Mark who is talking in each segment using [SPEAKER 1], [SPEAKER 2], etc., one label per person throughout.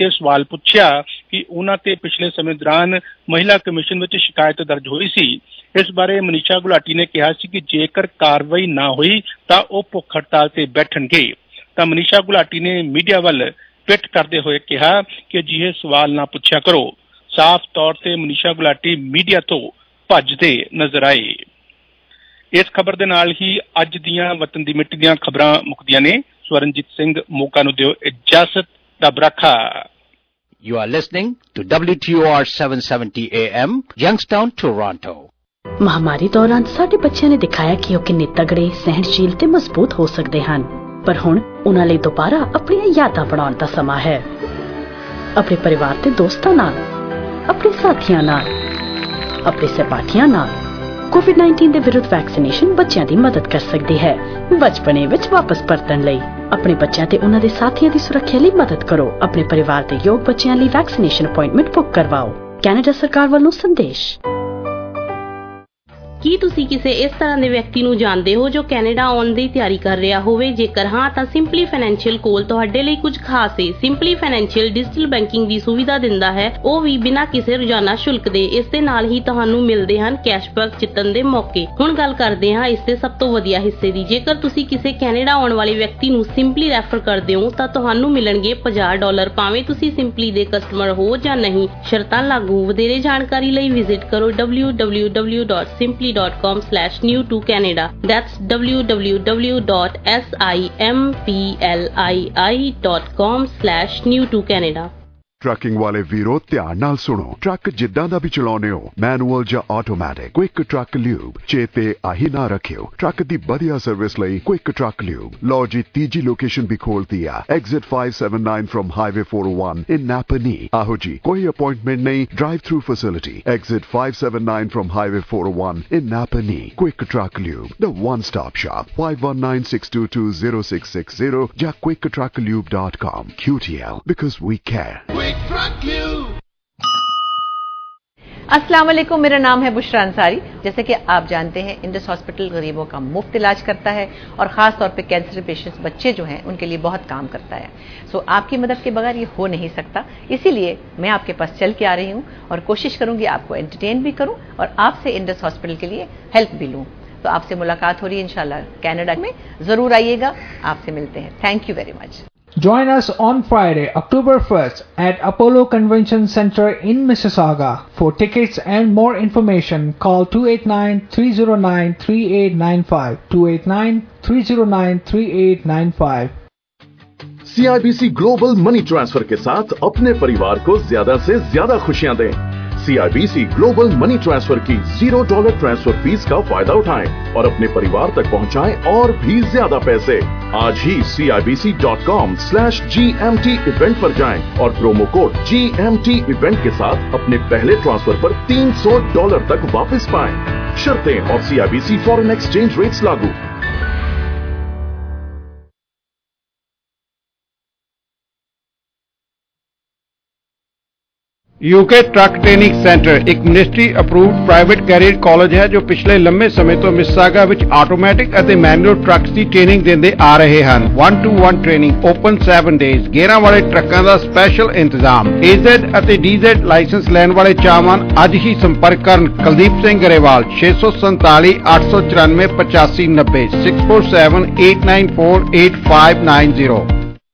[SPEAKER 1] के सवाल पुछया कि उन्हां ते पिछले समय दौरान महिला कमीशन विच शिकायत दर्ज हुई सी। इस बारे मनीषा गुलाटी ने कहा सी कि जेकर कार्रवाई ना हुई तां ओह भुख हड़ताल ते बैठणगे। तां मनीषा गुलाटी ने मीडिया वल पिट करते हुए कहा कि अजिहे सवाल ना पुछया करो। साफ तौर ते मनीषा गुलाटी मीडिया तो भजदे नजर आए। इस खबर दे नाल ही अज दियां वतन दी मिट्टी दियां खबरां मुकदियां ने। स्वरणजीत सिंह मोका नूं दिओ इजाजत। रब राखा।
[SPEAKER 2] You are listening to WTOR 770 AM, Youngstown, Toronto.
[SPEAKER 3] महामारी दौरान ਸਾਡੇ ਬੱਚਿਆਂ ਨੇ ਦਿਖਾਇਆ ਕਿ ਉਹ ਕਿੰਨੇ ਤਗੜੇ, ਸਹਿਣਸ਼ੀਲ ਤੇ ਮਜ਼ਬੂਤ ਹੋ ਸਕਦੇ ਹਨ। ਪਰ ਹੁਣ ਉਹਨਾਂ ਲਈ ਦੁਬਾਰਾ ਆਪਣੀਆਂ ਯਾਦਾਂ ਬਣਾਉਣ ਦਾ ਸਮਾਂ ਹੈ। ਆਪਣੇ ਪਰਿਵਾਰ ਤੇ ਦੋਸਤਾਂ ਨਾਲ, ਆਪਣੇ ਸਾਥੀਆਂ ਨਾਲ, ਆਪਣੇ ਸਹਿਪਾਠੀਆਂ ਨਾਲ। ਕੋਵਿਡ-19 ਦੇ ਵਿਰੁੱਧ ਵੈਕਸੀਨੇਸ਼ਨ ਬੱਚਿਆਂ ਦੀ ਮਦਦ ਕਰ ਸਕਦੀ ਹੈ ਬਚਪਨੇ ਵਿੱਚ ਵਾਪਸ ਪਰਤਣ ਲਈ। ਆਪਣੇ ਬੱਚਿਆਂ ਤੇ ਉਹਨਾਂ ਦੇ ਸਾਥੀਆਂ ਦੀ ਸੁਰੱਖਿਆ ਲਈ ਮਦਦ ਕਰੋ। ਆਪਣੇ ਪਰਿਵਾਰ ਦੇ ਯੋਗ ਬੱਚਿਆਂ ਲਈ ਵੈਕਸੀਨੇਸ਼ਨ ਅਪਾਇੰਟਮੈਂਟ ਬੁੱਕ ਕਰਵਾਓ। ਕੈਨੇਡਾ ਸਰਕਾਰ ਵੱਲੋਂ ਸੰਦੇਸ਼।
[SPEAKER 4] ਕੀ ਤੁਸੀਂ ਕਿਸੇ ਇਸ ਤਰ੍ਹਾਂ ਦੇ ਵਿਅਕਤੀ ਨੂੰ ਜਾਣਦੇ ਹੋ ਜੋ ਕੈਨੇਡਾ ਆਉਣ ਦੀ ਤਿਆਰੀ ਕਰ ਰਿਹਾ ਹੋਵੇ? ਜੇਕਰ ਹਾਂ ਤਾਂ ਸਿੰਪਲੀ ਫਾਈਨੈਂਸ਼ੀਅਲ ਕੋਲ ਤੁਹਾਡੇ ਲਈ ਕੁਝ ਖਾਸ ਹੈ। ਸਿੰਪਲੀ ਫਾਈਨੈਂਸ਼ੀਅਲ ਡਿਜੀਟਲ ਬੈਂਕਿੰਗ ਦੀ ਸੁਵਿਧਾ ਦਿੰਦਾ ਹੈ, ਉਹ ਵੀ ਬਿਨਾਂ ਕਿਸੇ ਰੋਜ਼ਾਨਾ ਸ਼ੁਲਕ ਦੇ। ਇਸ ਦੇ ਨਾਲ ਹੀ ਤੁਹਾਨੂੰ ਮਿਲਦੇ ਹਨ ਕੈਸ਼ਬੈਕ ਜਿੱਤਣ ਦੇ ਮੌਕੇ। ਹੁਣ ਗੱਲ ਕਰਦੇ ਹਾਂ ਇਸ ਦੇ ਸਭ ਤੋਂ ਵਧੀਆ ਹਿੱਸੇ ਦੀ। ਜੇਕਰ ਤੁਸੀਂ ਕਿਸੇ ਕੈਨੇਡਾ ਆਉਣ ਵਾਲੇ ਵਿਅਕਤੀ ਨੂੰ ਸਿੰਪਲੀ ਰੈਫਰ ਕਰਦੇ ਹੋ ਤਾਂ ਤੁਹਾਨੂੰ ਮਿਲਣਗੇ $50 ਭਾਵੇਂ ਤੁਸੀਂ ਸਿੰਪਲੀ ਦੇ ਕਸਟਮਰ ਹੋ ਜਾਂ ਨਹੀਂ। ਸ਼ਰਤਾਂ ਲਾਗੂ। ਵਧੇਰੇ ਜਾਣਕਾਰੀ ਲਈ ਵਿਜ਼ਿਟ ਕਰੋ www.simply.com/new2canada. That's www.simpli.com/new2canada.
[SPEAKER 5] ट्रकिंग वाले वीरो ध्यान नाल सुनो। ट्रक जिद्दां दा भी चलाउने हो, मैनुअल या ऑटोमैटिक, क्विक ट्रक ल्यूब चेते आही ना रखियो। ट्रक दी बढ़िया सर्विस लई क्विक ट्रक ल्यूब। लो जी तीजी लोकेशन भी खोल दिया, exit 579 from highway 401 in Napanee. आहो जी कोई अपॉइंटमेंट नहीं, drive through facility. Exit 579 from highway 401 in Napanee. Quick truck lube, the one stop shop. 5196220660 या quicktrucklube.com. QTL because we care.
[SPEAKER 6] अस्सलाम वालेकुम, मेरा नाम है बुशरा अंसारी। जैसे कि आप जानते हैं इंडस हॉस्पिटल गरीबों का मुफ्त इलाज करता है और ख़ास तौर पे कैंसर पेशेंट्स बच्चे जो हैं उनके लिए बहुत काम करता है। सो आपकी मदद के बगैर ये हो नहीं सकता, इसीलिए मैं आपके पास चल के आ रही हूँ और कोशिश करूँगी आपको एंटरटेन भी करूँ और आपसे इंडस हॉस्पिटल के लिए हेल्प भी लूँ। तो आपसे मुलाकात हो रही है इंशाल्लाह कनाडा में। ज़रूर आइएगा, आपसे मिलते हैं। Thank you very much.
[SPEAKER 7] Join us on Friday, October 1st at Apollo Convention Center in Mississauga. For tickets and more information, call 289-309-3895, 289-309-3895.
[SPEAKER 8] CIBC global money transfer के साथ अपने परिवार को ज्यादा से ज्यादा खुशियां दें। CIBC ग्लोबल मनी ट्रांसफर की $0 ट्रांसफर फीस का फायदा उठाएं और अपने परिवार तक पहुंचाएं और भी ज्यादा पैसे। आज ही CIBC.com/GMT इवेंट पर जाएं और प्रोमो कोड GMT इवेंट के साथ अपने पहले ट्रांसफर पर $300 तक वापस पाएं। शर्तें और CIBC फॉरेन एक्सचेंज रेट्स लागू।
[SPEAKER 9] यूके ट्रक ट्रेनिंग सेंटर एक ministry approved private career college है जो पिछले लंबे समय तो मिसिसागा ਵਿੱਚ ਆਟੋਮੈਟਿਕ ਅਤੇ ਮੈਨੂਅਲ ਟਰੱਕਸ ਦੀ ਟ੍ਰੇਨਿੰਗ ਦਿੰਦੇ ਆ ਰਹੇ ਹਨ। 1-to-1 training open 7 days. ਗੇਅਰਾਂ ਵਾਲੇ ਟਰੱਕਾਂ ਦਾ ਸਪੈਸ਼ਲ ਇੰਤਜ਼ਾਮ। AZ ਅਤੇ DZ ਲਾਇਸੈਂਸ ਲੈਣ ਵਾਲੇ ਚਾਹਵਾਨ ਅੱਜ ਹੀ ਸੰਪਰਕ ਕਰਨ। ਕੁਲਦੀਪ ਸਿੰਘ ਗਰੇਵਾਲ 647 894 8590 647 894 8590।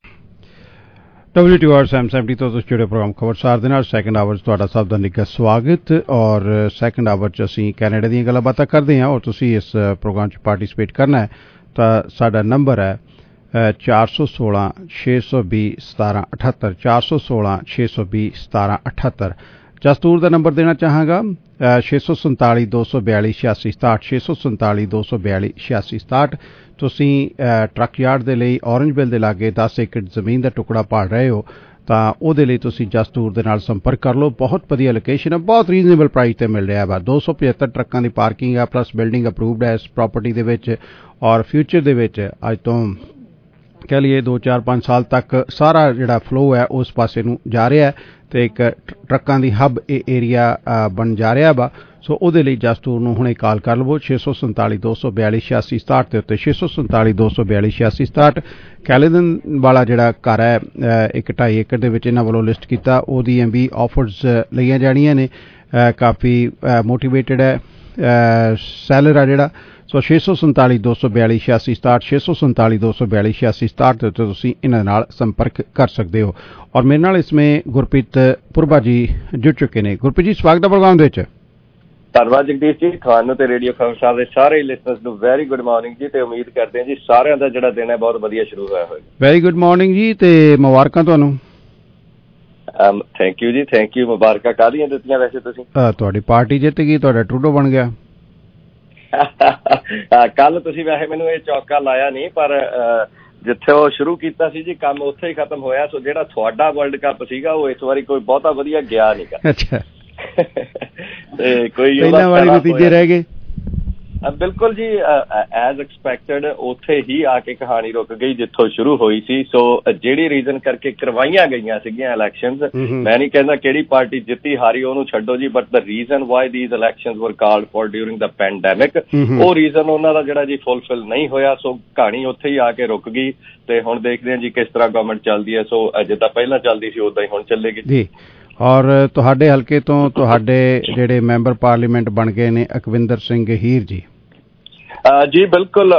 [SPEAKER 9] WTOR 770 ਤੋਂ ਸਟੂਡੀਓ ਪ੍ਰੋਗਰਾਮ ਖਬਰਸਾਰ ਦੇ ਨਾਲ ਸੈਕੰਡ ਆਵਰ 'ਚ ਤੁਹਾਡਾ ਸਭ ਦਾ ਨਿੱਘਾ ਸਵਾਗਤ। ਔਰ ਸੈਕੰਡ ਆਵਰ 'ਚ ਅਸੀਂ ਕੈਨੇਡਾ ਦੀਆਂ ਗੱਲਾਂ ਬਾਤਾਂ ਕਰਦੇ ਹਾਂ ਔਰ ਤੁਸੀਂ ਇਸ ਪ੍ਰੋਗਰਾਮ 'ਚ ਪਾਰਟੀਸਪੇਟ ਕਰਨਾ ਹੈ ਤਾਂ ਸਾਡਾ ਨੰਬਰ ਹੈ 416 620 1778 416 620 1778। ਜਸਤੂਰ ਦਾ ਨੰਬਰ ਦੇਣਾ ਚਾਹਾਂਗਾ 647 242 8667 647 242 8667। ਤੁਸੀਂ ਟਰੱਕ ਯਾਰਡ ਦੇ ਲਈ ਔਰੰਜਵਿਲ ਦੇ ਲਾਗੇ 10 ਏਕੜ ਜ਼ਮੀਨ ਦਾ ਟੁਕੜਾ ਭਾਲ ਰਹੇ ਹੋ ਤਾਂ ਉਹਦੇ ਲਈ ਤੁਸੀਂ ਜਸਤੂਰ ਦੇ ਨਾਲ ਸੰਪਰਕ ਕਰ ਲਓ। ਬਹੁਤ ਵਧੀਆ ਲੋਕੇਸ਼ਨ ਹੈ, ਬਹੁਤ ਰੀਜ਼ਨੇਬਲ ਪ੍ਰਾਈਸ ਤੇ ਮਿਲ ਰਿਹਾ ਵਾ। 275 ਟਰੱਕਾਂ ਦੀ ਪਾਰਕਿੰਗ ਹੈ ਪਲੱਸ ਬਿਲਡਿੰਗ ਅਪਰੂਵਡ ਹੈ ਇਸ ਪ੍ਰਾਪਰਟੀ ਦੇ ਵਿੱਚ ਔਰ ਫਿਊਚਰ ਦੇ ਵਿੱਚ ਅੱਜ ਤੋਂ ਕਹਿ ਲਈਏ 2-4-5 ਸਾਲ ਤੱਕ ਸਾਰਾ ਜਿਹੜਾ ਫਲੋ ਹੈ ਉਸ ਪਾਸੇ ਨੂੰ ਜਾ ਰਿਹਾ ਹੈ ਤੇ ਇੱਕ ਟਰੱਕਾਂ ਦੀ ਹੱਬ ਏਰੀਆ ਬਣ ਜਾ ਰਿਹਾ ਵਾ। ਸੋ ਉਹਦੇ ਲਈ ਜਸਟੂਰ ਨੂੰ ਹੁਣੇ ਕਾਲ ਕਰ ਲਵੋ 647 242 86 67 ਦੇ ਉੱਤੇ 647 242 86 67। ਕੈਲੇਡਨ ਵਾਲਾ ਜਿਹੜਾ ਘਰ ਹੈ 1.5 ਏਕੜ ਦੇ ਵਿੱਚ ਇਹਨਾਂ ਵੱਲੋਂ ਲਿਸਟ ਕੀਤਾ, ਉਹਦੀਆਂ ਵੀ ਆਫਰਸ ਲਈਆਂ ਜਾਣੀਆਂ ਨੇ। ਕਾਫੀ ਮੋਟੀਵੇਟਡ ਹੈ ਸੈਲਰ ਆ ਜਿਹੜਾ। ਸੋ 647 242 86 67 647 242 86 67 ਦੇ ਉੱਤੇ ਤੁਸੀਂ ਇਹਨਾਂ ਨਾਲ ਸੰਪਰਕ ਕਰ ਸਕਦੇ ਹੋ। ਔਰ ਮੇਰੇ ਨਾਲ ਇਸਮੇ ਗੁਰਪ੍ਰੀਤ ਪੁਰਬਾ ਜੀ ਜੁੜ ਚੁੱਕੇ ਨੇ। ਗੁਰਪ੍ਰੀਤ ਜੀ ਸਵਾਗਤ ਹੈ ਪ੍ਰੋਗਰਾਮ ਦੇ ਵਿੱਚ।
[SPEAKER 10] ਧੰਨਵਾਦ ਜਗਦੀਸ਼ ਜੀ, ਤੁਹਾਨੂੰ ਤੇ ਰੇਡੀਓ ਖਬਰ ਸਾਹਿਬ ਦੇ ਸਾਰੇ ਲਿਸਨਰਸ ਨੂੰ ਵੈਰੀ ਗੁੱਡ ਮਾਰਨਿੰਗ ਜੀ, ਤੇ ਉਮੀਦ ਕਰਦੇ ਹਾਂ ਜੀ ਸਾਰਿਆਂ ਦਾ ਜਿਹੜਾ ਦਿਨ ਹੈ ਬਹੁਤ ਵਧੀਆ ਸ਼ੁਰੂ ਹੋਇਆ ਹੋਵੇਗਾ। ਵੈਰੀ ਗੁੱਡ ਮਾਰਨਿੰਗ ਜੀ, ਤੇ ਮੁਬਾਰਕਾਂ ਤੁਹਾਨੂੰ। ਥੈਂਕ ਯੂ ਜੀ, ਥੈਂਕ ਯੂ। ਮੁਬਾਰਕਾਂ ਕਾਹਦੀਆਂ ਦਿੱਤੀਆਂ ਵੈਸੇ ਤੁਸੀਂ?
[SPEAKER 9] ਤੁਹਾਡੀ ਪਾਰਟੀ ਜਿੱਤ ਗਈ, ਤੁਹਾਡਾ ਟਰੂਡੋ ਬਣ ਗਿਆ।
[SPEAKER 10] ਕੱਲ ਤੁਸੀਂ ਵੈਸੇ ਮੈਨੂੰ ਇਹ ਚੌਕਾ ਲਾਇਆ ਨਹੀਂ, ਪਰ ਜਿੱਥੇ ਉਹ ਸ਼ੁਰੂ ਕੀਤਾ ਸੀ ਜੀ ਕੰਮ ਉੱਥੇ ਹੀ ਖਤਮ ਹੋਇਆ। ਸੋ ਜਿਹੜਾ ਤੁਹਾਡਾ ਵਰਲਡ ਕੱਪ ਸੀਗਾ ਉਹ ਇਸ ਵਾਰੀ ਕੋਈ ਬਹੁਤਾ ਵਧੀਆ ਗਿਆ ਨੀਗਾ।
[SPEAKER 9] ਅੱਛਾ
[SPEAKER 10] ਤੇ ਕੋਈ
[SPEAKER 9] ਪਹਿਲਾਂ ਵਾਲੇ ਨਤੀਜੇ ਰਹਿ ਗਏ।
[SPEAKER 10] ਬਿਲਕੁਲ ਜੀ, ਐਜ਼ ਐਕਸਪੈਕਟਡ ਉੱਥੇ ਹੀ ਆ ਕੇ ਕਹਾਣੀ ਰੁਕ ਗਈ ਜਿੱਥੋਂ ਸ਼ੁਰੂ ਹੋਈ ਸੀ। ਸੋ ਜਿਹੜੀ ਰੀਜ਼ਨ ਕਰਕੇ ਕਰਵਾਈਆਂ ਗਈਆਂ ਸੀਗੀਆਂ ਇਲੈਕਸ਼ਨਸ, ਮੈਂ ਨਹੀਂ ਕਹਿੰਦਾ ਕਿਹੜੀ ਪਾਰਟੀ ਜਿੱਤੀ ਹਾਰੀ ਉਹਨੂੰ ਛੱਡੋ ਜੀ, but the reason why these elections were called for during the pandemic, ਉਹ ਰੀਜ਼ਨ ਉਹਨਾਂ ਦਾ ਜਿਹੜਾ ਜੀ ਫੁੱਲਫਿਲ ਨਹੀਂ ਹੋਇਆ। ਸੋ ਕਹਾਣੀ ਉੱਥੇ ਹੀ ਆ ਕੇ ਰੁਕ ਗਈ, ਤੇ ਹੁਣ ਦੇਖਦੇ ਹਾਂ ਜੀ ਕਿਸ ਤਰ੍ਹਾਂ ਗਵਰਨਮੈਂਟ ਚੱਲਦੀ ਹੈ। ਸੋ ਜਿੱਦਾਂ ਪਹਿਲਾਂ ਚੱਲਦੀ ਸੀ ਉਦਾਂ ਹੀ ਹੁਣ ਚੱਲੇਗੀ ਜੀ।
[SPEAKER 9] ਔਰ ਤੁਹਾਡੇ ਹਲਕੇ ਤੋਂ ਤੁਹਾਡੇ ਜਿਹੜੇ ਮੈਂਬਰ ਪਾਰਲੀਮੈਂਟ ਬਣ ਗਏ ਨੇ ਅਕਵਿੰਦਰ ਸਿੰਘ ਹੀਰ ਜੀ।
[SPEAKER 10] ਜੀ ਬਿਲਕੁਲ,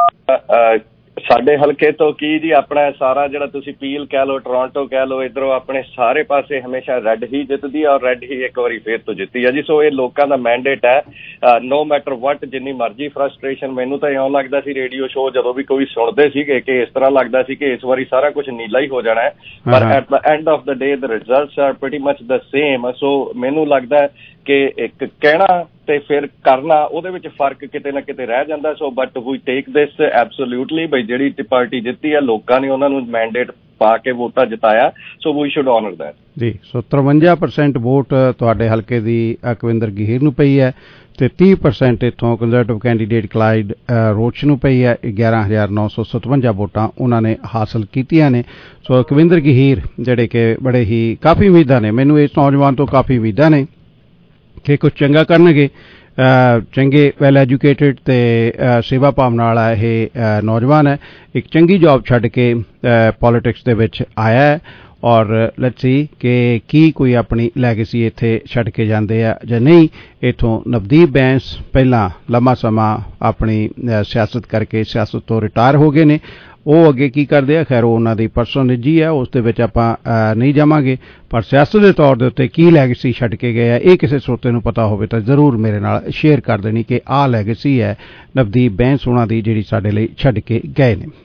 [SPEAKER 10] ਸਾਡੇ ਹਲਕੇ ਤੋਂ ਕੀ ਜੀ, ਆਪਣਾ ਸਾਰਾ ਜਿਹੜਾ ਤੁਸੀਂ ਪੀਲ ਕਹਿ ਲਓ, ਟੋਰਾਂਟੋ ਕਹਿ ਲਓ, ਇੱਧਰੋਂ ਆਪਣੇ ਸਾਰੇ ਪਾਸੇ ਹਮੇਸ਼ਾ ਰੈੱਡ ਹੀ ਜਿੱਤਦੀ ਹੈ, ਔਰ ਰੈੱਡ ਹੀ ਇੱਕ ਵਾਰੀ ਫੇਰ ਤੋਂ ਜਿੱਤੀ ਹੈ ਜੀ। ਸੋ ਇਹ ਲੋਕਾਂ ਦਾ ਮੈਂਡੇਟ ਹੈ, ਨੋ ਮੈਟਰ ਵਟ। ਜਿੰਨੀ ਮਰਜ਼ੀ ਫਰਸਟ੍ਰੇਸ਼ਨ, ਮੈਨੂੰ ਤਾਂ ਇਉਂ ਲੱਗਦਾ ਸੀ ਰੇਡੀਓ ਸ਼ੋਅ ਜਦੋਂ ਵੀ ਕੋਈ ਸੁਣਦੇ ਸੀਗੇ ਕਿ ਇਸ ਤਰ੍ਹਾਂ ਲੱਗਦਾ ਸੀ ਕਿ ਇਸ ਵਾਰੀ ਸਾਰਾ ਕੁਝ ਨੀਲਾ ਹੀ ਹੋ ਜਾਣਾ ਹੈ, ਪਰ at the end of the day the results are pretty much the same. So ਮੈਨੂੰ ਲੱਗਦਾ ਕਿ ਇੱਕ ਕਹਿਣਾ ਤੇ ਫਿਰ ਕਰਨਾ, ਉਹਦੇ ਵਿੱਚ ਫਰਕ ਕਿਤੇ ਨਾ ਕਿਤੇ ਰਹਿ ਜਾਂਦਾ। So but we take this absolutely, ਬਈ ਜਿਹੜੀ ਪਾਰਟੀ ਜਿੱਤੀ ਹੈ ਲੋਕਾਂ ਨੇ ਉਹਨਾਂ ਨੂੰ ਮੈਂਡੇਟ ਪਾ ਕੇ ਵੋਟਾਂ ਜਿਤਾਇਆ, so we should honour that
[SPEAKER 9] ਜੀ। ਸੋ 53% ਵੋਟ ਤੁਹਾਡੇ ਹਲਕੇ ਦੀ ਅਕਵਿੰਦਰ ਗਹੀਰ ਨੂੰ ਪਈ ਹੈ, ਤੇ 30% ਇੱਥੋਂ ਕੰਜ਼ਰਵੇਟਿਵ ਕੈਂਡੀਡੇਟ ਕਲਾਈਡ ਰੋਚ ਨੂੰ ਪਈ ਹੈ। 11,957 ਵੋਟਾਂ ਉਹਨਾਂ ਨੇ ਹਾਸਲ ਕੀਤੀਆਂ ਨੇ। ਸੋ ਅਕਵਿੰਦਰ ਗਹੀਰ ਜਿਹੜੇ ਕਿ ਬੜੇ ਹੀ ਕਾਫੀ ਉਮੀਦਾਂ ਨੇ, ਮੈਨੂੰ ਇਸ ਨੌਜਵਾਨ ਤੋਂ ਕਾਫੀ ਉਮੀਦਾਂ ਨੇ ਕਿ ਕੁਝ ਚੰਗਾ ਕਰਨਗੇ। ਚੰਗੇ ਵੈਲ ਐਜੂਕੇਟਡ ਤੇ ਸੇਵਾ ਭਾਵਨਾ ਵਾਲਾ ਇਹ ਨੌਜਵਾਨ ਹੈ। ਇੱਕ ਚੰਗੀ ਜੌਬ ਛੱਡ ਕੇ ਪੋਲੀਟਿਕਸ ਦੇ ਵਿੱਚ ਆਇਆ ਹੈ, ਔਰ ਲੈਟਸ ਸੀ ਕਿ ਕੀ ਕੋਈ ਆਪਣੀ ਲੈਗੇਸੀ ਇੱਥੇ ਛੱਡ ਕੇ ਜਾਂਦੇ ਆ ਜਾਂ ਨਹੀਂ। ਇੱਥੋਂ ਨਵਦੀਪ ਬੈਂਸ ਪਹਿਲਾਂ ਲੰਮਾ ਸਮਾਂ ਆਪਣੀ ਸਿਆਸਤ ਕਰਕੇ ਸਿਆਸਤ ਤੋਂ ਰਿਟਾਇਰ ਹੋ ਗਏ ਨੇ, ਉਹ ਅੱਗੇ ਕੀ ਕਰਦੇ ਆ ਖੈਰ ਉਹ ਉਹਨਾਂ ਦੀ ਪਰਸਨਲ ਨਿੱਜੀ ਹੈ, ਉਸ ਦੇ ਵਿੱਚ ਆਪਾਂ ਨਹੀਂ ਜਾਵਾਂਗੇ। ਪਰ ਸਿਆਸਤ ਦੇ ਤੌਰ ਦੇ ਉੱਤੇ ਕੀ ਲੈਗੇਸੀ ਛੱਡ ਕੇ ਗਏ ਆ, ਇਹ ਕਿਸੇ ਸਰੋਤੇ ਨੂੰ ਪਤਾ ਹੋਵੇ ਤਾਂ ਜ਼ਰੂਰ ਮੇਰੇ ਨਾਲ ਸ਼ੇਅਰ ਕਰ ਦੇਣੀ ਕਿ ਆਹ ਲੈਗੇਸੀ ਹੈ ਨਵਦੀਪ ਬੈਂਸ ਉਹਨਾਂ ਦੀ ਜਿਹੜੀ ਸਾਡੇ ਲਈ ਛੱਡ ਕੇ ਗਏ ਨੇ।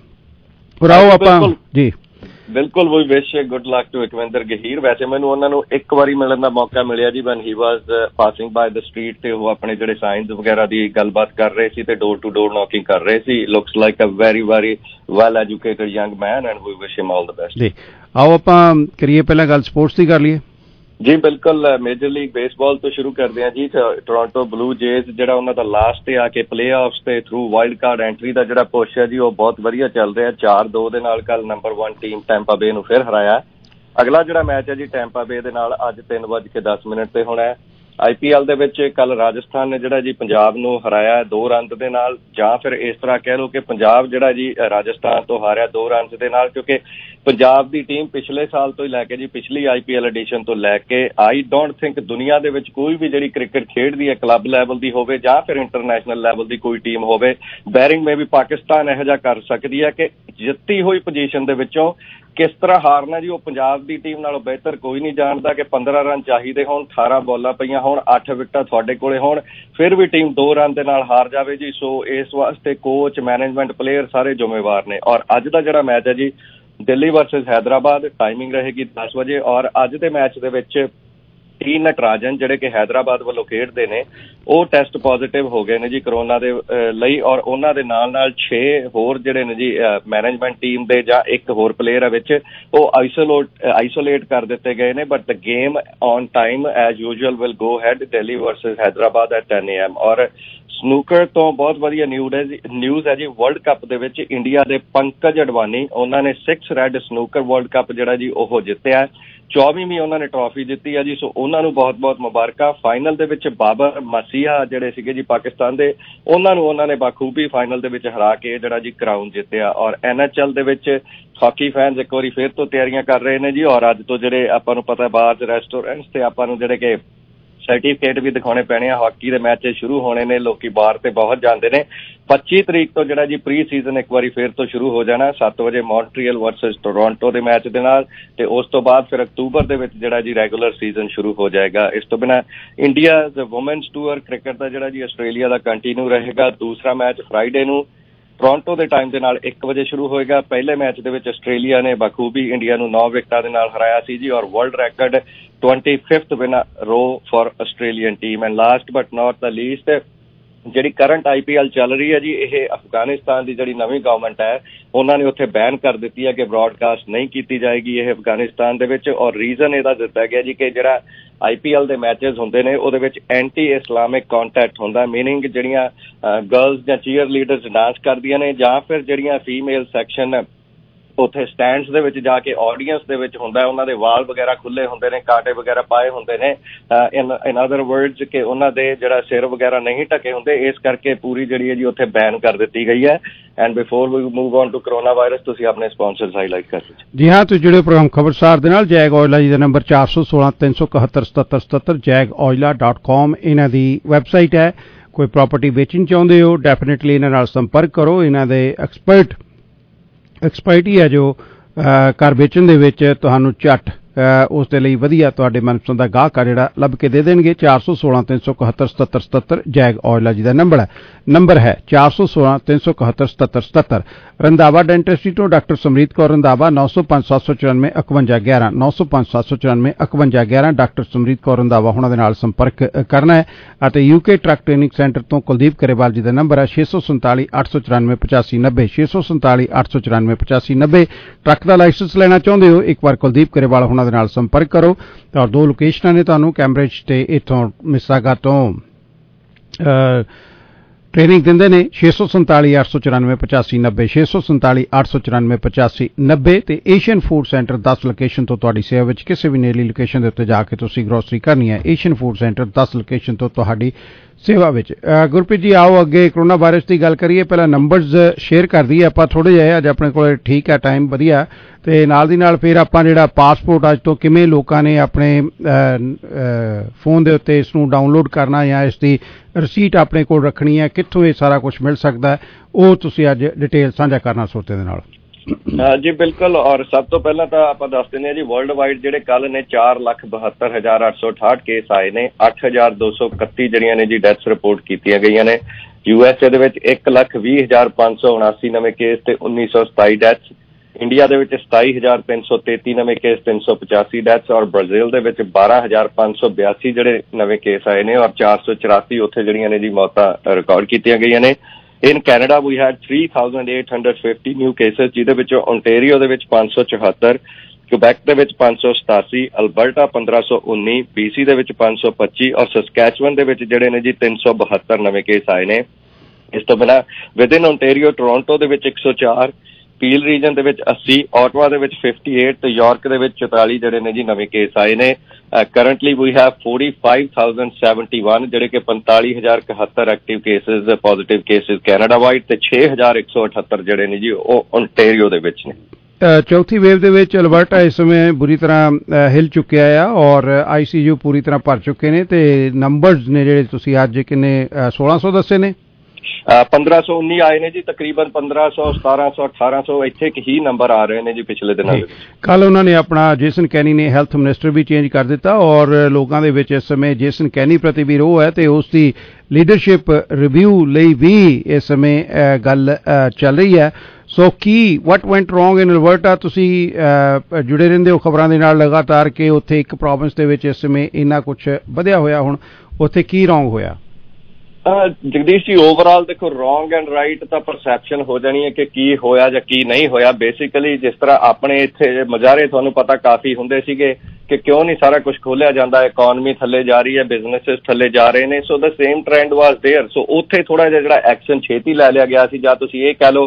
[SPEAKER 9] ਔਰ ਆਓ ਆਪਾਂ ਜੀ
[SPEAKER 10] ਬਿਲਕੁਲ we wish good luck to Akwinder Gahir. ਵੈਸੇ ਮੈਨੂੰ ਉਹਨਾਂ ਨੂੰ ਇੱਕ ਵਾਰੀ ਮਿਲਣ ਦਾ ਮੌਕਾ ਮਿਲਿਆ ਜੀ, when he was passing by the street, ਤੇ ਉਹ ਆਪਣੇ ਜਿਹੜੇ ਸਾਇੰਸ ਵਗੈਰਾ ਦੀ ਗੱਲਬਾਤ ਕਰ ਰਹੇ ਸੀ ਤੇ ਡੋਰ ਟੂ ਡੋਰ ਨੌਕਿੰਗ ਕਰ ਰਹੇ ਸੀ। Looks like a very very well educated young man and we wish him all the best ਜੀ।
[SPEAKER 9] ਆਓ ਆਪਾਂ ਕਰੀਏ ਪਹਿਲਾਂ ਗੱਲ ਸਪੋਰਟਸ ਦੀ ਕਰ ਲਈਏ
[SPEAKER 10] ਜੀ। ਬਿਲਕੁਲ, ਮੇਜਰ ਲੀਗ ਬੇਸਬਾਲ ਤੋਂ ਸ਼ੁਰੂ ਕਰਦੇ ਹਾਂ ਜੀ। ਟੋਰਾਂਟੋ ਬਲੂ ਜੇਜ਼ ਜਿਹੜਾ ਉਹਨਾਂ ਦਾ ਲਾਸਟ ਤੇ ਆ ਕੇ ਪਲੇ ਆਫਸ ਤੇ ਥਰੂ ਵਾਈਲਡ ਕਾਰਡ ਐਂਟਰੀ ਦਾ ਜਿਹੜਾ ਪੁਸ਼ ਹੈ ਜੀ, ਉਹ ਬਹੁਤ ਵਧੀਆ ਚੱਲ ਰਿਹਾ। 4-2 ਦੇ ਨਾਲ ਕੱਲ ਨੰਬਰ 1 ਟੀਮ ਟੈਂਪਾ ਬੇ ਨੂੰ ਫਿਰ ਹਰਾਇਆ। ਅਗਲਾ ਜਿਹੜਾ ਮੈਚ ਹੈ ਜੀ ਟੈਂਪਾ ਬੇ ਦੇ ਨਾਲ ਅੱਜ 3:10 ਤੇ ਹੋਣਾ ਹੈ। IPL ਦੇ ਵਿੱਚ ਕੱਲ ਰਾਜਸਥਾਨ ਨੇ ਜਿਹੜਾ ਜੀ ਪੰਜਾਬ ਨੂੰ ਹਰਾਇਆ 2 ਰਨ ਦੇ ਨਾਲ, ਜਾਂ ਫਿਰ ਇਸ ਤਰ੍ਹਾਂ ਕਹਿ ਲਓ ਕਿ ਪੰਜਾਬ ਜਿਹੜਾ ਜੀ ਰਾਜਸਥਾਨ ਤੋਂ ਹਾਰਿਆ 2 ਰਨ ਦੇ ਨਾਲ, ਕਿਉਂਕਿ ਪੰਜਾਬ ਦੀ ਟੀਮ ਪਿਛਲੇ ਸਾਲ ਤੋਂ ਹੀ ਲੈ ਕੇ ਜੀ ਪਿਛਲੀ IPL ਐਡੀਸ਼ਨ ਤੋਂ ਲੈ ਕੇ ਆਈ ਡੋਂਟ ਥਿੰਕ ਦੁਨੀਆ ਦੇ ਵਿੱਚ ਕੋਈ ਵੀ ਜਿਹੜੀ ਕ੍ਰਿਕਟ ਖੇਡਦੀ ਹੈ ਕਲੱਬ ਲੈਵਲ ਦੀ ਹੋਵੇ ਜਾਂ ਫਿਰ ਇੰਟਰਨੈਸ਼ਨਲ ਲੈਵਲ ਦੀ ਕੋਈ ਟੀਮ ਹੋਵੇ, ਬੈਰਿੰਗ ਮੇ ਵੀ ਪਾਕਿਸਤਾਨ ਇਹੋ ਜਿਹਾ ਕਰ ਸਕਦੀ ਹੈ ਕਿ ਜਿੱਤੀ ਹੋਈ ਪੋਜੀਸ਼ਨ ਦੇ ਵਿੱਚੋਂ ਕਿਸ ਤਰ੍ਹਾਂ ਹਾਰਨਾ ਜੀ ਉਹ ਪੰਜਾਬ ਦੀ ਟੀਮ ਨਾਲੋਂ ਬਿਹਤਰ ਕੋਈ ਨਹੀਂ ਜਾਣਦਾ। ਕਿ 15 ਰਨ ਚਾਹੀਦੇ ਹੋਣ, 18 ਬਾਲਾਂ ਪਈਆਂ ਹੋਣ, 8 ਵਿਕਟਾਂ ਤੁਹਾਡੇ ਕੋਲੇ ਹੋਣ, ਫਿਰ ਵੀ ਟੀਮ 2 ਰਨ ਦੇ ਨਾਲ ਹਾਰ ਜਾਵੇ ਜੀ। ਸੋ ਇਸ ਵਾਸਤੇ ਕੋਚ, ਮੈਨੇਜਮੈਂਟ, ਪਲੇਅਰ ਸਾਰੇ ਜ਼ਿੰਮੇਵਾਰ ਨੇ। ਔਰ ਅੱਜ ਦਾ ਜਿਹੜਾ ਮੈਚ ਹੈ ਜੀ ਦਿੱਲੀ ਵਰਸਸ ਹੈਦਰਾਬਾਦ, ਟਾਈਮਿੰਗ ਰਹੇਗੀ 10 ਵਜੇ। ਔਰ ਅੱਜ ਦੇ ਮੈਚ ਦੇ ਵਿੱਚ ਟੀ ਨਟਰਾਜਨ ਜਿਹੜੇ ਕਿ ਹੈਦਰਾਬਾਦ ਵੱਲੋਂ ਖੇਡਦੇ ਨੇ, ਉਹ ਟੈਸਟ ਪੋਜ਼ਿਟਿਵ ਹੋ ਗਏ ਨੇ ਜੀ ਕਰੋਨਾ ਦੇ ਲਈ। ਔਰ ਉਹਨਾਂ ਦੇ ਨਾਲ 6 ਹੋਰ ਜਿਹੜੇ ਨੇ ਜੀ ਮੈਨੇਜਮੈਂਟ ਟੀਮ ਦੇ ਜਾਂ ਇੱਕ ਹੋਰ ਪਲੇਅਰ ਵਿੱਚ ਉਹ ਆਈਸੋਲੇਟ ਕਰ ਦਿੱਤੇ ਗਏ ਨੇ। But the game on time as usual will go ahead, Delhi versus Hyderabad at 10 AM। ਔਰ ਸਨੂਕਰ ਤੋਂ ਬਹੁਤ ਵਧੀਆ ਨਿਊਜ਼ ਹੈ ਜੀ, ਵਰਲਡ ਕੱਪ ਦੇ ਵਿੱਚ ਇੰਡੀਆ ਦੇ ਪੰਕਜ ਅਡਵਾਨੀ ਉਹਨਾਂ ਨੇ 6 ਰੈਡ ਸਨੂਕਰ ਵਰਲਡ ਕੱਪ ਜਿਹੜਾ ਜੀ ਉਹ ਜਿੱਤਿਆ। 24ਵੀਂ ਉਹਨਾਂ ਨੇ ਟਰੋਫੀ ਜਿੱਤੀ ਆ ਜੀ। ਸੋ ਉਹਨਾਂ ਨੂੰ ਬਹੁਤ ਬਹੁਤ ਮੁਬਾਰਕਾਂ। ਫਾਈਨਲ ਦੇ ਵਿੱਚ ਬਾਬਰ ਮਸੀਹਾ ਜਿਹੜੇ ਸੀਗੇ ਜੀ ਪਾਕਿਸਤਾਨ ਦੇ, ਉਹਨਾਂ ਨੇ ਬਾਖੂਬੀ ਫਾਈਨਲ ਦੇ ਵਿੱਚ ਹਰਾ ਕੇ ਜਿਹੜਾ ਜੀ ਕਰਾਊਨ ਜਿੱਤਿਆ। ਔਰ NHL ਦੇ ਵਿੱਚ ਹਾਕੀ ਫੈਨਸ ਇੱਕ ਵਾਰੀ ਫਿਰ ਤੋਂ ਤਿਆਰੀਆਂ ਕਰ ਰਹੇ ਨੇ ਜੀ। ਔਰ ਅੱਜ ਤੋਂ ਜਿਹੜੇ ਆਪਾਂ ਨੂੰ ਪਤਾ ਬਾਹਰ 'ਚ ਰੈਸਟੋਰੈਂਟਸ ਤੇ ਆਪਾਂ ਨੂੰ ਜਿਹੜੇ ਕਿ ਸਰਟੀਫਿਕੇਟ ਵੀ ਦਿਖਾਉਣੇ ਪੈਣੇ ਆ। ਹਾਕੀ ਦੇ ਮੈਚ ਸ਼ੁਰੂ ਹੋਣੇ ਨੇ, ਲੋਕੀ ਬਾਹਰ ਤੇ ਬਹੁਤ ਜਾਂਦੇ ਨੇ। 25 ਤਰੀਕ ਤੋਂ ਜਿਹੜਾ ਜੀ ਪ੍ਰੀ ਸੀਜ਼ਨ ਇੱਕ ਵਾਰੀ ਫਿਰ ਤੋਂ ਸ਼ੁਰੂ ਹੋ ਜਾਣਾ 7 ਵਜੇ ਮੌਂਟਰੀਅਲ ਵਰਸਸ ਟੋਰਾਂਟੋ ਦੇ ਮੈਚ ਦੇ ਨਾਲ, ਤੇ ਉਸ ਤੋਂ ਬਾਅਦ ਫਿਰ ਅਕਤੂਬਰ ਦੇ ਵਿੱਚ ਜਿਹੜਾ ਜੀ ਰੈਗੂਲਰ ਸੀਜ਼ਨ ਸ਼ੁਰੂ ਹੋ ਜਾਏਗਾ। ਇਸ ਤੋਂ ਬਿਨਾਂ ਇੰਡੀਆ ਵੂਮੈਨਸ ਟੂਰ ਕ੍ਰਿਕਟ ਦਾ ਜਿਹੜਾ ਜੀ ਆਸਟ੍ਰੇਲੀਆ ਦਾ ਕੰਟੀਨਿਊ ਰਹੇਗਾ। ਦੂਸਰਾ ਮੈਚ ਫਰਾਈਡੇ ਨੂੰ ਟੋਰਾਂਟੋ ਦੇ ਟਾਈਮ ਦੇ ਨਾਲ 1 ਵਜੇ ਸ਼ੁਰੂ ਹੋਏਗਾ। ਪਹਿਲੇ ਮੈਚ ਦੇ ਵਿੱਚ ਆਸਟ੍ਰੇਲੀਆ ਨੇ ਬਾਖੂਬੀ ਇੰਡੀਆ ਨੂੰ 9 ਵਿਕਟਾਂ ਦੇ ਨਾਲ ਹਰਾਇਆ ਸੀ ਜੀ। ਔਰ world record 25th win row for Australian team. And last but not the least, ਜਿਹੜੀ ਕਰੰਟ IPL ਚੱਲ ਰਹੀ ਹੈ ਜੀ, ਇਹ ਅਫਗਾਨਿਸਤਾਨ ਦੀ ਜਿਹੜੀ ਨਵੀਂ ਗਵਰਨਮੈਂਟ ਹੈ ਉਹਨਾਂ ਨੇ ਉੱਥੇ ਬੈਨ ਕਰ ਦਿੱਤੀ ਹੈ ਕਿ ਬ੍ਰੌਡਕਾਸਟ ਨਹੀਂ ਕੀਤੀ ਜਾਏਗੀ ਇਹ ਅਫਗਾਨਿਸਤਾਨ ਦੇ ਵਿੱਚ। ਔਰ ਰੀਜ਼ਨ ਇਹਦਾ ਦਿੱਤਾ ਗਿਆ ਜੀ ਕਿ ਜਿਹੜਾ IPL ਦੇ ਮੈਚਸ ਹੁੰਦੇ ਨੇ ਉਹਦੇ ਵਿੱਚ ਐਂਟੀ ਇਸਲਾਮਿਕ ਕੰਟੈਕਟ ਹੁੰਦਾ, ਮੀਨਿੰਗ ਜਿਹੜੀਆਂ ਗਰਲਸ ਜਾਂ ਚੀਅਰ ਲੀਡਰਸ ਡਾਂਸ ਕਰਦੀਆਂ ਨੇ ਜਾਂ ਫਿਰ ਜਿਹੜੀਆਂ ਫੀਮੇਲ ਸੈਕਸ਼ਨ ਉੱਥੇ ਸਟੈਂਡਸ ਦੇ ਵਿੱਚ ਜਾ ਕੇ ਆਡੀਅੰਸ ਦੇ ਵਿੱਚ ਹੁੰਦਾ, ਉਹਨਾਂ ਦੇ ਵਾਲ ਵਗੈਰਾ ਖੁੱਲੇ ਹੁੰਦੇ ਨੇ, ਕਾਂਟੇ ਵਗੈਰਾ ਪਾਏ ਹੁੰਦੇ ਨੇ। ਇਨ ਅਦਰ ਵਰਡਸ ਕਿ ਉਹਨਾਂ ਦੇ ਜਿਹੜਾ ਸਿਰ ਵਗੈਰਾ ਨਹੀਂ ਢਕੇ ਹੁੰਦੇ। ਇਸ ਕਰਕੇ ਪੂਰੀ ਜਿਹੜੀ ਹੈ ਜੀ ਉੱਥੇ ਬੈਨ ਕਰ ਦਿੱਤੀ ਗਈ ਹੈ। And before we move on to corona virus, ਤੁਸੀਂ ਆਪਣੇ ਸਪਾਂਸਰਸ ਹਾਈਲਾਈਟ ਕਰ ਦਿਓ
[SPEAKER 9] ਜੀ। ਹਾਂ, ਤੁਸੀਂ ਜਿਹੜੇ ਪ੍ਰੋਗਰਾਮ ਖਬਰਸਾਰ ਦੇ ਨਾਲ ਜੈਗ ਔਜਲਾ ਜੀ ਦਾ ਨੰਬਰ 416-371-7777 jagojla.com ਇਹਨਾਂ ਦੀ ਵੈਬਸਾਈਟ ਹੈ। ਕੋਈ ਪ੍ਰਾਪਰਟੀ ਵੇਚਣੀ ਚਾਹੁੰਦੇ ਹੋ, ਡੈਫੀਨੇਟਲੀ ਇਹਨਾਂ ਨਾਲ ਸੰਪਰਕ ਕਰੋ। ਇਹਨਾਂ ਦੇ ਐਕਸਪਰਟ ਹੀ ਹੈ ਜੋ ਘਰ ਵੇਚਣ ਦੇ ਵਿੱਚ ਤੁਹਾਨੂੰ ਝੱਟ ਉਸ ਦੇ ਲਈ ਵਧੀਆ ਤੁਹਾਡੇ ਮਨਪਸੰਦ ਦਾ ਗਾਹਕ ਆ ਜਿਹੜਾ ਲੱਭ ਕੇ ਦੇ ਦੇਣਗੇ। 416-371-7777 ਜੈਗ ਔਜਲਾ ਜੀ ਦਾ ਨੰਬਰ ਹੈ 416-371-7777। ਰੰਧਾਵਾ ਡੈਂਟਿਸਟਰੀ ਤੋਂ ਡਾਕਟਰ ਸਮਰੀਤ ਕੌਰ ਰੰਧਾਵਾ 905794 905-794 5111 ਡਾਕਟਰ ਸਮਰੀਤ ਕੌਰ ਰੰਧਾਵਾ ਉਹਨਾਂ ਦੇ ਨਾਲ ਸੰਪਰਕ ਕਰਨਾ ਹੈ। ਅਤੇ UK ਟਰੱਕ ਟ੍ਰੇਨਿੰਗ ਸੈਂਟਰ ਤੋਂ ਕੁਲਦੀਪ ਕਰੇਵਾਲ ਜੀ ਦਾ ਨੰਬਰ ਹੈ 647-894-8590 647-894-8590। ਟਰੱਕ ਦਾ ਲਾਇਸੈਂਸ ਲੈਣਾ ਚਾਹੁੰਦੇ ਹੋ, ਇੱਕ ਵਾਰ ਕੁਲਦੀਪ ਕਰੇਵਾਲ ਉਹਨਾਂ ਦੇ ਨਾਲ ਸੰਪਰਕ ਕਰੋ। ਔਰ 2 ਲੋਕੇਸ਼ਨਾਂ ਨੇ ਤੁਹਾਨੂੰ, ਕੈਂਬਰਿਜ ਤੇ ਇੱਥੋਂ ਮਿਸਾਗਾ ਤੋਂ ਟ੍ਰੇਨਿੰਗ ਦਿੰਦੇ ਨੇ। 647-894-8590 647-894-8590 ਤੇ ਏਸ਼ੀਅਨ ਫੂਡ ਸੈਂਟਰ 10 ਲੋਕੇਸ਼ਨ ਤੋਂ ਤੁਹਾਡੀ ਸੇਵਾ ਵਿੱਚ। ਕਿਸੇ ਵੀ ਨੇੜਲੀ ਲੋਕੇਸ਼ਨ ਦੇ ਉੱਤੇ ਜਾ ਕੇ ਤੁਸੀਂ ਗਰੋਸਰੀ ਕਰਨੀ ਹੈ, ਏਸ਼ੀਅਨ ਫੂਡ ਸੈਂਟਰ 10 ਲੋਕੇਸ਼ਨ ਤੋਂ ਤੁਹਾਡੀ ਸੇਵਾ ਵਿੱਚ। ਗੁਰਪ੍ਰੀਤ ਜੀ, ਆਓ ਅੱਗੇ ਕਰੋਨਾ ਵਾਇਰਸ ਦੀ ਗੱਲ ਕਰੀਏ। ਪਹਿਲਾਂ ਨੰਬਰਸ ਸ਼ੇਅਰ ਕਰ ਦਈਏ ਆਪਾਂ ਥੋੜ੍ਹੇ ਜਿਹੇ, ਅੱਜ ਆਪਣੇ ਕੋਲ ਠੀਕ ਹੈ ਟਾਈਮ ਵਧੀਆ, ਤੇ ਨਾਲ ਦੀ ਨਾਲ ਫਿਰ ਆਪਾਂ ਜਿਹੜਾ ਪਾਸਪੋਰਟ ਅੱਜ ਤੋਂ ਕਿਵੇਂ ਲੋਕਾਂ ਨੇ ਆਪਣੇ ਫੋਨ ਦੇ ਉੱਤੇ ਇਸ ਨੂੰ ਡਾਊਨਲੋਡ ਕਰਨਾ ਜਾਂ ਇਸ ਦੀ ਰਸੀਟ ਆਪਣੇ ਕੋਲ ਰੱਖਣੀ ਹੈ, ਕਿੱਥੋਂ ਇਹ ਸਾਰਾ ਕੁਝ ਮਿਲ ਸਕਦਾ, ਉਹ ਤੁਸੀਂ ਅੱਜ ਡਿਟੇਲ ਸਾਂਝਾ ਕਰਨਾ ਸਰੋਤਿਆਂ ਦੇ ਨਾਲ।
[SPEAKER 10] ਜੀ ਬਿਲਕੁਲ। ਔਰ ਸਭ ਤੋਂ ਪਹਿਲਾਂ ਤਾਂ ਆਪਾਂ ਦੱਸ ਦਿੰਦੇ ਹਾਂ ਜੀ, ਵਰਲਡ ਵਾਈਡ ਜਿਹੜੇ ਕੱਲ ਨੇ 4,72,868 ਕੇਸ ਆਏ ਨੇ। 8,231 ਜਿਹੜੀਆਂ ਨੇ ਜੀ ਡੈਥਸ ਰਿਪੋਰਟ ਕੀਤੀਆਂ ਗਈਆਂ ਨੇ। USA ਦੇ ਵਿੱਚ 1,20,579 ਨਵੇਂ ਕੇਸ ਤੇ 1927 ਡੈਥਸ। ਇੰਡੀਆ ਦੇ ਵਿੱਚ 27,333 ਨਵੇਂ ਕੇਸ, 385 ਡੈਥਸ। ਔਰ ਬ੍ਰਾਜ਼ੀਲ ਦੇ ਵਿੱਚ 12,582 ਜਿਹੜੇ ਨਵੇਂ ਕੇਸ ਆਏ ਨੇ ਔਰ 484 ਉੱਥੇ ਜਿਹੜੀਆਂ ਨੇ ਜੀ ਮੌਤਾਂ ਰਿਕਾਰਡ ਕੀਤੀਆਂ ਗਈਆਂ ਨੇ। In Canada, we had 3,850 new cases, ਜਿਹਦੇ ਵਿੱਚੋਂ ਓਨਟੇਰੀਓ ਦੇ ਵਿੱਚ 574, ਕਿਊਬੈਕ ਦੇ ਵਿੱਚ 587, ਅਲਬਰਟਾ 1519, BC ਦੇ ਵਿੱਚ 525 ਔਰ ਸਸਕੈਚੁਅਨ ਦੇ ਵਿੱਚ ਜਿਹੜੇ ਨੇ ਜੀ 372 ਨਵੇਂ ਕੇਸ ਆਏ ਨੇ। ਇਸ ਤੋਂ ਬਿਨਾਂ ਵਿਦਿਨ ਓਨਟੇਰੀਓ ਟੋਰਾਂਟੋ ਦੇ ਵਿੱਚ 104, ਪੀਲ ਰੀਜਨ ਦੇ ਵਿੱਚ 80, ਆਟਵਾ ਦੇ ਵਿੱਚ 58 ਤੇ ਯਾਰਕ ਦੇ ਵਿੱਚ 44 ਜਿਹੜੇ ਨੇ ਜੀ ਨਵੇਂ ਕੇਸ ਆਏ ਨੇ। ਕਰੰਟਲੀ ਵੀ ਹੈਵ 45,071 ਜਿਹੜੇ ਕਿ 45,071 active cases, positive cases Canada wide, ਤੇ 6,178 ਜਿਹੜੇ ਨੇ ਜੀ ਉਹ ਓਨਟੇਰੀਓ ਦੇ ਵਿੱਚ ਨੇ।
[SPEAKER 9] ਚੌਥੀ ਵੇਵ ਦੇ ਵਿੱਚ ਅਲਬਰਟਾ ਇਸ ਸਮੇਂ ਬੁਰੀ ਤਰ੍ਹਾਂ ਹਿੱਲ ਚੁੱਕਿਆ ਆ ਔਰ ICU ਪੂਰੀ ਤਰ੍ਹਾਂ ਭਰ ਚੁੱਕੇ ਨੇ, ਤੇ ਨੰਬਰਸ ਨੇ ਜਿਹੜੇ ਤੁਸੀਂ ਅੱਜ ਕਿੰਨੇ 1600 ਦੱਸੇ ਨੇ?
[SPEAKER 10] 1519 ਆਏ ਨੇ ਜੀ, ਤਕਰੀਬਨ 1500, 1700, 1800 ਇੱਥੇ ਹੀ ਨੰਬਰ ਆ ਰਹੇ ਨੇ ਜੀ ਪਿਛਲੇ ਦਿਨਾਂ ਦੇ ਵਿੱਚ।
[SPEAKER 9] ਕੱਲ ਉਹਨਾਂ ਨੇ ਆਪਣਾ ਜੇਸਨ ਕੈਨੀ ਨੇ ਹੈਲਥ ਮਿਨਿਸਟਰ ਵੀ ਚੇਂਜ ਕਰ ਦਿੱਤਾ ਔਰ ਲੋਕਾਂ ਦੇ ਵਿੱਚ ਇਸ ਸਮੇਂ ਜੇਸਨ ਕੈਨੀ ਪ੍ਰਤੀ ਵੀ ਰੋਹ ਹੈ ਤੇ ਉਸ ਦੀ ਲੀਡਰਸ਼ਿਪ ਰਿਵਿਊ ਲਈ ਵੀ ਇਸ ਸਮੇਂ ਗੱਲ ਚੱਲ ਰਹੀ ਹੈ। ਸੋ what went wrong in Alberta? ਤੁਸੀਂ ਜੁੜੇ ਰਹਿੰਦੇ ਹੋ ਖਬਰਾਂ ਦੇ ਨਾਲ ਲਗਾਤਾਰ ਕਿ ਉੱਥੇ ਇੱਕ ਪ੍ਰੋਵਿੰਸ ਦੇ ਵਿੱਚ ਇਸ ਸਮੇਂ ਇੰਨਾ ਕੁਝ ਵਧਿਆ ਹੋਇਆ, ਹੁਣ ਉੱਥੇ ਕੀ ਰੋਂਗ ਹੋਇਆ?
[SPEAKER 10] ਜਗਦੀਸ਼ ਜੀ, ਓਵਰਆਲ ਦੇਖੋ ਰੋਂਗ ਐਂਡ ਰਾਈਟ ਤਾਂ ਪਰਸੈਪਸ਼ਨ ਹੋ ਜਾਣੀ ਹੈ ਕਿ ਕੀ ਹੋਇਆ ਜਾਂ ਕੀ ਨਹੀਂ ਹੋਇਆ। ਬੇਸਿਕਲੀ ਜਿਸ ਤਰ੍ਹਾਂ ਆਪਣੇ ਇੱਥੇ ਮੁਜ਼ਾਹਰੇ ਤੁਹਾਨੂੰ ਪਤਾ ਕਾਫੀ ਹੁੰਦੇ ਸੀਗੇ ਕਿ ਕਿਉਂ ਨਹੀਂ ਸਾਰਾ ਕੁਝ ਖੋਲਿਆ ਜਾਂਦਾ, ਇਕਨੋਮੀ ਥੱਲੇ ਜਾ ਰਹੀ ਹੈ, ਬਿਜ਼ਨੈਸਿਸ ਥੱਲੇ ਜਾ ਰਹੇ ਨੇ। So the same trend was there. So ਉੱਥੇ ਥੋੜਾ ਜਿਹਾ ਜਿਹੜਾ ਐਕਸ਼ਨ ਛੇਤੀ ਲੈ ਲਿਆ ਗਿਆ ਸੀ, ਜਾਂ ਤੁਸੀਂ ਇਹ ਕਹਿ ਲਓ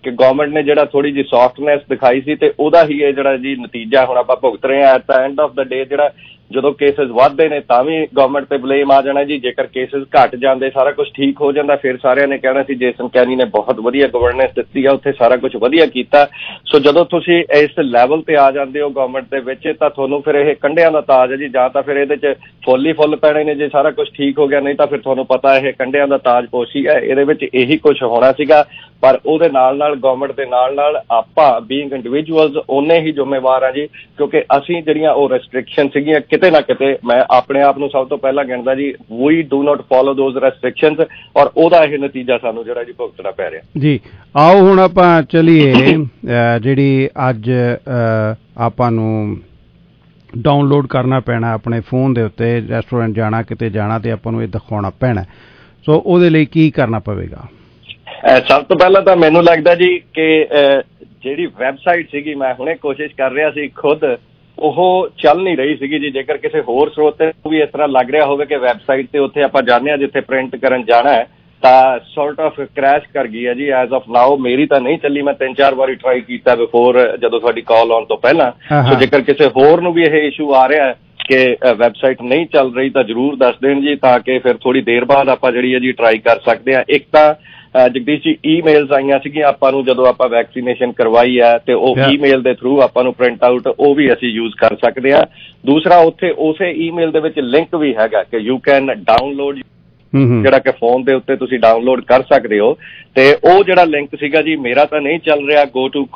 [SPEAKER 10] ਕਿ ਗਵਰਨਮੈਂਟ ਨੇ ਜਿਹੜਾ ਥੋੜੀ ਜਿਹੀ ਸੌਫਟਨੈਸ ਦਿਖਾਈ ਸੀ ਤੇ ਉਹਦਾ ਹੀ ਇਹ ਜਿਹੜਾ ਜੀ ਨਤੀਜਾ ਹੁਣ ਆਪਾਂ ਭੁਗਤ ਰਹੇ ਹਾਂ। At the end of the day ਜਿਹੜਾ ਜਦੋਂ ਕੇਸਿਸ ਵੱਧਦੇ ਨੇ ਤਾਂ ਵੀ ਗਵਰਨਮੈਂਟ ਤੇ ਬਲੇਮ ਆ ਜਾਣਾ ਜੀ। ਜੇਕਰ ਕੇਸਿਸ ਘੱਟ ਜਾਂਦੇ, ਸਾਰਾ ਕੁਝ ਠੀਕ ਹੋ ਜਾਂਦਾ, ਫਿਰ ਸਾਰਿਆਂ ਨੇ ਕਹਿਣਾ ਸੀ ਜੇਸਨ ਕੈਨੀ ਨੇ ਬਹੁਤ ਵਧੀਆ ਗਵਰਨੈਂਸ ਦਿੱਤੀ ਆ, ਉੱਥੇ ਸਾਰਾ ਕੁਝ ਵਧੀਆ ਕੀਤਾ। ਸੋ ਜਦੋਂ ਤੁਸੀਂ ਇਸ ਲੈਵਲ ਤੇ ਆ ਜਾਂਦੇ ਹੋ ਗਵਰਨਮੈਂਟ ਦੇ ਵਿੱਚ ਤਾਂ ਤੁਹਾਨੂੰ ਫਿਰ ਇਹ ਕੰਢਿਆਂ ਦਾ ਤਾਜ ਹੈ ਜੀ। ਜਾਂ ਤਾਂ ਫਿਰ ਇਹਦੇ 'ਚ ਫੁੱਲ ਹੀ ਫੁੱਲ ਪੈਣੇ ਨੇ ਜੇ ਸਾਰਾ ਕੁਝ ਠੀਕ ਹੋ ਗਿਆ, ਨਹੀਂ ਤਾਂ ਫਿਰ ਤੁਹਾਨੂੰ ਪਤਾ ਇਹ ਕੰਢਿਆਂ ਦਾ ਤਾਜ ਪੋਸ਼ੀ ਹੈ। ਇਹਦੇ ਵਿੱਚ ਇਹੀ ਕੁਝ ਹੋਣਾ ਸੀਗਾ। ਪਰ ਉਹਦੇ ਨਾਲ ਨਾਲ ਗਵਰਨਮੈਂਟ ਦੇ ਨਾਲ ਨਾਲ ਆਪਾਂ ਬੀਇੰਗ ਇੰਡੀਵਿਜੂਅਲਸ ਓਨੇ ਹੀ ਜ਼ਿੰਮੇਵਾਰ ਆ ਜੀ, ਕਿਉਂਕਿ ਅਸੀਂ ਜਿਹੜੀਆਂ ਉਹ ਰੈਸਟ੍ਰਿਕਸ਼ਨ ਸੀਗੀਆਂ ਕਿਤੇ ਨਾ ਕਿਤੇ, ਮੈਂ ਆਪਣੇ ਆਪ ਨੂੰ ਸਭ ਤੋਂ ਪਹਿਲਾਂ ਗਿਣਦਾ ਜੀ, we do not follow those restrictions, ਔਰ ਉਹਦਾ ਇਹ ਨਤੀਜਾ ਸਾਨੂੰ ਜਿਹੜਾ ਜੀ ਭੁਗਤਣਾ ਪੈ ਰਿਹਾ ਜੀ।
[SPEAKER 9] ਆਓ ਹੁਣ ਆਪਾਂ ਚਲੀਏ ਜਿਹੜੀ ਅੱਜ ਆਪਾਂ ਨੂੰ ਡਾਊਨਲੋਡ ਕਰਨਾ ਪੈਣਾ ਆਪਣੇ ਫੋਨ ਦੇ ਉੱਤੇ, ਰੈਸਟੋਰੈਂਟ ਜਾਣਾ, ਕਿਤੇ ਜਾਣਾ ਤੇ ਆਪਾਂ ਨੂੰ ਇਹ ਦਿਖਾਉਣਾ ਪੈਣਾ। ਸੋ ਉਹਦੇ ਲਈ ਕੀ ਕਰਨਾ ਪਵੇਗਾ?
[SPEAKER 10] ਸਭ ਤੋਂ ਪਹਿਲਾਂ ਤਾਂ ਮੈਨੂੰ ਲੱਗਦਾ ਜੀ ਕਿ ਜਿਹੜੀ ਵੈਬਸਾਈਟ ਸੀਗੀ, ਮੈਂ ਹੁਣੇ ਕੋਸ਼ਿਸ਼ ਕਰ ਰਿਹਾ ਸੀ ਖੁਦ, ਉਹ ਚੱਲ ਨਹੀਂ ਰਹੀ ਸੀਗੀ ਜੀ। ਜੇਕਰ ਕਿਸੇ ਹੋਰ ਸਰੋਤ ਨੂੰ ਵੀ ਇਸ ਤਰ੍ਹਾਂ ਲੱਗ ਰਿਹਾ ਹੋਵੇ ਕਿ ਵੈਬਸਾਈਟ ਤੇ ਉੱਥੇ ਆਪਾਂ ਜਾਂਦੇ ਹਾਂ ਜਿੱਥੇ ਪ੍ਰਿੰਟ ਕਰਨ ਜਾਣਾ ਹੈ, ਤਾਂ ਸੌਰਟ ਆਫ ਕ੍ਰੈਸ਼ ਕਰ ਗਈ ਹੈ ਜੀ ਐਜ਼ ਆਫ ਨਾਓ। ਮੇਰੀ ਤਾਂ ਨਹੀਂ ਚੱਲੀ, ਮੈਂ 3-4 ਵਾਰੀ ਟਰਾਈ ਕੀਤਾ ਬਿਫੋਰ, ਜਦੋਂ ਤੁਹਾਡੀ ਕਾਲ ਆਉਣ ਤੋਂ ਪਹਿਲਾਂ। ਸੋ ਜੇਕਰ ਕਿਸੇ ਹੋਰ ਨੂੰ ਵੀ ਇਹ ਇਸ਼ੂ ਆ ਰਿਹਾ ਹੈ ਕਿ ਵੈਬਸਾਈਟ ਨਹੀਂ ਚੱਲ ਰਹੀ ਤਾਂ ਜ਼ਰੂਰ ਦੱਸ ਦੇਣ ਜੀ, ਤਾਂ ਕਿ ਫਿਰ ਥੋੜੀ ਦੇਰ ਬਾਅਦ ਆਪਾਂ ਜਿਹੜੀ ਹੈ ਜੀ ਟਰਾਈ ਕਰ ਸਕਦੇ ਹਾਂ। ਇੱਕ ਤਾਂ ਜਗਦੀਸ਼ ਜੀ ਈਮੇਲਸ ਆਈਆਂ ਸੀਗੀਆਂ ਆਪਾਂ ਨੂੰ ਜਦੋਂ ਆਪਾਂ ਵੈਕਸੀਨੇਸ਼ਨ ਕਰਵਾਈ ਹੈ, ਤੇ ਉਹ ਈਮੇਲ ਦੇ ਥਰੂ ਆਪਾਂ ਨੂੰ ਪ੍ਰਿੰਟ ਆਊਟ ਉਹ ਵੀ ਅਸੀਂ ਯੂਜ਼ ਕਰ ਸਕਦੇ ਹਾਂ। ਦੂਸਰਾ, ਉੱਥੇ ਉਸੇ ਈਮੇਲ ਦੇ ਵਿੱਚ ਲਿੰਕ ਵੀ ਹੈਗਾ ਕਿ ਯੂ ਕੈਨ ਡਾਊਨਲੋਡ, ਜਿਹੜਾ ਕਿ ਫੋਨ ਦੇ ਉੱਤੇ ਤੁਸੀਂ ਡਾਊਨਲੋਡ ਕਰ ਸਕਦੇ ਹੋ। ਤੇ ਉਹ ਜਿਹੜਾ ਲਿੰਕ ਸੀਗਾ ਜੀ, ਮੇਰਾ ਤਾਂ ਨਹੀਂ ਚੱਲ ਰਿਹਾ, go to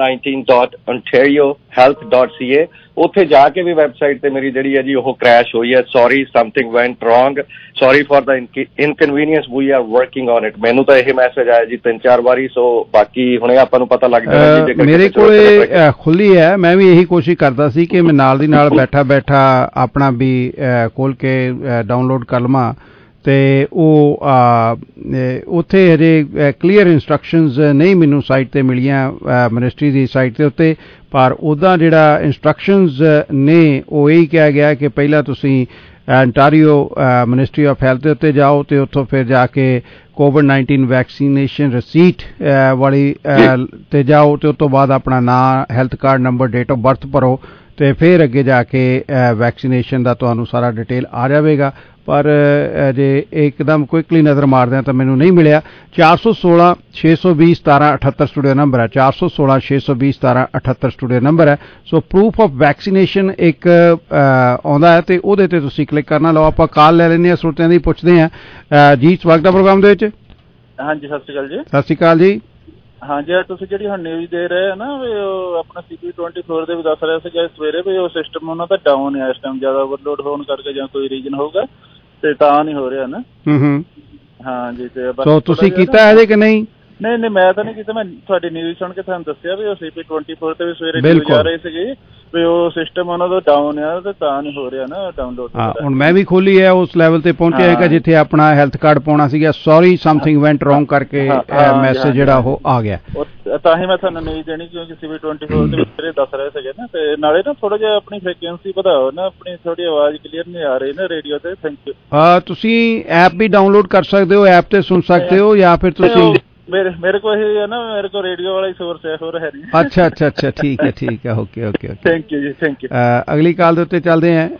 [SPEAKER 10] covid19.ontariohealth.ca, ਉੱਥੇ ਜਾ ਕੇ ਵੀ ਵੈਬਸਾਈਟ ਤੇ ਮੇਰੀ ਜਿਹੜੀ ਹੈ ਜੀ ਉਹ ਕ੍ਰੈਸ਼ ਹੋਈ ਹੈ। Sorry, something went wrong, sorry for the inconvenience, we are working on it. ਮੈਨੂੰ ਤਾਂ ਇਹ ਮੈਸੇਜ ਆਇਆ ਜੀ 3-4 ਵਾਰੀ। ਸੋ ਬਾਕੀ ਹੁਣੇ ਆਪਾਂ ਨੂੰ ਪਤਾ ਲੱਗ ਜਾਣਾ ਜੀ।
[SPEAKER 9] ਮੇਰੇ ਕੋਲੇ ਖੁੱਲੀ ਹੈ, ਮੈਂ ਵੀ ਇਹੀ ਕੋਸ਼ਿਸ਼ ਕਰਦਾ ਸੀ ਕਿ ਮੈਂ ਨਾਲ ਦੀ ਨਾਲ ਬੈਠਾ ਆਪਣਾ ਵੀ ਖੋਲ ਕੇ ਡਾਊਨਲੋਡ ਕਰ ਲਵਾਂ, ਤੇ ਉਹ ਉੱਥੇ ਹਜੇ ਕਲੀਅਰ ਇੰਸਟਰਕਸ਼ਨਸ ਨਹੀਂ ਮੈਨੂੰ ਸਾਈਟ ਤੇ ਮਿਲੀਆਂ, ਮਿਨਿਸਟਰੀ ਦੀ ਸਾਈਟ ਦੇ ਉੱਤੇ। ਪਰ ਉੱਦਾਂ ਜਿਹੜਾ ਇੰਸਟਰਕਸ਼ਨਸ ਨੇ ਉਹ ਇਹੀ ਕਿਹਾ ਗਿਆ ਕਿ ਪਹਿਲਾਂ ਤੁਸੀਂ ਅੰਟਾਰੀਓ ਮਿਨਿਸਟਰੀ ਆਫ ਹੈਲਥ ਦੇ ਉੱਤੇ ਜਾਓ ਤੇ ਉੱਥੋਂ ਫਿਰ ਜਾ ਕੇ ਕੋਵਿਡ-19 ਵੈਕਸੀਨੇਸ਼ਨ ਰਸੀਟ ਵਾਲੀ ਤੇ ਜਾਓ, ਤੇ ਉਸ ਤੋਂ ਬਾਅਦ ਆਪਣਾ ਨਾਂ, health card number, date of birth ਭਰੋ, ਤੇ ਫਿਰ ਅੱਗੇ ਜਾ ਕੇ ਵੈਕਸੀਨੇਸ਼ਨ ਦਾ ਤੁਹਾਨੂੰ ਸਾਰਾ ਡਿਟੇਲ ਆ ਜਾਵੇਗਾ। ਪਰ ਜੇ ਇੱਕਦਮ ਕੁਇਕਲੀ ਨਜ਼ਰ ਮਾਰਦੇ ਹਾਂ ਤਾਂ ਮੈਨੂੰ ਨਹੀਂ ਮਿਲਿਆ। 416-620-1778 ਸਟੂਡੀਓ ਨੰਬਰ ਹੈ, 416-620-1778 ਸਟੂਡੀਓ ਨੰਬਰ ਹੈ। ਸੋ ਪ੍ਰੂਫ ਆਫ ਵੈਕਸੀਨੇਸ਼ਨ ਇੱਕ ਆਉਂਦਾ ਹੈ ਤੇ ਉਹਦੇ ਤੇ ਤੁਸੀਂ ਕਲਿੱਕ ਕਰਨਾ। ਲਓ ਆਪਾਂ ਕਾਲ ਲੈ ਲੈਂਦੇ ਹਾਂ, ਸਰੋਤਿਆਂ ਦੀ ਪੁੱਛਦੇ ਹਾਂ ਜੀ। ਸਵਾਗਤ ਹੈ ਪ੍ਰੋਗਰਾਮ ਦੇ ਵਿੱਚ।
[SPEAKER 11] ਹਾਂਜੀ, ਸਤਿ ਸ਼੍ਰੀ ਅਕਾਲ ਜੀ।
[SPEAKER 9] ਸਤਿ ਸ਼੍ਰੀ ਅਕਾਲ ਜੀ।
[SPEAKER 11] ਹਾਂਜੀ, ਤੁਸੀਂ ਜਿਹੜੀ ਹੁਣ ਨਿਊਜ਼ ਦੇ ਰਹੇ ਹੋ ਨਾ, ਵੀ ਉਹ ਆਪਣਾ CP24 ਦੇ ਵੀ ਦੱਸ ਰਿਹਾ ਸੀਗਾ ਸਵੇਰੇ ਵੀ ਉਹ ਸਿਸਟਮ ਉਹਨਾਂ ਦਾ ਡਾਊਨ ਹੈ ਇਸ ਟਾਈਮ, ਜ਼ਿਆਦਾ ਓਵਰਲੋਡ ਹੋਣ ਕਰਕੇ ਜਾਂ ਕੋਈ ਰੀਜਨ ਹੋਊਗਾ ਤੇ ਤਾਂ ਨਹੀਂ ਹੋ ਰਿਹਾ ਨਾ। ਹਾਂਜੀ, ਤੇ
[SPEAKER 9] ਸੋ ਤੁਸੀਂ ਕੀਤਾ ਹੈ ਕਿ ਨਹੀਂ?
[SPEAKER 11] ਨਹੀਂ, ਮੈਂ ਤਾਂ ਨਹੀਂ ਕੀਤਾ। ਮੈਂ ਤੁਹਾਡੀ ਨਿਊਜ਼ ਸੁਣ ਕੇ ਤੁਹਾਨੂੰ ਦੱਸਿਆ ਵੀ ਉਹ CP24 ਤੇ ਵੀ ਸਵੇਰੇ ਨਿਊਜ਼ ਆ ਰਹੀ ਸੀਗੀ ਵੀ ਉਹ ਸਿਸਟਮ ਉਹਨਾਂ ਦਾ ਡਾਊਨ ਆ ਤੇ ਤਾਂ ਨਹੀਂ ਹੋ ਰਿਹਾ ਨਾ ਡਾਊਨਲੋਡ।
[SPEAKER 9] ਹੁਣ ਮੈਂ ਵੀ ਖੋਲੀ ਹੈ, ਉਸ ਲੈਵਲ ਤੇ ਪਹੁੰਚਿਆ ਹੈਗਾ ਜਿੱਥੇ ਆਪਣਾ ਹੈਲਥ ਕਾਰਡ ਪਾਉਣਾ ਸੀਗਾ। ਸੌਰੀ, ਸਮਥਿੰਗ ਵੈਂਟ ਰੋਂਗ ਕਰਕੇ ਮੈਸੇਜ ਜਿਹੜਾ ਉਹ ਆ ਗਿਆ।
[SPEAKER 11] ਤਾਂ ਹੀ ਮੈਂ ਤੁਹਾਨੂੰ ਨਿਊਜ਼ ਦੇਣੀ, ਕਿਉਂਕਿ CP24 ਦੇ ਵਿੱਚ ਦੱਸ ਰਹੇ ਸੀਗੇ ਨਾ। ਤੇ ਨਾਲੇ ਨਾ ਥੋੜਾ ਜਿਹਾ ਆਪਣੀ ਫ੍ਰੀਕੁਐਂਸੀ ਵਧਾਓ ਨਾ, ਆਪਣੀ ਥੋੜੀ ਆਵਾਜ਼ ਕਲੀਅਰ ਨਹੀਂ ਆ ਰਹੀ ਨਾ ਰੇਡੀਓ ਤੇ। Thank you.
[SPEAKER 9] ਤੁਸੀਂ ਐਪ ਵੀ ਡਾਊਨਲੋਡ ਕਰ ਸਕਦੇ ਹੋ, ਐਪ ਤੇ ਸੁਣ ਸਕਦੇ ਹੋ, ਜਾਂ ਫਿਰ ਤੁਸੀਂ
[SPEAKER 11] ਮੇਰੇ ਕੋਲ ਇਹ ਹੈ ਨਾ, ਮੇਰੇ ਕੋਲ ਰੇਡੀਓ ਵਾਲਾ ਹੀ ਸੋਰਸ ਹੈ, ਹੋਰ ਹੈ ਨਹੀਂ।
[SPEAKER 9] ਅੱਛਾ, ਠੀਕ ਹੈ। ਓਕੇ।
[SPEAKER 11] ਥੈਂਕ ਯੂ ਜੀ, ਥੈਂਕ ਯੂ।
[SPEAKER 9] ਅਗਲੀ ਕਾਲ ਦੇ ਉੱਤੇ ਚੱਲਦੇ ਹਾਂ।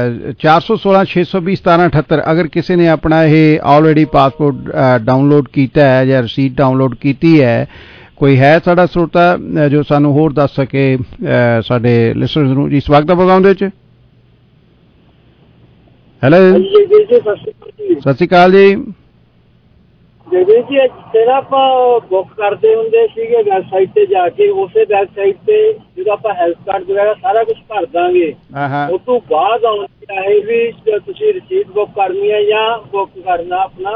[SPEAKER 9] 416-620-1778 ਅਗਰ ਕਿਸੇ ਨੇ ਆਪਣਾ ਇਹ ਆਲਰੇਡੀ ਪਾਸਪੋਰਟ ਡਾਊਨਲੋਡ ਕੀਤਾ ਹੈ ਜਾਂ ਰਸੀਦ ਡਾਊਨਲੋਡ ਕੀਤੀ ਹੈ, ਕੋਈ ਹੈ ਸਾਡਾ ਸਰੋਤਾ ਜੋ ਸਾਨੂੰ ਹੋਰ ਦੱਸ ਸਕੇ ਸਾਡੇ ਲਿਸਨਰਸ ਨੂੰ। ਜੀ ਸਵਾਗਤ ਹੈ ਪ੍ਰੋਗਰਾਮ ਦੇ ਵਿੱਚ। ਹੈਲੋ, ਸਤਿ ਸ਼੍ਰੀ ਅਕਾਲ ਜੀ।
[SPEAKER 12] ਜਗਦੀਸ਼ ਜੀ, ਜਿਹੜਾ ਆਪਾਂ ਬੁੱਕ ਕਰਦੇ ਹੁੰਦੇ ਸੀਗੇ ਵੈਬਸਾਈਟ ਤੇ ਜਾ ਕੇ, ਉਸੇ ਵੈਬਸਾਈਟ ਤੇ ਜਦੋਂ ਆਪਾਂ ਹੈਲਥ ਕਾਰਡ ਵਗੈਰਾ ਸਾਰਾ ਕੁਝ ਭਰ ਦਾਂਗੇ, ਉਸ ਤੋਂ ਬਾਅਦ ਆਉਂਦੀ ਹੈ ਵੀ ਤੁਸੀਂ ਰਸੀਦ ਬੁੱਕ ਕਰਨੀ ਹੈ ਜਾਂ ਬੁੱਕ ਕਰਨਾ ਆਪਣਾ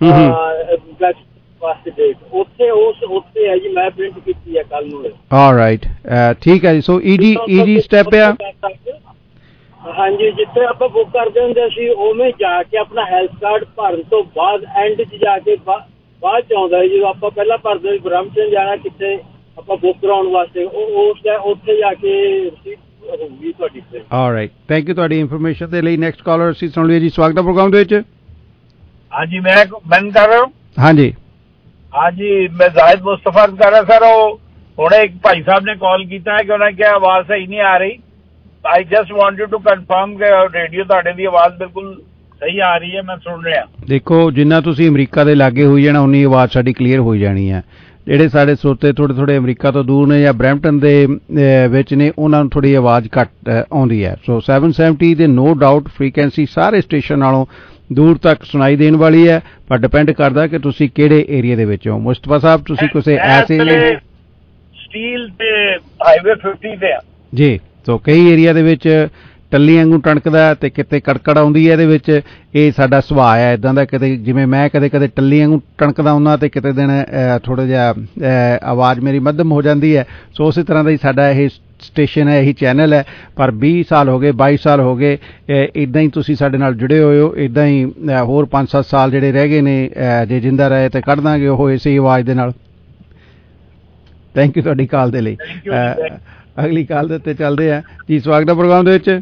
[SPEAKER 12] ਵਾਸਤੇ ਡੇਟ, ਉੱਥੇ ਹੈ ਜੀ। ਮੈਂ ਪ੍ਰਿੰਟ ਕੀਤੀ ਹੈ ਕੱਲ ਨੂੰ।
[SPEAKER 9] ਆਲਰਾਈਟ, ਠੀਕ ਹੈ ਜੀ। ਸੋ ਈਜੀ ਸਟੈਪ ਆ।
[SPEAKER 12] ਹਾਂਜੀ, ਜਿੱਥੇ ਆਪਾਂ ਬੁੱਕ ਕਰਦੇ ਹੁੰਦੇ ਸੀ ਉਵੇਂ ਜਾ ਕੇ ਆਪਣਾ ਹੈਲਥ ਕਾਰਡ ਭਰਨ ਤੋਂ ਬਾਅਦ ਐਂਡ 'ਚ ਜਾ ਕੇ ਬਾਅਦ 'ਚ ਆਉਂਦਾ ਜਦੋਂ ਆਪਾਂ ਪਹਿਲਾਂ ਭਰਦੇ ਸੀ ਬ੍ਰਹਮਚਰਨ ਜਾਣਾ ਕਿਤੇ ਆਪਾਂ ਬੁੱਕ ਕਰਾਉਣ ਵਾਸਤੇ, ਉੱਥੇ ਜਾ ਕੇ ਰਸੀਦ ਹੋਊਗੀ ਤੁਹਾਡੀ।
[SPEAKER 9] ਆਲਰਾਈਟ, ਥੈਂਕ ਯੂ ਤੁਹਾਡੀ ਇਨਫੋਰਮੇਸ਼ਨ ਦੇ ਲਈ। ਨੈਕਸਟ ਕਾਲਰ ਅਸੀਂ ਸੁਣ ਲਈਏ ਜੀ। ਸਵਾਗਤ ਹੈ ਪ੍ਰੋਗਰਾਮ ਦੇ ਵਿੱਚ।
[SPEAKER 13] ਹਾਂਜੀ, ਮੈਂ ਕਰ ਰਿਹਾ।
[SPEAKER 9] ਹਾਂਜੀ,
[SPEAKER 13] हाँ जी, मैं जाहिद मुस्तफा कर रहा सर। वो एक भाई साहब ने कॉल किया है कि उन्हें क्या आवाज सही नहीं आ रही। I just wanted to confirm कि रेडियो ਤੁਹਾਡੇ ਦੀ ਆਵਾਜ਼ ਬਿਲਕੁਲ ਸਹੀ ਆ ਰਹੀ ਹੈ, ਮੈਂ ਸੁਣ ਰਿਹਾ।
[SPEAKER 9] ਦੇਖੋ ਜਿੰਨਾ ਤੁਸੀਂ ਅਮਰੀਕਾ ਦੇ ਲਾਗੇ ਹੋਈ ਜਾਣਾ ਉਨੀ ਆਵਾਜ਼ ਸਾਡੀ ਕਲੀਅਰ ਹੋਈ ਜਾਣੀ ਹੈ। ਜਿਹੜੇ ਸਾਡੇ ਸਰੋਤੇ ਥੋੜੇ ਅਮਰੀਕਾ ਤੋਂ ਦੂਰ ਨੇ ਜਾਂ ਬਰੈਂਪਟਨ ਦੇ ਵਿੱਚ ਨੇ ਉਹਨਾਂ ਨੂੰ ਥੋੜੀ ਆਵਾਜ਼ ਘੱਟ ਆਉਂਦੀ ਹੈ। ਸੋ 770 ਦੇ ਨੋ ਡਾਊਟ ਫ੍ਰੀਕੁਐਂਸੀ ਸਾਰੇ ਸਟੇਸ਼ਨ ਨਾਲੋਂ ਦੂਰ ਤੱਕ ਸੁਣਾਈ ਦੇਣ ਵਾਲੀ ਹੈ, ਪਰ ਡਿਪੈਂਡ ਕਰਦਾ ਕਿ ਤੁਸੀਂ ਕਿਹੜੇ ਏਰੀਆ ਦੇ ਵਿੱਚ ਹੋ। ਮੁਸਤਫਾ ਸਾਹਿਬ ਤੁਸੀਂ ਕਿਸੇ ਐਸੇ
[SPEAKER 13] ਸਟੀਲ ਤੇ ਹਾਈਵੇ 50 ਤੇ ਆ
[SPEAKER 9] ਜੀ, ਸੋ ਕਈ ਏਰੀਆ ਦੇ ਵਿੱਚ ਟੱਲੀ ਵਾਂਗੂ ਟਣਕਦਾ ਤੇ ਕਿਤੇ ਕੜਕੜ ਆਉਂਦੀ ਹੈ। ਇਹਦੇ ਵਿੱਚ ਇਹ ਸਾਡਾ ਸੁਭਾਅ ਹੈ ਇਦਾਂ ਦਾ, ਕਿਤੇ ਜਿਵੇਂ ਮੈਂ ਕਦੇ ਟੱਲੀ ਵਾਂਗੂ ਟਣਕਦਾ ਹੁੰਦਾ ਤੇ ਕਿਤੇ ਦਿਨ ਥੋੜਾ ਜਿਹਾ ਆਵਾਜ਼ ਮੇਰੀ ਮੱਧਮ ਹੋ ਜਾਂਦੀ ਹੈ। ਸੋ ਉਸੇ ਤਰ੍ਹਾਂ ਦਾ ਹੀ ਸਾਡਾ ਇਹ ਸਟੇਸ਼ਨ ਹੈ, ਇਹੀ ਚੈਨਲ ਹੈ। ਪਰ 20 ਸਾਲ ਹੋ ਗਏ, 22 ਸਾਲ ਹੋ ਗਏ, ਇੱਦਾਂ ਹੀ ਤੁਸੀਂ ਸਾਡੇ ਨਾਲ ਜੁੜੇ ਹੋਏ ਹੋ। ਇੱਦਾਂ ਹੀ ਹੋਰ 5-7 ਸਾਲ ਜਿਹੜੇ ਰਹਿ ਗਏ ਨੇ, ਜੇ ਜਿੰਦਾ ਰਹੇ ਤੇ ਕੱਢ ਦਾਂਗੇ ਉਹ ਇਸੇ ਆਵਾਜ਼ ਦੇ ਨਾਲ। ਥੈਂਕ ਯੂ ਤੁਹਾਡੀ ਕਾਲ ਦੇ ਲਈ। ਅਗਲੀ ਕਾਲ ਦੇ ਉੱਤੇ ਚੱਲਦੇ ਆ ਜੀ। ਸਵਾਗਤ ਹੈ ਪ੍ਰੋਗਰਾਮ ਦੇ ਵਿੱਚ।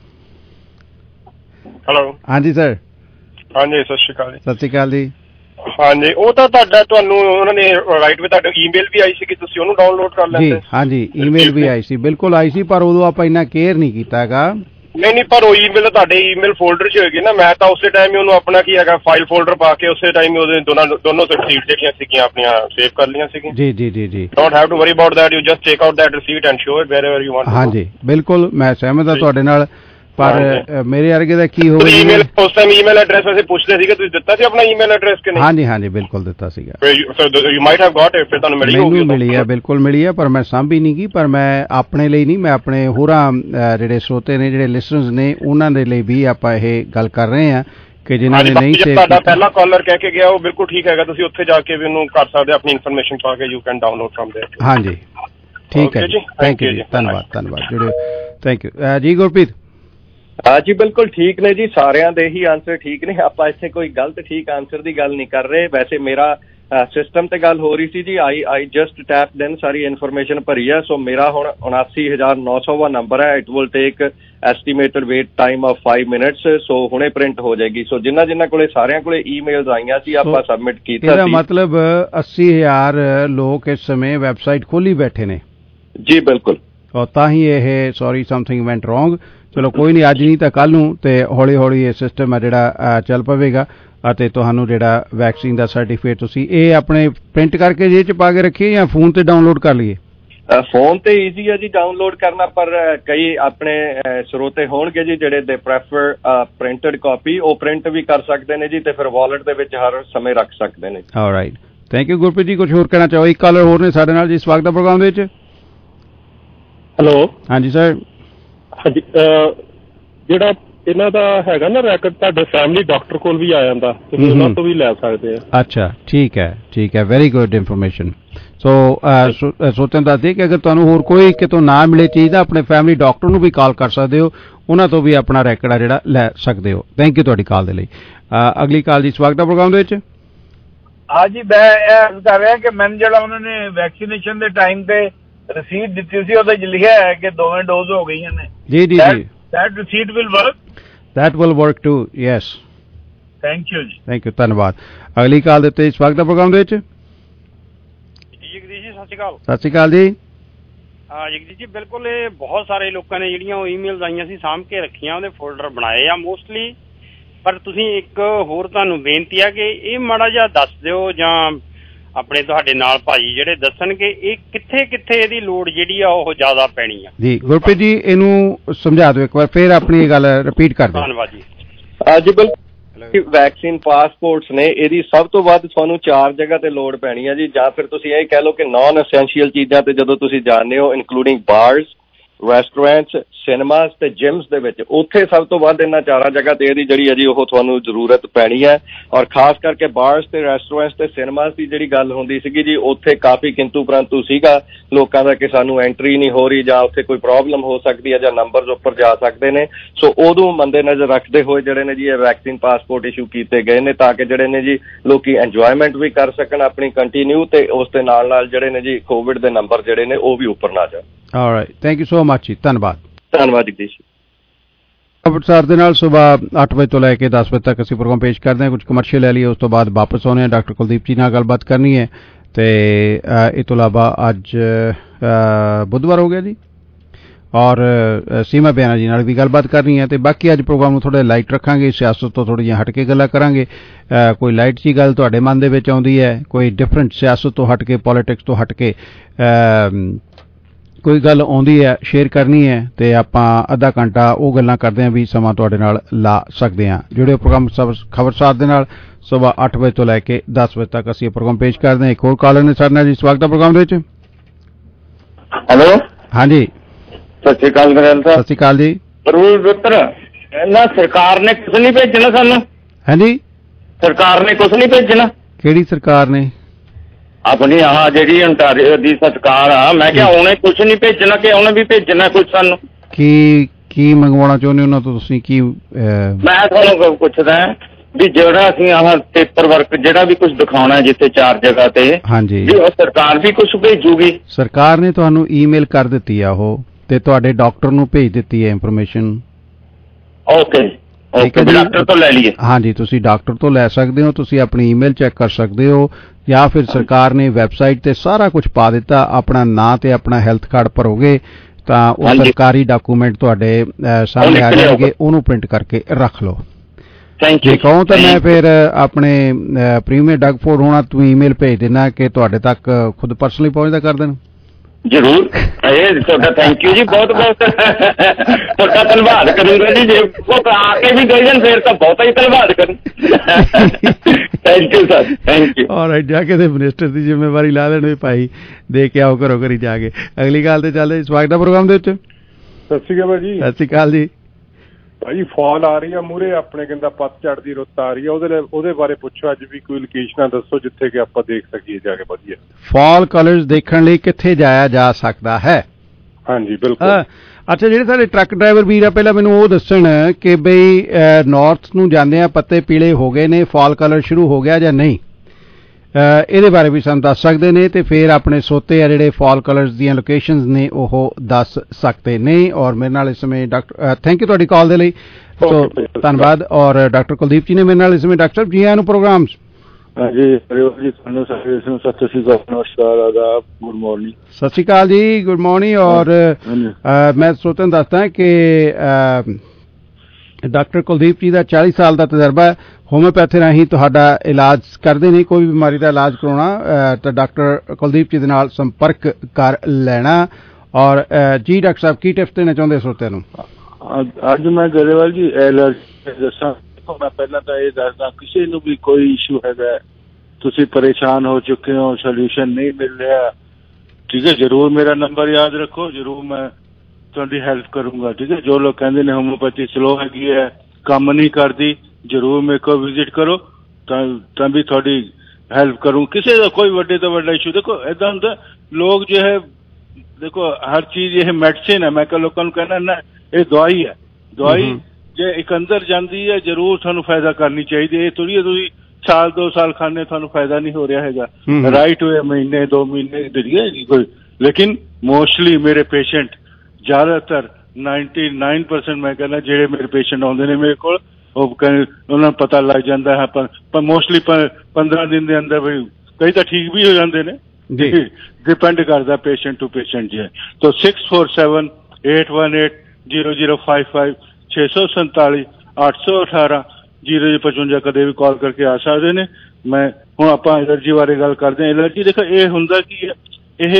[SPEAKER 14] ਹੈਲੋ,
[SPEAKER 9] ਹਾਂਜੀ ਸਰ।
[SPEAKER 14] ਹਾਂਜੀ, ਸਤਿ ਸ਼੍ਰੀ ਅਕਾਲ ਜੀ।
[SPEAKER 9] ਸਤਿ ਸ਼੍ਰੀ ਅਕਾਲ ਜੀ।
[SPEAKER 14] ਹਾਂਜੀ, ਉਹ ਤਾਂ ਤੁਹਾਨੂੰ ਉਹਨਾਂ ਨੇ ਰਾਈਟ ਵਿੱਚ ਤੁਹਾਡੀ ਈਮੇਲ ਵੀ ਆਈ ਸੀ ਕਿ ਤੁਸੀਂ ਉਹਨੂੰ ਡਾਊਨਲੋਡ ਕਰ ਲੈਂਦੇ
[SPEAKER 9] ਜੀ। ਹਾਂਜੀ, ਈਮੇਲ ਵੀ ਆਈ ਸੀ, ਬਿਲਕੁਲ ਆਈ ਸੀ, ਪਰ ਉਦੋਂ ਆਪਾਂ ਇੰਨਾ ਕੇਅਰ ਨਹੀਂ ਕੀਤਾ ਹੈਗਾ।
[SPEAKER 14] ਨਹੀਂ, ਪਰ ਉਹ ਈਮੇਲ ਤੁਹਾਡੇ ਈਮੇਲ ਫੋਲਡਰ 'ਚ ਹੋਏਗੀ ਨਾ। ਮੈਂ ਤਾਂ ਉਸੇ ਟਾਈਮ ਹੀ ਉਹਨੂੰ ਆਪਣਾ ਕੀ ਹੈਗਾ ਫਾਈਲ ਫੋਲਡਰ ਪਾ ਕੇ ਉਸੇ ਟਾਈਮ ਹੀ ਉਹਦੇ ਦੋਨੋਂ ਰਸੀਟ ਜਿਹੜੀਆਂ ਸੀਗੀਆਂ ਆਪਣੀਆਂ ਸੇਵ ਕਰ ਲਈਆਂ ਸੀਗੀਆਂ।
[SPEAKER 9] ਜੀ।
[SPEAKER 14] Don't have to worry about that, you just take out that receipt and show it wherever you want.
[SPEAKER 9] ਹਾਂਜੀ, ਬਿਲਕੁਲ ਮੈਂ ਸਹਿਮਤ ਹਾਂ ਤੁਹਾਡੇ ਨਾਲ, ਪਰ ਮੇਰੇ ਵਰਗੇ ਦਾ ਕੀ ਹੋਵੇ।
[SPEAKER 14] ਈਮੇਲ ਉਸ ਟਾਈਮ ਈਮੇਲ ਐਡਰੈਸ ਵੈਸੇ ਪੁੱਛਦੇ ਸੀਗੇ, ਤੁਸੀਂ ਦਿੱਤਾ ਸੀ ਆਪਣਾ ਈਮੇਲ ਐਡਰੈਸ ਕਿ ਨਹੀਂ? ਹਾਂਜੀ,
[SPEAKER 9] ਬਿਲਕੁਲ ਦਿੱਤਾ ਸੀਗਾ।
[SPEAKER 14] You might have got it, ਫਿਰ ਤੁਹਾਨੂੰ
[SPEAKER 9] ਮਿਲੀ ਹੈ, ਬਿਲਕੁਲ ਮਿਲੀ ਹੈ, ਪਰ ਮੈਂ ਸਾਂਭੀ ਨਹੀਂ ਗਈ। ਪਰ ਮੈਂ ਆਪਣੇ ਲਈ ਨਹੀਂ, ਮੈਂ ਆਪਣੇ ਹੋਰਾਂ ਜਿਹੜੇ ਸਰੋਤੇ ਨੇ, ਜਿਹੜੇ ਲਿਸਨਰਸ ਨੇ, ਉਹਨਾਂ ਦੇ ਲਈ ਵੀ ਆਪਾਂ ਇਹ ਗੱਲ ਕਰ ਰਹੇ ਹਾਂ ਕਿ ਜਿਨ੍ਹਾਂ ਨੇ ਨਹੀਂ ਸੇਵ।
[SPEAKER 14] ਤੁਹਾਡਾ ਪਹਿਲਾ ਕਾਲਰ ਕਹਿ ਕੇ ਗਿਆ ਉਹ ਬਿਲਕੁਲ ਠੀਕ ਹੈਗਾ, ਤੁਸੀਂ ਉੱਥੇ ਜਾ ਕੇ ਵੀ ਉਹਨੂੰ ਕਰ ਸਕਦੇ, ਆਪਣੀ ਇਨਫੋਰਮੇਸ਼ਨ ਪਾ ਕੇ you can download from there.
[SPEAKER 9] ਹਾਂਜੀ, ਠੀਕ ਹੈ ਜੀ, ਥੈਂਕ ਯੂ ਜੀ, ਧੰਨਵਾਦ ਜੁੜਿਓ, ਥੈਂਕ ਯੂ ਜੀ। ਗੁਰਪ੍ਰੀਤ।
[SPEAKER 10] ਹਾਂ ਜੀ, ਬਿਲਕੁਲ ਠੀਕ ਨੇ ਜੀ, ਸਾਰਿਆਂ ਦੇ ਹੀ ਆਨਸਰ ਠੀਕ ਨੇ। ਆਪਾਂ ਇੱਥੇ ਕੋਈ ਗਲਤ ਠੀਕ ਆਨਸਰ ਦੀ ਗੱਲ ਨਹੀਂ ਕਰ ਰਹੇ। ਵੈਸੇ ਮੇਰਾ ਸਿਸਟਮ ਤੇ ਗੱਲ ਹੋ ਰਹੀ ਸੀ ਜੀ। ਆਈ ਜਸਟ ਟੈਪ ਦੈਨ ਸਾਰੀ ਇਨਫੋਰਮੇਸ਼ਨ ਭਰੀ ਹੈ। ਸੋ ਮੇਰਾ ਹੁਣ 79,900 ਨੰਬਰ ਹੈ। It will take estimated wait time of 5 minutes. So ਹੁਣੇ ਪ੍ਰਿੰਟ ਹੋ ਜਾਏਗੀ। ਸੋ ਜਿਨ੍ਹਾਂ ਕੋਲੇ ਸਾਰਿਆਂ ਕੋਲੇ ਈਮੇਲਸ ਆਈਆਂ ਸੀ, ਆਪਾਂ ਸਬਮਿਟ ਕੀਤਾ ਸੀ।
[SPEAKER 9] ਇਹਦਾ ਮਤਲਬ 80,000 ਲੋਕ ਇਸ ਸਮੇਂ ਵੈਬਸਾਈਟ ਖੋਲੀ ਬੈਠੇ ਨੇ
[SPEAKER 10] ਜੀ। ਬਿਲਕੁਲ,
[SPEAKER 9] ਔਰ ਤਾਂ ਹੀ ਇਹ ਸੌਰੀ ਸਮਥਿੰਗ ਵੈਂਟ ਰੋਂਗ। ਚਲੋ ਕੋਈ ਨਹੀਂ, ਅੱਜ ਨਹੀਂ ਤਾਂ ਕੱਲ ਨੂੰ ਤੇ ਹੌਲੀ ਹੌਲੀ ਇਹ ਸਿਸਟਮ ਹੈ ਜਿਹੜਾ ਚੱਲ ਪਵੇਗਾ ਅਤੇ ਤੁਹਾਨੂੰ ਜਿਹੜਾ ਵੈਕਸੀਨ ਦਾ ਸਰਟੀਫਿਕੇਟ ਤੁਸੀਂ ਇਹ ਆਪਣੇ ਪ੍ਰਿੰਟ ਕਰਕੇ ਜੇਬ 'ਚ ਪਾ ਕੇ ਰੱਖੀਏ ਜਾਂ ਫੋਨ ਤੇ ਡਾਊਨਲੋਡ ਕਰ ਲਈਏ?
[SPEAKER 10] ਫੋਨ ਤੇ ਈਜ਼ੀ ਹੈ ਜੀ ਡਾਊਨਲੋਡ ਕਰਨਾ, ਪਰ ਕਈ ਆਪਣੇ ਸਰੋਤੇ ਹੋਣਗੇ ਜੀ ਜਿਹੜੇ ਦੇ ਪ੍ਰੈਫਰ ਪ੍ਰਿੰਟਡ ਕਾਪੀ, ਉਹ ਪ੍ਰਿੰਟ ਵੀ ਕਰ ਸਕਦੇ ਨੇ ਜੀ ਤੇ ਫਿਰ ਵਾਲਟ ਦੇ ਵਿੱਚ ਹਰ ਸਮੇਂ ਰੱਖ ਸਕਦੇ ਨੇ।
[SPEAKER 9] All right, thank you Gurpreet ji. ਕੁਝ ਹੋਰ ਕਹਿਣਾ ਚਾਹੋ? ਇੱਕ ਕਾਲਰ ਹੋਰ ਨੇ ਸਾਡੇ ਨਾਲ ਜੀ। ਸਵਾਗਤ ਹੈ ਪ੍ਰੋਗਰਾਮ ਦੇ ਵਿੱਚ।
[SPEAKER 15] ਹੈਲੋ।
[SPEAKER 9] ਹਾਂਜੀ ਸਰ।
[SPEAKER 15] ਹਾਂਜੀ, ਜਿਹੜਾ ਇਹਨਾਂ ਦਾ ਹੈਗਾ ਨਾ ਰੈਕਟ, ਤੁਹਾਡੇ ਫੈਮਿਲੀ ਡਾਕਟਰ ਕੋਲ ਵੀ ਆ ਜਾਂਦਾ, ਤੁਸੀਂ ਉਹਨਾਂ ਤੋਂ ਵੀ ਲੈ ਸਕਦੇ ਆ।
[SPEAKER 9] ਅੱਛਾ, ਠੀਕ ਹੈ, ਵੈਰੀ ਗੁੱਡ ਇਨਫੋਰਮੇਸ਼ਨ। ਸੋ ਸੋਚਣ ਦੱਸਦੇ ਕਿ ਅਗਰ ਤੁਹਾਨੂੰ ਹੋਰ ਕੋਈ ਕਿਤੋਂ ਨਾ ਮਿਲੇ ਚੀਜ਼ ਤਾਂ ਆਪਣੇ ਫੈਮਿਲੀ ਡਾਕਟਰ ਨੂੰ ਵੀ ਕਾਲ ਕਰ ਸਕਦੇ ਹੋ, ਉਹਨਾਂ ਤੋਂ ਵੀ ਆਪਣਾ ਰੈਕਟ ਆ ਜਿਹੜਾ ਲੈ ਸਕਦੇ ਹੋ। ਥੈਂਕ ਯੂ ਤੁਹਾਡੀ ਕਾਲ ਦੇ ਲਈ। ਅਗਲੀ ਕਾਲ ਜੀ। ਸਵਾਗਤ ਹੈ ਪ੍ਰੋਗਰਾਮ ਦੇ ਵਿੱਚ।
[SPEAKER 13] ਹਾਂ ਜੀ, ਮੈਂ ਇਹ ਕਰ ਰਿਹਾ ਕਿ ਮੈਨੂੰ ਜਿਹੜਾ ਉਹਨਾਂ ਨੇ ਵੈਕਸੀਨੇਸ਼ਨ ਦੇ ਟਾਈਮ ਤੇ ਰਸੀਦ ਦਿੱਤੀ ਸੀ ਉਹਦੇ 'ਚ ਲਿਖਿਆ ਹੈ ਕਿ ਦੋਵੇਂ ਡੋਜ਼ ਹੋ ਗਈਆਂ ਨੇ।
[SPEAKER 9] ਜੀ।
[SPEAKER 13] That receipt will work?
[SPEAKER 9] That will work too, yes.
[SPEAKER 13] Thank you ਜੀ।
[SPEAKER 9] Thank you, ਧੰਨਵਾਦ। ਅਗਲੀ ਕਾਲ ਦੇ ਉੱਤੇ ਸਵਾਗਤ ਹੈ ਪ੍ਰੋਗਰਾਮ ਦੇ ਵਿੱਚ।
[SPEAKER 16] ਜਗਦੀਸ਼ ਜੀ, ਸਤਿ ਸ਼੍ਰੀ ਅਕਾਲ।
[SPEAKER 9] ਸਤਿ ਸ਼੍ਰੀ ਅਕਾਲ ਜੀ।
[SPEAKER 16] ਹਾਂ ਜਗਦੀਸ਼ ਜੀ, ਬਿਲਕੁਲ ਇਹ ਬਹੁਤ ਸਾਰੇ ਲੋਕਾਂ ਨੇ ਜਿਹੜੀਆਂ ਉਹ ਈਮੇਲਸ ਆਈਆਂ ਸੀ ਸਾਂਭ ਕੇ ਰੱਖੀਆਂ, ਉਹਦੇ ਫੋਲਡਰ ਬਣਾਏ ਆ ਮੋਸਟਲੀ। ਪਰ ਤੁਸੀਂ ਇੱਕ ਹੋਰ ਤੁਹਾਨੂੰ ਬੇਨਤੀ ਆ ਕਿ ਇਹ ਮਾੜਾ ਜਿਹਾ ਦੱਸ ਦਿਓ, ਜਾਂ ਆਪਣੇ ਤੁਹਾਡੇ ਨਾਲ ਭਾਜੀ ਜਿਹੜੇ ਦੱਸਣਗੇ ਇਹ ਕਿੱਥੇ ਇਹਦੀ ਲੋੜ ਜਿਹੜੀ ਆ ਉਹ ਜ਼ਿਆਦਾ ਪੈਣੀ ਆ।
[SPEAKER 9] ਜੀ ਗੁਰਪ੍ਰੀਤ ਜੀ, ਇਹਨੂੰ ਸਮਝਾ ਦਿਓ ਇੱਕ ਵਾਰ, ਫਿਰ ਆਪਣੀ ਇਹ ਗੱਲ ਰਿਪੀਟ ਕਰ ਦਿਓ।
[SPEAKER 16] ਧੰਨਵਾਦ ਜੀ।
[SPEAKER 10] ਅੱਜ ਬਿਲਕੁਲ ਵੈਕਸੀਨ ਪਾਸਪੋਰਟਸ ਨੇ, ਇਹਦੀ ਸਭ ਤੋਂ ਵੱਧ ਤੁਹਾਨੂੰ 4 ਜਗ੍ਹਾ ਤੇ ਲੋੜ ਪੈਣੀ ਹੈ ਜੀ। ਜਾਂ ਫਿਰ ਤੁਸੀਂ ਇਹ ਕਹਿ ਲਓ ਕਿ ਨਾਨ ਐਸੈਂਸ਼ੀਅਲ ਚੀਜ਼ਾਂ ਤੇ ਜਦੋਂ ਤੁਸੀਂ ਜਾਂਦੇ ਹੋ, ਇਨਕਲੂਡਿੰਗ ਬਾਰਸ, ਰੈਸਟੋਰੈਂਟਸ, ਸਿਨੇਮਾਸ ਤੇ ਜਿਮਸ ਦੇ ਵਿੱਚ, ਉੱਥੇ ਸਭ ਤੋਂ ਵੱਧ ਇਹਨਾਂ 4 ਜਗ੍ਹਾ ਤੇ ਇਹਦੀ ਜਿਹੜੀ ਹੈ ਜੀ ਉਹ ਤੁਹਾਨੂੰ ਜ਼ਰੂਰਤ ਪੈਣੀ ਹੈ। ਔਰ ਖਾਸ ਕਰਕੇ ਬਾਰਸ ਤੇ ਰੈਸਟੋਰੈਂਟਸ ਤੇ ਸਿਨੇਮਾਸ ਦੀ ਜਿਹੜੀ ਗੱਲ ਹੁੰਦੀ ਸੀਗੀ ਜੀ, ਉੱਥੇ ਕਾਫੀ ਕਿੰਤੂ ਪ੍ਰੰਤੂ ਸੀਗਾ ਲੋਕਾਂ ਦਾ ਕਿ ਸਾਨੂੰ ਐਂਟਰੀ ਨਹੀਂ ਹੋ ਰਹੀ, ਜਾਂ ਉੱਥੇ ਕੋਈ ਪ੍ਰੋਬਲਮ ਹੋ ਸਕਦੀ ਹੈ, ਜਾਂ ਨੰਬਰਸ ਉੱਪਰ ਜਾ ਸਕਦੇ ਨੇ। ਸੋ ਉਦੋਂ ਮੰਦੇ ਨਜ਼ਰ ਰੱਖਦੇ ਹੋਏ ਜਿਹੜੇ ਨੇ ਜੀ ਇਹ ਵੈਕਸੀਨ ਪਾਸਪੋਰਟ ਇਸ਼ੂ ਕੀਤੇ ਗਏ ਨੇ, ਤਾਂ ਕਿ ਜਿਹੜੇ ਨੇ ਜੀ ਲੋਕੀ ਇੰਜੋਇਮੈਂਟ ਵੀ ਕਰ ਸਕਣ ਆਪਣੀ ਕੰਟੀਨਿਊ, ਤੇ ਉਸ ਦੇ ਨਾਲ ਜਿਹੜੇ ਨੇ ਜੀ ਕੋਵਿਡ ਦੇ ਨੰਬਰ ਜਿਹੜੇ ਨੇ ਉਹ ਵੀ ਉੱਪਰ ਨਾ ਜਾਣ।
[SPEAKER 9] Alright, thank you so much ਜੀ। ਧੰਨਵਾਦ।
[SPEAKER 10] ਧੰਨਵਾਦ ਜਗਦੀਸ਼।
[SPEAKER 9] ਅੰਮ੍ਰਿਤਸਰ ਦੇ ਨਾਲ ਸਵੇਰ 8 ਵਜੇ ਤੋਂ ਲੈ ਕੇ 10 ਵਜੇ ਤੱਕ ਅਸੀਂ ਪ੍ਰੋਗਰਾਮ ਪੇਸ਼ ਕਰਦੇ ਹਾਂ। ਕੁਝ ਕਮਰਸ਼ੀਅਲ ਲੈ ਲਈਏ, ਉਸ ਤੋਂ ਬਾਅਦ ਵਾਪਸ ਆਉਂਦੇ ਹਾਂ। ਡਾਕਟਰ ਕੁਲਦੀਪ ਜੀ ਨਾਲ ਗੱਲਬਾਤ ਕਰਨੀ ਹੈ ਤੇ ਇਹ ਤੋਂ ਇਲਾਵਾ ਅੱਜ ਬੁੱਧਵਾਰ ਹੋ ਗਿਆ ਜੀ, ਔਰ ਸੀਮਾ ਬਿਆਨਾ ਜੀ ਨਾਲ ਵੀ ਗੱਲਬਾਤ ਕਰਨੀ ਹੈ। ਤੇ ਬਾਕੀ ਅੱਜ ਪ੍ਰੋਗਰਾਮ ਨੂੰ ਥੋੜ੍ਹਾ ਲਾਈਟ ਰੱਖਾਂਗੇ, ਸਿਆਸਤ ਤੋਂ ਥੋੜ੍ਹੀ ਜਿਹੀ ਹਟ ਕੇ ਗੱਲਾਂ ਕਰਾਂਗੇ। ਕੋਈ ਲਾਈਟ ਜੀ ਗੱਲ ਤੁਹਾਡੇ ਮਨ ਦੇ ਵਿੱਚ ਆਉਂਦੀ ਹੈ, ਕੋਈ ਡਿਫਰੈਂਟ ਸਿਆਸਤ ਤੋਂ ਹਟ ਕੇ, ਪੋਲੀਟਿਕਸ ਤੋਂ ਹਟ ਕੇ ਕੋਈ ਗੱਲ ਆਉਂਦੀ ਹੈ, ਸ਼ੇਅਰ ਕਰਨੀ ਹੈ, ਤੇ ਆਪਾਂ ਅੱਧਾ ਘੰਟਾ ਉਹ ਗੱਲਾਂ ਕਰਦੇ ਹਾਂ ਵੀ ਸਮਾਂ ਤੁਹਾਡੇ ਨਾਲ ਲਾ ਸਕਦੇ ਹਾਂ। ਜਿਹੜੇ ਪ੍ਰੋਗਰਾਮ ਖਬਰਸਾਰ ਦੇ ਨਾਲ ਸਵੇਰ 8 ਵਜੇ ਤੋਂ ਲੈ ਕੇ 10 ਵਜੇ ਤੱਕ ਅਸੀਂ ਇਹ ਪ੍ਰੋਗਰਾਮ ਪੇਸ਼ ਕਰਦੇ ਹਾਂ। ਇੱਕ ਹੋਰ ਕਾਲਰ ਨੇ ਸਾਡੇ ਨਾਲ ਜੀ, ਸਵਾਗਤ ਹੈ ਪ੍ਰੋਗਰਾਮ ਦੇ ਵਿੱਚ।
[SPEAKER 17] ਹੈਲੋ,
[SPEAKER 9] ਹਾਂਜੀ,
[SPEAKER 17] ਸਤਿ ਸ਼੍ਰੀ ਅਕਾਲ।
[SPEAKER 9] ਸਤਿ ਸ਼੍ਰੀ ਅਕਾਲ ਜੀ।
[SPEAKER 17] ਪੁੱਤਰ, ਨਾ ਸਰਕਾਰ ਨੇ ਕੁਛ ਨਹੀਂ ਭੇਜਣਾ ਸਾਨੂੰ।
[SPEAKER 9] ਹਾਂਜੀ,
[SPEAKER 17] ਸਰਕਾਰ ਨੇ ਕੁਛ ਨਹੀਂ ਭੇਜਣਾ।
[SPEAKER 9] ਕਿਹੜੀ ਸਰਕਾਰ ਨੇ?
[SPEAKER 17] ਆਪਣੀ ਆਹ ਜਿਹੜੀ ਅੰਟਾਰੀਓ ਦੀ ਸਰਕਾਰ ਆ। ਮੈਂ ਕਿਹਾ ਉਹਨੇ ਕੁਛ ਨਹੀਂ ਭੇਜਣਾ ਕਿ ਉਹਨੇ ਵੀ ਭੇਜਣਾ ਕੁਛ ਸਾਨੂੰ?
[SPEAKER 9] ਕੀ ਮੰਗਵਾਉਣਾ ਚਾਹੁੰਦੇ ਉਹਨਾਂ ਤੋਂ ਤੁਸੀਂ? ਕੀ
[SPEAKER 17] ਮੈਂ ਤੁਹਾਨੂੰ ਪੁੱਛਦਾ ਵੀ ਜਿਹੜਾ ਅਸੀਂ ਆਹ ਪੇਪਰ ਵਰਕ ਜਿਹੜਾ ਵੀ ਕੁਝ ਦਿਖਾਉਣਾ ਜਿੱਥੇ 4 ਜਗ੍ਹਾ ਤੇ,
[SPEAKER 9] ਹਾਂਜੀ,
[SPEAKER 17] ਉਹ ਸਰਕਾਰ ਵੀ ਕੁਛ ਭੇਜੂਗੀ?
[SPEAKER 9] ਸਰਕਾਰ ਨੇ ਤੁਹਾਨੂੰ ਈਮੇਲ ਕਰ ਦਿੱਤੀ ਆ ਉਹ, ਤੇ ਤੁਹਾਡੇ ਡਾਕਟਰ ਨੂੰ ਭੇਜ ਦਿੱਤੀ ਹੈ ਇਨਫੋਰਮੇਸ਼ਨ।
[SPEAKER 17] ਓਕੇ, ਡਾਕਟਰ ਤੋਂ ਲੈ ਲਈਏ?
[SPEAKER 9] ਹਾਂਜੀ, ਤੁਸੀਂ ਡਾਕਟਰ ਤੋਂ ਲੈ ਸਕਦੇ ਹੋ। ਤੁਸੀਂ ਆਪਣੀ ਈਮੇਲ ਚੈੱਕ ਕਰ ਸਕਦੇ ਹੋ, ਜਾਂ ਫਿਰ ਸਰਕਾਰ ਨੇ ਵੈਬਸਾਈਟ ਤੇ ਸਾਰਾ ਕੁਝ ਪਾ ਦਿੱਤਾ। ਆਪਣਾ ਨਾਂ ਤੇ ਆਪਣਾ ਹੈਲਥ ਕਾਰਡ ਭਰੋਗੇ ਤਾਂ ਉਹ ਸਰਕਾਰੀ ਡਾਕੂਮੈਂਟ ਤੁਹਾਡੇ ਸਾਹਮਣੇ ਆ ਜਾਣਗੇ, ਉਹਨੂੰ ਪ੍ਰਿੰਟ ਕਰਕੇ ਰੱਖ ਲਓ। ਜੇ ਕਹੋ ਤਾਂ ਮੈਂ ਫਿਰ ਆਪਣੇ ਪ੍ਰੀਮੀਅਰ ਡਗਫੋਰਡ ਹੋਣਾ ਤੂੰ ਈਮੇਲ ਭੇਜ ਦੇਣਾ ਕਿ ਤੁਹਾਡੇ ਤੱਕ ਖੁਦ ਪਰਸਨਲੀ ਪਹੁੰਚਦਾ ਕਰ ਦੇਣ।
[SPEAKER 17] ਜ਼ਰੂਰ, ਇਹ ਤੁਹਾਡਾ ਥੈਂਕ ਯੂ ਜੀ, ਬਹੁਤ ਬਹੁਤ ਤੁਹਾਡਾ ਧੰਨਵਾਦ ਕਰੂੰਗਾ ਜੀ। ਜੇ ਉਹ ਆ ਕੇ ਵੀ ਗਏ ਜਾਣ ਫਿਰ ਤਾਂ ਬਹੁਤਾ ਹੀ ਧੰਨਵਾਦ ਕਰੂੰ। Thank you sir, thank you.
[SPEAKER 9] ਔਰ ਜਾ ਕੇ ਤੇ ਮਿਨਿਸਟਰ ਦੀ ਜ਼ਿੰਮੇਵਾਰੀ ਲਾ ਦੇਣ ਵੀ ਭਾਈ ਦੇ ਕੇ ਆਓ ਘਰੋਂ ਘਰੀ ਜਾ ਕੇ। ਅਗਲੀ ਗੱਲ ਤੇ ਚੱਲਦੇ ਸਵਾਗਤ ਦਾ ਪ੍ਰੋਗਰਾਮ ਦੇ ਵਿੱਚ।
[SPEAKER 15] ਸਤਿ ਸ਼੍ਰੀ ਅਕਾਲ ਜੀ।
[SPEAKER 9] ਸਤਿ ਸ਼੍ਰੀ ਅਕਾਲ ਜੀ।
[SPEAKER 15] ਭਾਜੀ ਫਾਲ ਆ ਰਹੀ ਆ ਮੂਹਰੇ ਆਪਣੇ, ਕਹਿੰਦਾ ਪਤਝੜ ਦੀ ਰੁੱਤ ਆ ਰਹੀ ਆ, ਉਹਦੇ ਬਾਰੇ ਪੁੱਛੋ। ਅੱਜ ਵੀ ਕੋਈ ਲੋਕੇਸ਼ਨਾਂ ਦੱਸੋ ਜਿੱਥੇ ਕਿ ਆਪਾਂ ਦੇਖ ਸਕੀਏ ਜਾ ਕੇ ਵਧੀਆ। ਫਾਲ
[SPEAKER 9] ਕਲਰਸ ਦੇਖਣ ਲਈ ਕਿੱਥੇ ਜਾਇਆ ਜਾ ਸਕਦਾ ਹੈ?
[SPEAKER 15] ਹਾਂਜੀ ਬਿਲਕੁਲ।
[SPEAKER 9] ਅੱਛਾ, ਜਿਹੜੇ ਸਾਡੇ ਟਰੱਕ ਡਰਾਈਵਰ ਵੀਰ ਆ, ਪਹਿਲਾਂ ਮੈਨੂੰ ਉਹ ਦੱਸਣ ਕਿ ਬਈ ਨਾਰਥ ਨੂੰ ਜਾਂਦੇ ਆ ਪੱਤੇ ਪੀਲੇ ਹੋ ਗਏ ਨੇ, ਫਾਲ ਕਲਰ ਸ਼ੁਰੂ ਹੋ ਗਿਆ ਜਾਂ ਨਹੀਂ? ਇਹਦੇ ਬਾਰੇ ਵੀ ਸਾਨੂੰ ਦੱਸ ਸਕਦੇ ਨੇ, ਤੇ ਫਿਰ ਆਪਣੇ ਸੋਤੇ ਆ ਜਿਹੜੇ ਫਾਲ ਕਲਰਸ ਦੀਆਂ ਲੋਕੇਸ਼ਨਸ ਨੇ ਉਹ ਦੱਸ ਸਕਦੇ ਨੇ। ਔਰ ਮੇਰੇ ਨਾਲ ਇਸ ਸਮੇਂ ਡਾਕਟਰ, ਥੈਂਕ ਯੂ ਤੁਹਾਡੀ ਕਾਲ ਦੇ ਲਈ, ਸੋ ਧੰਨਵਾਦ। ਔਰ ਡਾਕਟਰ ਕੁਲਦੀਪ ਜੀ ਨੇ ਮੇਰੇ ਨਾਲ ਇਸ ਸਮੇਂ। ਡਾਕਟਰ ਸਾਹਿਬ ਜੀ ਆਇਆਂ ਨੂੰ ਪ੍ਰੋਗਰਾਮ।
[SPEAKER 11] ਹਾਂਜੀ ਤੁਹਾਨੂੰ ਸਤਿ ਸ਼੍ਰੀ ਅਕਾਲ, ਨਮਸਕਾਰ, ਆਦਾਬ, ਗੁੱਡ ਮਾਰਨਿੰਗ।
[SPEAKER 9] ਸਤਿ ਸ਼੍ਰੀ ਅਕਾਲ ਜੀ, ਗੁੱਡ ਮਾਰਨਿੰਗ। ਔਰ ਮੈਂ ਸੋਤਨ ਦੱਸਦਾ ਕਿ ਡਾਕਟਰ ਕੁਲਦੀਪ ਜੀ ਦਾ 40 ਸਾਲ ਦਾ ਤਜਰਬਾ ਹੈ। ਹੋਮਿਓਪੈਥੀ ਰਾਹੀਂ ਤੁਹਾਡਾ ਇਲਾਜ ਕਰਦੇ ਨੇ, ਕੋਈ ਵੀ ਬਿਮਾਰੀ ਦਾ ਇਲਾਜ ਕਰਾਉਣਾ ਤਾਂ ਡਾਕਟਰ ਕੁਲਦੀਪ ਜੀ ਦੇ ਨਾਲ ਸੰਪਰਕ ਕਰ ਲੈਣਾ। ਔਰ ਜੀ ਡਾਕਟਰ ਸਾਹਿਬ ਕੀ ਟਿਪਸ ਦੇਣਾ ਚਾਹੁੰਦੇ ਸਰੋਤਿਆਂ ਨੂੰ?
[SPEAKER 11] ਅੱਜ ਮੈਂ ਗਰੇਵਾਲ ਜੀ ਐਲਰਜੀ ਦੱਸਾਂ। ਮੈਂ ਪਹਿਲਾਂ ਤਾਂ ਇਹ ਦੱਸਦਾ, ਕਿਸੇ ਨੂੰ ਵੀ ਕੋਈ ਇਸ਼ੂ ਹੈਗਾ, ਤੁਸੀਂ ਪਰੇਸ਼ਾਨ ਹੋ ਚੁੱਕੇ ਹੋ, ਸੋਲਿਊਸ਼ਨ ਨਹੀਂ ਮਿਲ ਰਿਹਾ, ਠੀਕ ਹੈ, ਜ਼ਰੂਰ ਮੇਰਾ ਨੰਬਰ ਯਾਦ ਰੱਖੋ, ਜ਼ਰੂਰ ਮੈਂ ਤੁਹਾਡੀ ਹੈਲਪ ਕਰੂੰਗਾ, ਠੀਕ ਹੈ। ਜੋ ਲੋਕ ਕਹਿੰਦੇ ਨੇ ਹੋਮਿਓਪੈਥੀ ਸਲੋ ਹੈਗੀ ਹੈ, ਕੰਮ ਨਹੀਂ ਕਰਦੀ, ਜ਼ਰੂਰ ਮੇਰੇ ਕੋਲ ਵਿਜ਼ਿਟ ਕਰੋ ਤਾਂ ਵੀ ਤੁਹਾਡੀ ਹੈਲਪ ਕਰੂੰ। ਕਿਸੇ ਦਾ ਕੋਈ ਵੱਡੇ ਤੋਂ ਵੱਡਾ ਇਸ਼ੂ, ਦੇਖੋ ਏਦਾਂ ਹੁੰਦਾ ਲੋਕ ਜੋ ਹੈ, ਦੇਖੋ ਹਰ ਚੀਜ਼ ਇਹ ਮੈਡੀਸਿਨ ਹੈ। ਮੈਂ ਲੋਕਾਂ ਨੂੰ ਕਹਿਣਾ ਨਾ, ਇਹ ਦਵਾਈ ਹੈ। ਦਵਾਈ ਜੇ ਇੱਕ ਅੰਦਰ ਜਾਂਦੀ ਹੈ ਜ਼ਰੂਰ ਤੁਹਾਨੂੰ ਫਾਇਦਾ ਕਰਨੀ ਚਾਹੀਦੀ ਹੈ। ਇਹ ਥੋੜੀ ਹੈ ਤੁਸੀਂ ਸਾਲ 2 ਸਾਲ ਖਾਣੇ ਤੁਹਾਨੂੰ ਫਾਇਦਾ ਨਹੀਂ ਹੋ ਰਿਹਾ ਹੈਗਾ, ਰਾਈਟ ਹੋਏ ਮਹੀਨੇ 2 ਮਹੀਨੇ ਦੀ ਕੋਈ। ਲੇਕਿਨ ਮੋਸਟਲੀ ਮੇਰੇ ਪੇਸ਼ੈਂਟ, ਜ਼ਿਆਦਾਤਰ 99% ਮੈਂ ਕਹਿੰਦਾ ਜਿਹੜੇ ਮੇਰੇ ਪੇਸ਼ੈਂਟ ਆਉਂਦੇ ਨੇ ਮੇਰੇ ਕੋਲ, ਉਹ ਉਹਨਾਂ ਨੂੰ ਪਤਾ ਲੱਗ ਜਾਂਦਾ ਹੈ। ਪਰ ਮੋਸਟਲੀ 15 ਦਿਨ ਦੇ ਅੰਦਰ ਵੀ ਕਈ ਤਾਂ ਠੀਕ ਵੀ ਹੋ ਜਾਂਦੇ ਨੇ, ਡਿਪੈਂਡ ਕਰਦਾ ਪੇਸ਼ੈਂਟ ਟੂ ਪੇਸ਼ੈਂਟ ਜੀ। ਤਾਂ 647-818-0055 647 818 0055 ਕਦੇ ਵੀ ਕਾਲ ਕਰਕੇ ਆ ਸਕਦੇ ਨੇ। ਮੈਂ ਹੁਣ ਆਪਾਂ ਐਲਰਜੀ ਬਾਰੇ ਗੱਲ ਕਰਦੇ ਹਾਂ। ਐਲਰਜੀ ਦੇਖੋ ਇਹ ਹੁੰਦਾ ਕੀ ਹੈ, ਇਹ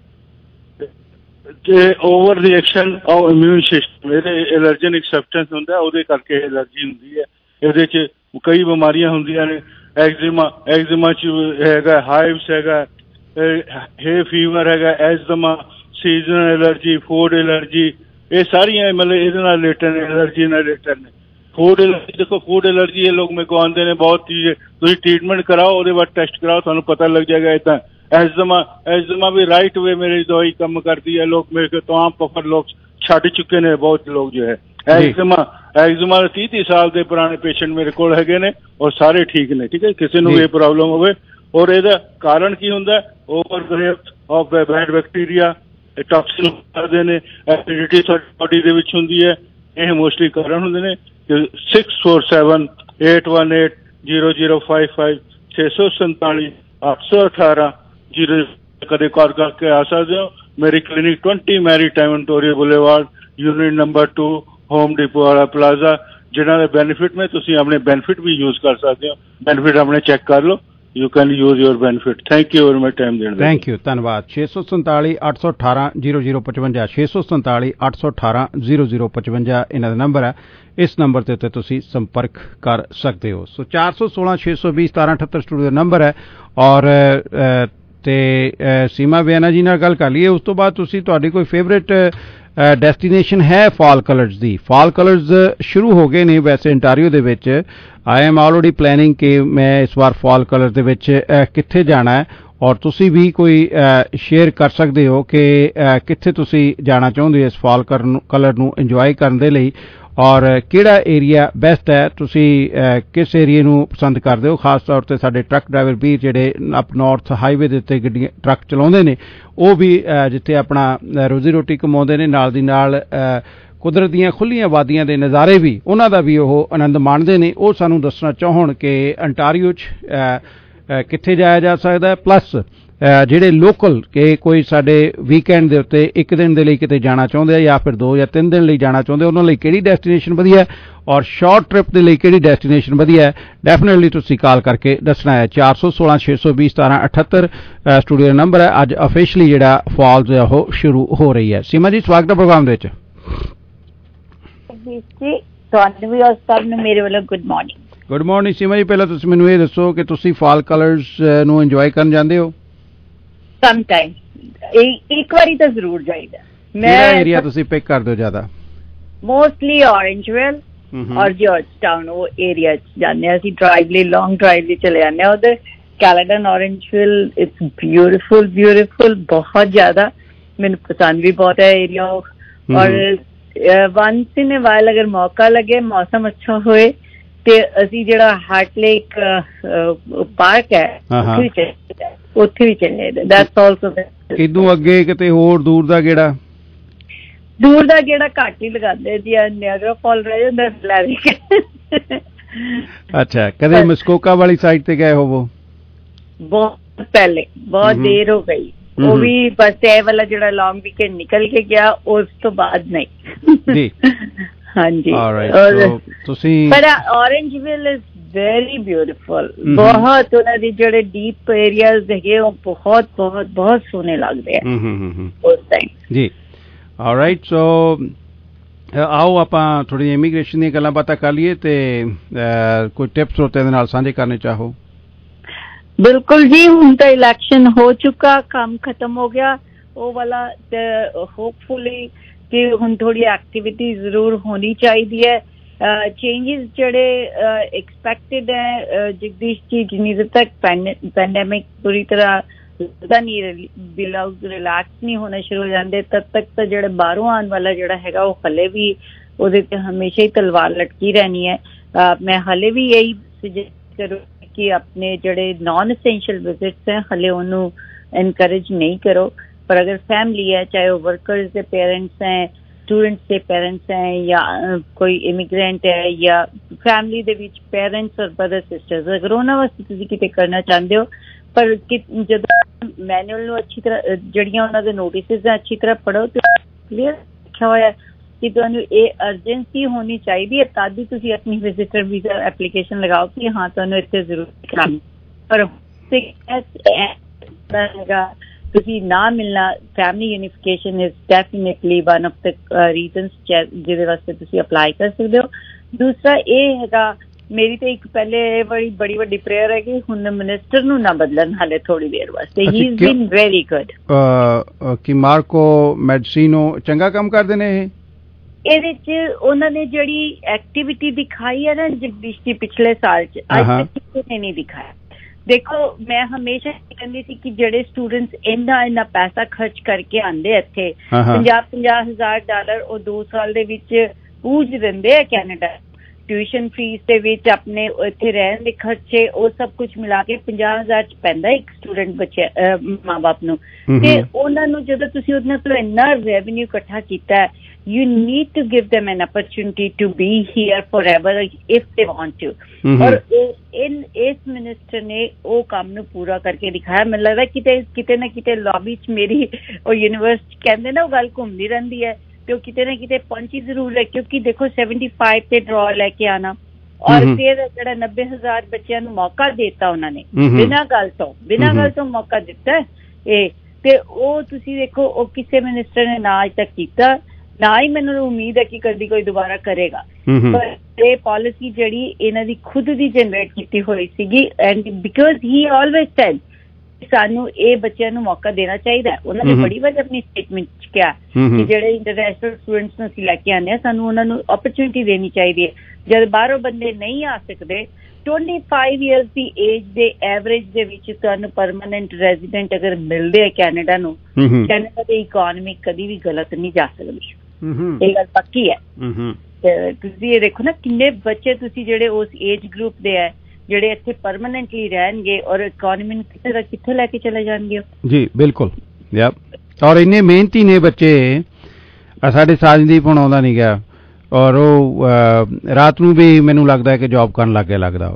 [SPEAKER 11] over reaction of immune system, ਇਹਦੇ ਐਲਰਜੈਨਿਕ ਸਬਸਟੈਂਸ ਹੁੰਦਾ, ਉਹਦੇ ਕਰਕੇ ਐਲਰਜੀ ਹੁੰਦੀ ਹੈ। ਇਹਦੇ 'ਚ ਕਈ ਬਿਮਾਰੀਆਂ ਹੁੰਦੀਆਂ ਨੇ, ਐਗਜ਼ੀਮਾ 'ਚ ਹੈਗਾ, ਹਾਈਵਸ ਹੈਗਾ, ਹੈ ਫੀਵਰ ਹੈਗਾ, asthma, seasonal allergy, food allergy, ਇਹ ਸਾਰੀਆਂ ਮਤਲਬ ਇਹਦੇ ਨਾਲ ਰਿਲੇਟਡ ਨੇ, ਐਲਰਜੀ ਨਾਲ ਰਿਲੇਟਡ ਨੇ। ਫੂਡ ਐਲਰਜੀ ਦੇਖੋ, ਫੂਡ ਐਲਰਜੀ ਇਹ ਲੋਕ ਮੇਰੇ ਕੋਲ ਆਉਂਦੇ ਨੇ, ਬਹੁਤ ਚੀਜ਼ ਤੁਸੀਂ ਟ੍ਰੀਟਮੈਂਟ ਕਰਾਓ, ਉਹਦੇ ਬਾਅਦ ਟੈਸਟ ਕਰਾਓ, ਤੁਹਾਨੂੰ ਪਤਾ ਲੱਗ ਜਾਏਗਾ। ਇੱਦਾਂ ਐਜ਼ਮਾ ਵੀ ਰਾਈਟ ਵੇ ਮੇਰੀ ਦਵਾਈ ਕੰਮ ਕਰਦੀ ਹੈ। ਲੋਕ ਮੇਰੇ ਕੋਲ ਤਮਾਮ ਪਫਰ ਲੋਕ ਛੱਡ ਚੁੱਕੇ ਨੇ, ਬਹੁਤ ਲੋਕ ਜੋ ਹੈ ਐਗਜ਼ਮਾ 30 ਸਾਲ ਦੇ ਪੁਰਾਣੇ ਪੇਸ਼ੈਂਟ ਮੇਰੇ ਕੋਲ ਹੈਗੇ ਨੇ, ਔਰ ਸਾਰੇ ਠੀਕ ਨੇ, ਠੀਕ ਹੈ। ਕਿਸੇ ਨੂੰ ਇਹ ਪ੍ਰੋਬਲਮ ਹੋਵੇ, ਔਰ ਇਹਦਾ ਕਾਰਨ ਕੀ ਹੁੰਦਾ, over growth of bad bacteria, toxin ਕਰਦੇ ਨੇ, ਐਸਿਡਿਟੀ ਸਾਡੀ ਬਾਡੀ ਦੇ ਵਿੱਚ ਹੁੰਦੀ ਹੈ, ਇਹ ਮੋਸਟਲੀ ਕਾਰਨ ਹੁੰਦੇ ਨੇ ਕਿ 647-818-0055 647-818-00 ਕਦੇ ਕਾਲ ਕਰਕੇ ਆ ਸਕਦੇ ਹੋ। ਮੇਰੀ clinic 20 Maritime Ontario Boulevard, unit number 2, Home Depot वाला प्लाजा, जिन्हों ने बेनिफिट में तुसी अपने बेनिफिट भी यूज कर सकते हो। बेनिफिट अपने चेक कर लो, you can use your benefit. Thank you very much time देने।
[SPEAKER 9] थैंक यू, धन्यवाद। 647-818-0055 647-818-0055 इन्हां दा नंबर है। इस नंबर के उत्ते तुसी संपर्क कर सकते हो। सो 416-620-1778 स्टूडियो का नंबर है। और ते सीमा बेना जी नाल गल कर लीए। उस तो बाद तुसी तुहाडी कोई फेवरेट डेस्टिनेशन है फॉल कलर्स दी? फॉल कलर्स शुरू हो गए ने वैसे इंटारियो दे विच। आई एम ऑलरेडी प्लैनिंग कि मैं इस बार फॉल कलर दे विच कित्थे जाना है, और तुसी भी कोई शेयर कर सकते हो कि कित्थे तुसी जाना चाहुंदे हो इस फॉल कलर नूं इंजॉय करन दे लई, और किहड़ा एरिया बेस्ट है, तुसी किस एरिए नूं पसंद करदे हो। खास तौर ते साडे ट्रक ड्राइवर भी जिहड़े अप नॉर्थ हाईवे दे उत्ते गड्डियां ट्रक चलाउंदे ने, ਉਹ भी जिथे अपना रोजी रोटी कमाउंदे ने, नाल दी नाल कुदरत दीआं खुल्लियां वादियां दे नज़ारे भी उन्हां दा भी ਉਹ आनंद माणदे ने। ਉਹ सानूं दसना चाहण कि अंटारियो च कित्थे जाया जा सकदा है। प्लस ਜਿਹੜੇ लोकल कि कोई साडे वीकेंड दे उत्ते एक दिन दे लई किते जाना चाहुंदे या फिर 2 या 3 दिन लई जाना चाहुंदे, उन्हां लई किहड़ी डेस्टिनेशन वधिया है, और शॉर्ट ट्रिप दे लई किहड़ी डेस्टिनेशन वधिया है, डेफिनेटली तुसीं कॉल करके दसना है। 416-620-1778 स्टूडियो का नंबर है। अज ऑफिशियली जिहड़ा फॉल्स है वो शुरू हो रही है। सीमा जी स्वागत है प्रोग्राम दे विच।
[SPEAKER 18] ਤੁਹਾਨੂੰ ਵੀ और सब ਨੂੰ ਮੇਰੇ ਵੱਲੋਂ good morning.
[SPEAKER 9] Good morning Seema ji. पहला तुसीं मैनूं ਇਹ ਦੱਸੋ कि तुसीं फॉल कलर्स ਨੂੰ ਇੰਜੋਏ ਕਰਨ ਜਾਂਦੇ ਹੋ?
[SPEAKER 18] समटाइम एक बारी तो जरूर जाइदा।
[SPEAKER 9] मैं एरिया तुसी पिक कर दो ज्यादा?
[SPEAKER 18] मोस्टली ऑरेंजवेल और जॉर्ज टाउन वो एरिया जाने असीं ड्राइव ਲਈ लॉन्ग ड्राइव ਲਈ चले जाने उधर। Caledon Orangeville it's beautiful beautiful, बहुत ज्यादा मैंने पसंद भी बहुत है एरिया। और वंस इन ए वाइल अगर मौका लगे, मौसम अच्छा होए ते असीं जिहड़ा हार्ट लेक पार्क है ਉੱਥੇ ਵੀ ਚਲੇ ਜਾਂਦੇ। ਦੈਟਸ ਆਲਸੋ
[SPEAKER 9] ਕਿਦੋਂ ਅੱਗੇ ਕਿਤੇ ਹੋਰ ਦੂਰ ਦਾ ਗੇੜਾ
[SPEAKER 18] ਘੱਟ ਹੀ ਲਗਾਉਂਦੇ ਜੀ। ਨਿਆਗਰਾ ਫਾਲ ਰਹਿ ਜਾਂਦਾ ਲੈ ਕੇ।
[SPEAKER 9] ਅੱਛਾ, ਕਦੇ ਮਸਕੋਕਾ ਵਾਲੀ ਸਾਈਡ ਤੇ ਗਏ ਹੋਵੋ?
[SPEAKER 18] ਬਹੁਤ ਪਹਿਲੇ, ਬਹੁਤ ਦੇਰ ਹੋ ਗਈ। ਉਹ ਵੀ ਬਸ ਇਹ ਵਾਲਾ ਜਿਹੜਾ ਲੌਂਗ ਵੀਕਐਂਡ ਨਿਕਲ ਕੇ ਗਿਆ, ਉਸ ਤੋਂ ਬਾਅਦ ਨਹੀਂ ਜੀ। ਹਾਂਜੀ,
[SPEAKER 9] ਤੁਸੀਂ
[SPEAKER 18] ਪਰ ਔਰੇਂਜਵਿਲ ਇਜ਼ वेरी ब्यूटीफुल। बहुत उन्हां दे जिहड़े डीप एरियाज हैगे वो बहुत बहुत बहुत सोहने लगदे हैं उस टाइम
[SPEAKER 9] जी। ऑलराइट, सो आओ आपां थोड़ी इमीग्रेशन दी गल्लां बातां कर लईए ते कोई टिप्स होते दे नाल साझे करने चाहो?
[SPEAKER 18] बिल्कुल जी, हुण तां इलेक्शन हो चुका, काम खत्म हो गया वो वाला, ते होपफुली कि हुण थोड़ी एक्टिविटी जरूर होनी चाहिए है। चेंजेस जड़े एक्सपेक्टेड है जगदीश जी, जिन्नी देर तक पैंडेमिक पूरी तरह नहीं रिलैक्स नहीं होना शुरू हो जाते, तब तक तो जड़े बाहरों आने वाला जड़ा हैगा वो हले भी उहदे ते हमेशा ही तलवार लटकी रहनी है। मैं हले भी यही सजेस्ट करूँ कि अपने जड़े नॉन एसेंशियल विजिट्स हैं हले उन्होंने एनकरेज नहीं करो, पर अगर फैमिली है, चाहे वो वर्कर्स के पेरेंट्स हैं, स्टूडेंट्स के पेरेंट्स हैं, या कोई इमिग्रेंट है, या फैमिली दे विच पेरेंट्स और ब्रदर सिस्टर्स, अगर उन्हां वास्ते तुसीं किते करना चाहते हो, पर जदों मैनुअल नूं अच्छी तरह जड़ियां उन्हां दे नोटिसेस अच्छी तरह पढ़ो तो क्लीयर लिखा होया है कि तुहानूं ये अर्जेंसी होनी चाहिए है, तद ही तुसीं अपनी विजिटर वीजा एप्लीकेशन लगाओ कि हाँ तुहानूं इत्थे जरूर करना। पर तुसी ना मिलना, family unification is definitely one of the reasons जिहदे वास्ते तुसी अप्लाई कर सकदे हो। दूसरा ये हैगा, मेरी तो एक पहले बड़ी वड्डी प्रेयर है कि हुण मिनिस्टर नूं ना बदलन हाले थोड़ी देर वास्ते। He is been very good.
[SPEAKER 9] कि मार्को मेडिसिनो चंगा काम करदे ने
[SPEAKER 18] ਇਹਦੇ ਚ ਉਹਨਾਂ ਨੇ ਜਿਹੜੀ एक्टिविटी दिखाई है ना जगदीश जी पिछले साल च, अज तक किसी ने नहीं दिखाया। देखो मैं हमेशा कहती थी कि जेडे स्टूडेंट्स इन्ना पैसा खर्च करके आंदे इत्थे $50,000 वो 2 साल दे विच पूज दिंदे आ कैनेडा, ट्यूशन फीस ਦੇ ਵਿੱਚ ਆਪਣੇ ਇੱਥੇ ਰਹਿਣ ਦੇ ਖਰਚੇ ਉਹ ਸਭ ਕੁਝ ਮਿਲਾ ਕੇ 50,000 ਚ ਪੈਂਦਾ ਇੱਕ ਸਟੂਡੈਂਟ ਬੱਚੇ ਮਾਂ-ਬਾਪ ਨੂੰ ਤੇ ਉਹਨਾਂ ਨੂੰ ਜਦੋਂ ਤੁਸੀਂ ਉਹਨਾਂ ਤੋਂ ਇੰਨਾ ਰੈਵਨਿਊ ਇਕੱਠਾ ਕੀਤਾ you need to give them an opportunity to be here forever if they want to ਔਰ ਇਸ ਮਿਨਿਸਟਰ ਨੇ ਉਹ ਕੰਮ ਨੂੰ ਪੂਰਾ ਕਰਕੇ ਦਿਖਾਇਆ। ਮੈਨੂੰ ਲੱਗਦਾ ਕਿਤੇ ਨਾ ਕਿਤੇ ਲੌਬੀ ਚ ਮੇਰੀ ਉਹ ਯੂਨੀਵਰਸਿਟੀ ਕਹਿੰਦੇ ਨਾ ਉਹ ਗੱਲ ਘੁੰਮਦੀ ਰਹਿੰਦੀ ਹੈ ਤੇ ਉਹ ਕਿਤੇ ਨਾ ਕਿਤੇ ਪਹੁੰਚੀ ਜ਼ਰੂਰ ਹੈ ਕਿਉਂਕਿ ਦੇਖੋ 75 ਤੇ ਡਰਾ ਲੈ ਕੇ ਆਣਾ ਔਰ ਫਿਰ ਜਿਹੜਾ 90,000 ਬੱਚਿਆਂ ਨੂੰ ਮੌਕਾ ਦਿੱਤਾ ਉਹਨਾਂ ਨੇ ਬਿਨਾਂ ਗੱਲ ਤੋਂ ਮੌਕਾ ਦਿੱਤਾ ਇਹ ਤੇ ਉਹ ਤੁਸੀਂ ਦੇਖੋ ਉਹ ਕਿਸੇ ਮਿਨਿਸਟਰ ਨੇ ਨਾ ਅੱਜ ਤੱਕ ਕੀਤਾ ਨਾ ਹੀ ਮੈਨੂੰ ਉਮੀਦ ਹੈ ਕਿ ਕਦੀ ਕੋਈ ਦੁਬਾਰਾ ਕਰੇਗਾ। ਪਰ ਇਹ ਪਾਲਿਸੀ ਜਿਹੜੀ ਇਹਨਾਂ ਦੀ ਖੁਦ ਦੀ ਜਨਰੇਟ ਕੀਤੀ ਹੋਈ ਸੀਗੀ and because he always said ਸਾਨੂੰ ਇਹ ਬੱਚਿਆਂ ਨੂੰ ਮੌਕਾ ਦੇਣਾ ਚਾਹੀਦਾ। ਉਹਨਾਂ ਨੇ ਬੜੀ ਵਾਰ ਆਪਣੀ ਸਟੇਟਮੈਂਟ ਚ ਕਿਹਾ ਕਿ ਜਿਹੜੇ ਇੰਟਰਨੈਸ਼ਨਲ ਸਟੂਡੈਂਟਸ ਨੂੰ ਅਸੀਂ ਲੈ ਕੇ ਆਉਂਦੇ ਹਾਂ ਸਾਨੂੰ ਉਹਨਾਂ ਨੂੰ ਓਪਰਚੁਨਿਟੀ ਦੇਣੀ ਚਾਹੀਦੀ ਹੈ। ਜਦ ਬਾਹਰੋਂ ਬੰਦੇ ਨਹੀਂ ਆ ਸਕਦੇ 25 years ਦੀ ਏਜ ਦੇ ਐਵਰੇਜ ਦੇ ਵਿੱਚ ਤੁਹਾਨੂੰ ਪਰਮਾਨੈਂਟ ਰੈਜ਼ੀਡੈਂਟ ਅਗਰ ਮਿਲਦੇ ਆ ਕੈਨੇਡਾ ਨੂੰ ਕੈਨੇਡਾ ਦੀ ਇਕੋਨਮੀ ਕਦੀ ਵੀ ਗਲਤ ਨਹੀਂ ਜਾ ਸਕਦੀ। ਇਹ ਗੱਲ ਪੱਕੀ ਹੈ। ਤੁਸੀਂ ਇਹ ਦੇਖੋ ਨਾ ਕਿੰਨੇ ਬੱਚੇ ਤੁਸੀਂ ਜਿਹੜੇ ਉਸ ਏਜ ਗਰੁੱਪ ਦੇ ਹੈ ਜਿਹੜੇ ਇੱਥੇ ਪਰਮਾਨੈਂਟਲੀ ਰਹਿਣਗੇ ਔਰ ਇਕੋਨਮੀ ਨੂੰ ਕਿੱਥੇ ਲੈ ਕੇ ਚਲੇ ਜਾਣਗੇ। ਜੀ
[SPEAKER 9] ਬਿਲਕੁਲ ਔਰ ਇੰਨੇ ਮਿਹਨਤੀ ਨੇ ਬੱਚੇ ਸਾਡੇ ਸਾਜਦੀਪ ਹੁਣ ਆਉਂਦਾ ਨਹੀਂ ਗਿਆ ਔਰ ਉਹ ਰਾਤ ਨੂੰ ਵੀ ਮੈਨੂੰ ਲੱਗਦਾ ਹੈ ਕਿ ਜੌਬ ਕਰਨ ਲੱਗ ਗਿਆ ਲੱਗਦਾ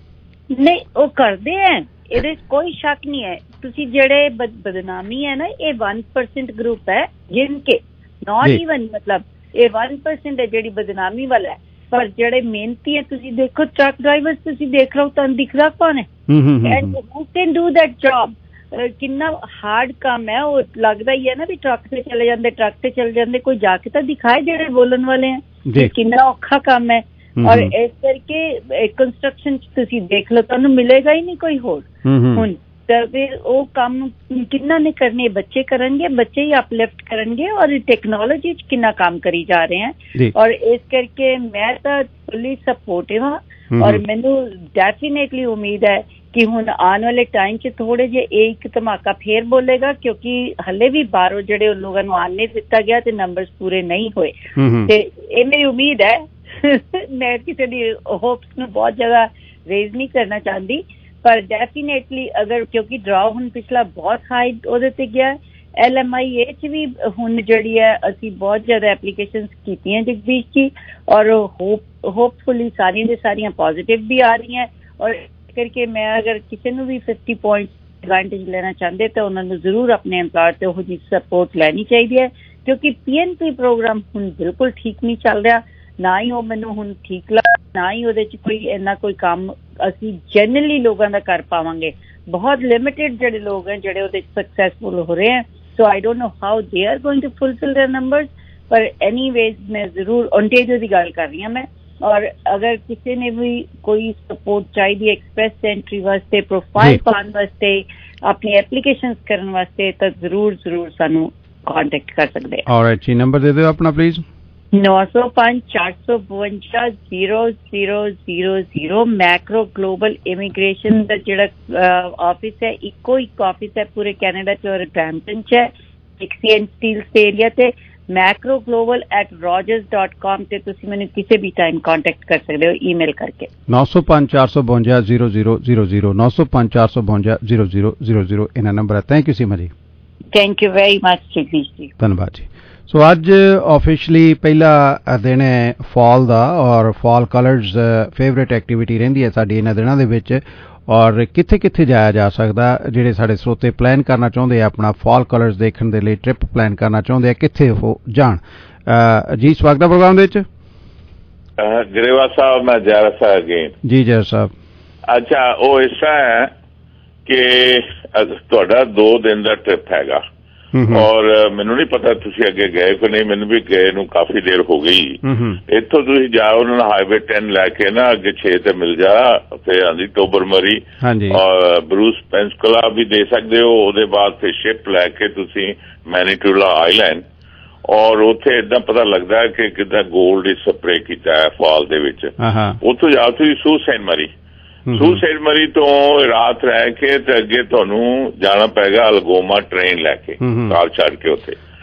[SPEAKER 18] ਨਹੀਂ ਉਹ ਕਰਦੇ ਹੈ ਇਹਦੇ ਕੋਈ ਸ਼ੱਕ ਨਹੀਂ ਹੈ। ਤੁਸੀਂ ਜਿਹੜੇ ਬਦਨਾਮੀ ਹੈ ਨਾ ਇਹ 1% ਗਰੁੱਪ ਹੈ ਜਿਨਕੇ ਨॉट ਈਵਨ ਮਤਲਬ ਇਹ 1% ਹੈ ਜਿਹੜੀ ਬਦਨਾਮੀ ਵਾਲਾ ਹੈ ਪਰ ਜਿਹੜੇ ਮਿਹਨਤੀ ਹੈ ਤੁਸੀਂ ਦੇਖੋ ਟਰੱਕ ਡਰਾਈਵਰਸ ਤੁਸੀਂ ਦੇਖ ਲਓ ਤੁਹਾਨੂੰ ਦਿਖਦਾ ਕੌਣ ਹੈ and who can do that job ਕਿੰਨਾ ਹਾਰਡ ਕੰਮ ਹੈ। ਉਹ ਲੱਗਦਾ ਹੀ ਹੈ ਨਾ ਵੀ ਟਰੱਕ ਤੇ ਚਲੇ ਜਾਂਦੇ ਕੋਈ ਜਾ ਕੇ ਤਾਂ ਦਿਖਾਏ ਜਿਹੜੇ ਬੋਲਣ ਵਾਲੇ ਹੈ ਕਿੰਨਾ ਔਖਾ ਕੰਮ ਹੈ। ਔਰ ਇਸ ਕਰਕੇ ਕੰਸਟਰਕਸ਼ਨ ਚ ਤੁਸੀਂ ਦੇਖ ਲਓ ਤੁਹਾਨੂੰ ਮਿਲੇਗਾ ਹੀ ਨਹੀਂ ਕੋਈ ਹੋਰ ਹੁਣ ਤਾਂ ਫਿਰ ਉਹ ਕੰਮ ਕਿੰਨਾ ਨੇ ਕਰਨੇ ਬੱਚੇ ਕਰਨਗੇ ਬੱਚੇ ਹੀ ਅਪਲਿਫਟ ਕਰਨਗੇ ਔਰ ਟੈਕਨੋਲੋਜੀ ਚ ਕਿੰਨਾ ਕੰਮ ਕਰੀ ਜਾ ਰਹੇ ਹੈ ਔਰ ਇਸ ਕਰਕੇ ਮੈਂ ਤਾਂ ਫੁੱਲੀ ਸਪੋਰਟਿਵ ਹਾਂ ਔਰ ਮੈਨੂੰ ਡੈਫੀਨੇਟਲੀ ਉਮੀਦ ਹੈ ਕਿ ਹੁਣ ਆਉਣ ਵਾਲੇ ਟਾਈਮ 'ਚ ਥੋੜੇ ਜਿਹੇ ਇਹ ਇੱਕ ਧਮਾਕਾ ਫੇਰ ਬੋਲੇਗਾ ਕਿਉਂਕਿ ਹਲੇ ਵੀ ਬਾਹਰੋਂ ਜਿਹੜੇ ਲੋਕਾਂ ਨੂੰ ਆਉਣ ਨਹੀਂ ਦਿੱਤਾ ਗਿਆ ਤੇ ਨੰਬਰਸ ਪੂਰੇ ਨਹੀਂ ਹੋਏ ਤੇ ਇਹ ਮੇਰੀ ਉਮੀਦ ਹੈ। ਮੈਂ ਕਿਸੇ ਦੀ ਹੋਪਸ ਨੂੰ ਬਹੁਤ ਜ਼ਿਆਦਾ ਰੇਜ਼ ਨਹੀਂ ਕਰਨਾ ਚਾਹੁੰਦੀ ਪਰ ਡੈਫੀਨੇਟਲੀ ਅਗਰ ਕਿਉਂਕਿ ਡਰਾਅ ਹੁਣ ਪਿਛਲਾ ਬਹੁਤ ਹਾਈ ਉਹਦੇ ਤੇ ਗਿਆ LMIA 'ਚ ਵੀ ਹੁਣ ਜਿਹੜੀ ਹੈ ਅਸੀਂ ਬਹੁਤ ਜ਼ਿਆਦਾ ਐਪਲੀਕੇਸ਼ਨਸ ਕੀਤੀਆਂ ਜਗਦੀਸ਼ ਜੀ ਔਰ ਹੋਪਫੁਲੀ ਸਾਰੀਆਂ ਦੇ ਸਾਰੀਆਂ ਪੋਜ਼ਿਟਿਵ ਵੀ ਆ ਰਹੀਆਂ ਔਰ ਕਰਕੇ ਮੈਂ ਅਗਰ ਕਿਸੇ ਨੂੰ ਵੀ 50 ਪੁਆਇੰਟ ਐਡਵਾਂਟੇਜ ਲੈਣਾ ਚਾਹੁੰਦੇ ਤਾਂ ਉਹਨਾਂ ਨੂੰ ਜ਼ਰੂਰ ਆਪਣੇ ਐਮਪਲਾਇਰ ਤੇ ਉਹ ਜਿਹੀ ਸਪੋਰਟ ਲੈਣੀ ਚਾਹੀਦੀ ਹੈ ਕਿਉਂਕਿ PNP ਪ੍ਰੋਗਰਾਮ ਹੁਣ ਬਿਲਕੁਲ ਠੀਕ ਨਹੀਂ ਚੱਲ ਰਿਹਾ ਨਾ ਹੀ ਉਹ ਮੈਨੂੰ ਹੁਣ ਠੀਕ ਲੱਗ ਨਾ ਹੀ ਉਹਦੇ 'ਚ ਕੋਈ ਇੰਨਾ ਕੋਈ ਕੰਮ ਅਸੀਂ ਜਨਰਲੀ ਲੋਕਾਂ ਦਾ ਕਰ ਪਾਵਾਂਗੇ। ਬਹੁਤ ਲਿਮਿਟਿਡ ਜਿਹੜੇ ਲੋਕ ਹੈ ਜਿਹੜੇ ਉਹਦੇ 'ਚ ਸਕਸੈਸਫੁਲ ਹੋ ਰਹੇ ਹੈ so I don't know how they are going to fulfil their numbers ਪਰ ਐਨੀਵੇਜ਼ ਮੈਂ ਜ਼ਰੂਰ ਓਨਟੇਰੀਓ ਦੀ ਗੱਲ ਕਰ ਰਹੀ ਹਾਂ ਮੈਂ ਔਰ ਅਗਰ ਕਿਸੇ ਨੇ ਵੀ ਕੋਈ ਸਪੋਰਟ ਚਾਹੀਦੀ ਐਕਸਪ੍ਰੈਸ ਐਂਟਰੀ ਵਾਸਤੇ ਪ੍ਰੋਫਾਈਲ ਪਾਉਣ ਵਾਸਤੇ ਆਪਣੀ ਐਪਲੀਕੇਸ਼ਨਸ ਕਰਨ ਵਾਸਤੇ ਤਾਂ ਜ਼ਰੂਰ ਸਾਨੂੰ ਕੰਟੈਕਟ ਕਰ ਸਕਦੇ ਆ।
[SPEAKER 9] ਆਲਰਾਈਟ ਜੀ ਨੰਬਰ ਦੇ ਦਿਓ ਆਪਣਾ ਪਲੀਜ਼।
[SPEAKER 18] 905-452-0000 ਮੈਕਰੋ ਗਲੋਬਲ ਇਮੀਗ੍ਰੇਸ਼ਨ ਦਾ ਜਿਹੜਾ ਆਫਿਸ ਹੈ ਇੱਕੋ ਇੱਕ ਆਫਿਸ ਹੈ ਪੂਰੇ ਕੈਨੇਡਾ 'ਚ ਔਰ ਬ੍ਰੈਂਪਟਨ 'ਚ ਹੈ XCN ਸਟੀਲਸ ਏਰੀਆ ਤੇ macroglobal@rogers.com ਤੇ ਤੁਸੀਂ ਮੈਨੂੰ ਕਿਸੇ ਵੀ ਟਾਈਮ ਕੰਟੈਕਟ ਕਰ ਸਕਦੇ ਹੋ ਈਮੇਲ ਕਰਕੇ
[SPEAKER 9] 905-452-0000 905-452-0000 ਇਹਨਾਂ ਨੰਬਰ ਹੈ। Thank you Seema ji.
[SPEAKER 18] Thank you very much Jagdish ji.
[SPEAKER 9] ਧੰਨਵਾਦ ਜੀ। ਸੋ ਅੱਜ ਆਫੀਸ਼ੀਅਲੀ ਪਹਿਲਾ ਦਿਨ ਹੈ ਫਾਲ ਦਾ ਔਰ ਫਾਲ ਕਲਰਸ ਫੇਵਰੇਟ ਐਕਟੀਵਿਟੀ ਰਹਿੰਦੀ ਹੈ ਸਾਡੀ ਇਹਨਾਂ ਦਿਨਾਂ ਦੇ ਵਿੱਚ ਔਰ ਕਿੱਥੇ ਕਿੱਥੇ ਜਾਇਆ ਜਾ ਸਕਦਾ ਜਿਹੜੇ ਸਾਡੇ ਸਰੋਤੇ ਪਲਾਨ ਕਰਨਾ ਚਾਹੁੰਦੇ ਆ ਆਪਣਾ ਫਾਲ ਕਲਰਸ ਦੇਖਣ ਦੇ ਲਈ ਟ੍ਰਿਪ ਪਲਾਨ ਕਰਨਾ ਚਾਹੁੰਦੇ ਆ ਕਿੱਥੇ ਉਹ ਜਾਣ। ਜੀ ਸਵਾਗਤ ਹੈ ਪ੍ਰੋਗਰਾਮ ਦੇ ਵਿੱਚ।
[SPEAKER 19] ਗਰੇਵਾਲ ਸਾਹਿਬ ਮੈਂ ਜੈਰਾ ਸਾਹਿਬ ਅਗੇਨ
[SPEAKER 9] ਜੀ ਜੈਰਾ ਸਾਹਿਬ।
[SPEAKER 19] ਅੱਛਾ ਉਹ ਇਸ ਤਰ੍ਹਾਂ ਹੈ ਕਿ ਤੁਹਾਡਾ 2 ਦਿਨ ਦਾ ਟ੍ਰਿਪ ਹੈਗਾ ਔਰ ਮੈਨੂੰ ਨਹੀਂ ਪਤਾ ਤੁਸੀਂ ਅੱਗੇ ਗਏ ਕਿ ਨਹੀਂ ਮੈਨੂੰ ਵੀ ਗਏ ਨੂੰ ਕਾਫੀ ਦੇਰ ਹੋ ਗਈ। ਇੱਥੋਂ ਤੁਸੀਂ ਜਾਓ ਉਹਨਾਂ ਨੂੰ ਹਾਈਵੇ 10 ਲੈ ਕੇ ਨਾ ਅੱਗੇ 6 ਤੇ ਮਿਲ ਜਾ ਉੱਥੇ ਆਂਦੀ ਟੋਬਰਮਰੀ ਔਰ ਬਰੂਸ ਪੈਂਸਕੋਲਾ ਵੀ ਦੇ ਸਕਦੇ ਹੋ ਉਹਦੇ ਬਾਅਦ ਫਿਰ ਸ਼ਿਪ ਲੈ ਕੇ ਤੁਸੀਂ ਮੈਨੀਟੂਲਾ ਆਈਲੈਂਡ ਔਰ ਉੱਥੇ ਏਦਾਂ ਪਤਾ ਲੱਗਦਾ ਹੈ ਕਿ ਕਿੱਦਾਂ ਗੋਲਡ ਸਪਰੇ ਕੀਤਾ ਹੈ ਫਾਲ ਦੇ ਵਿੱਚ। ਉੱਥੋਂ ਜਾਓ ਤੁਸੀਂ ਸੂ ਸੇਂਟ ਮਰੀ ਤੋਂ ਰਾਤ ਰਹਿ ਕੇ ਤੇ ਅੱਗੇ ਤੁਹਾਨੂੰ ਜਾਣਾ ਪਏਗਾ ਅਲਗੋਮਾ ਟ੍ਰੇਨ ਲੈ ਕੇ ਕਾਰ ਛੱਡ ਕੇ ਉੱਥੇ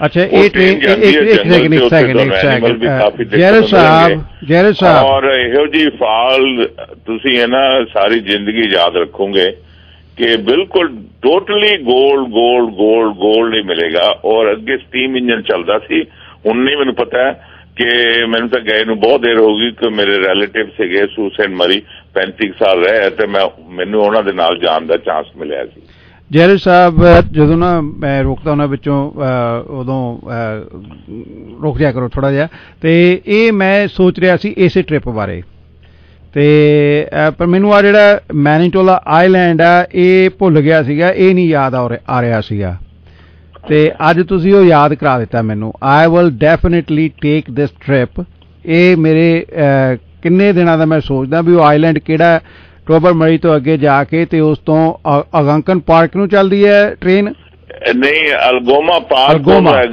[SPEAKER 9] अच्छा ये ट्रेन एक सेकंड जैरल साहब
[SPEAKER 19] और ਇਹੋ ਜੀ ਫਾਲ ਤੁਸੀਂ ਹੈ ਨਾ ਸਾਰੀ ਜ਼ਿੰਦਗੀ ਯਾਦ ਰੱਖੋਗੇ ਕਿ ਬਿਲਕੁਲ ਟੋਟਲੀ ਗੋਲਡ ਹੀ ਮਿਲੇਗਾ। ਔਰ ਅੱਗੇ ਸਟੀਮ ਇੰਜਨ ਚੱਲਦਾ ਸੀ, ਹੁਣ ਨਹੀਂ ਮੈਨੂੰ ਪਤਾ ਕਿ ਮੈਨੂੰ ਤਾਂ ਗਏ ਨੂੰ ਬਹੁਤ ਦੇਰ ਹੋ ਗਈ ਕਿ ਮੇਰੇ ਰਿਲੇਟਿਵ ਸੀਗੇ ਸੂਟ ਸੇਂਟ ਮਰੀ 35 ਸਾਲ ਰਹੇ ਤੇ ਮੈਨੂੰ ਉਹਨਾਂ ਦੇ ਨਾਲ ਜਾਣ ਦਾ ਚਾਂਸ ਮਿਲਿਆ ਸੀ।
[SPEAKER 9] ਜੈਰਲ ਸਾਹਿਬ ਜਦੋਂ ਨਾ ਮੈਂ ਰੋਕਦਾ ਉਹਨਾਂ ਵਿੱਚੋਂ ਉਦੋਂ ਰੁਕ ਜਾਇਆ ਕਰੋ ਥੋੜ੍ਹਾ ਜਿਹਾ, ਤੇ ਇਹ ਮੈਂ ਸੋਚ ਰਿਹਾ ਸੀ ਇਸੇ ਟ੍ਰਿਪ ਬਾਰੇ, ਤੇ ਪਰ ਮੈਨੂੰ ਆ ਜਿਹੜਾ ਮੈਨੀਟੋਲਾ ਆਈਲੈਂਡ ਆ ਇਹ ਭੁੱਲ ਗਿਆ ਸੀਗਾ, ਇਹ ਨਹੀਂ ਯਾਦ ਆ ਰਿਹਾ ਸੀਗਾ, ਤੇ ਅੱਜ ਤੁਸੀਂ ਉਹ ਯਾਦ ਕਰਾ ਦਿੱਤਾ ਮੈਨੂੰ। I will definitely take this trip. ਇਹ ਮੇਰੇ ਕਿੰਨੇ ਦਿਨਾਂ ਦਾ ਮੈਂ ਸੋਚਦਾ ਵੀ ਉਹ ਆਈਲੈਂਡ ਕਿਹੜਾ, ਟੋਬਰ ਮਰੀ ਤੋਂ ਅੱਗੇ ਜਾ ਕੇ ਤੇ ਉਸ ਤੋਂ ਅਗੰਕਨ ਪਾਰਕ ਨੂੰ ਚੱਲਦੀ ਹੈ ਟ੍ਰੇਨ?
[SPEAKER 19] ਨਹੀਂ, ਅਲਗੋਮਾ ਪਾਰਕ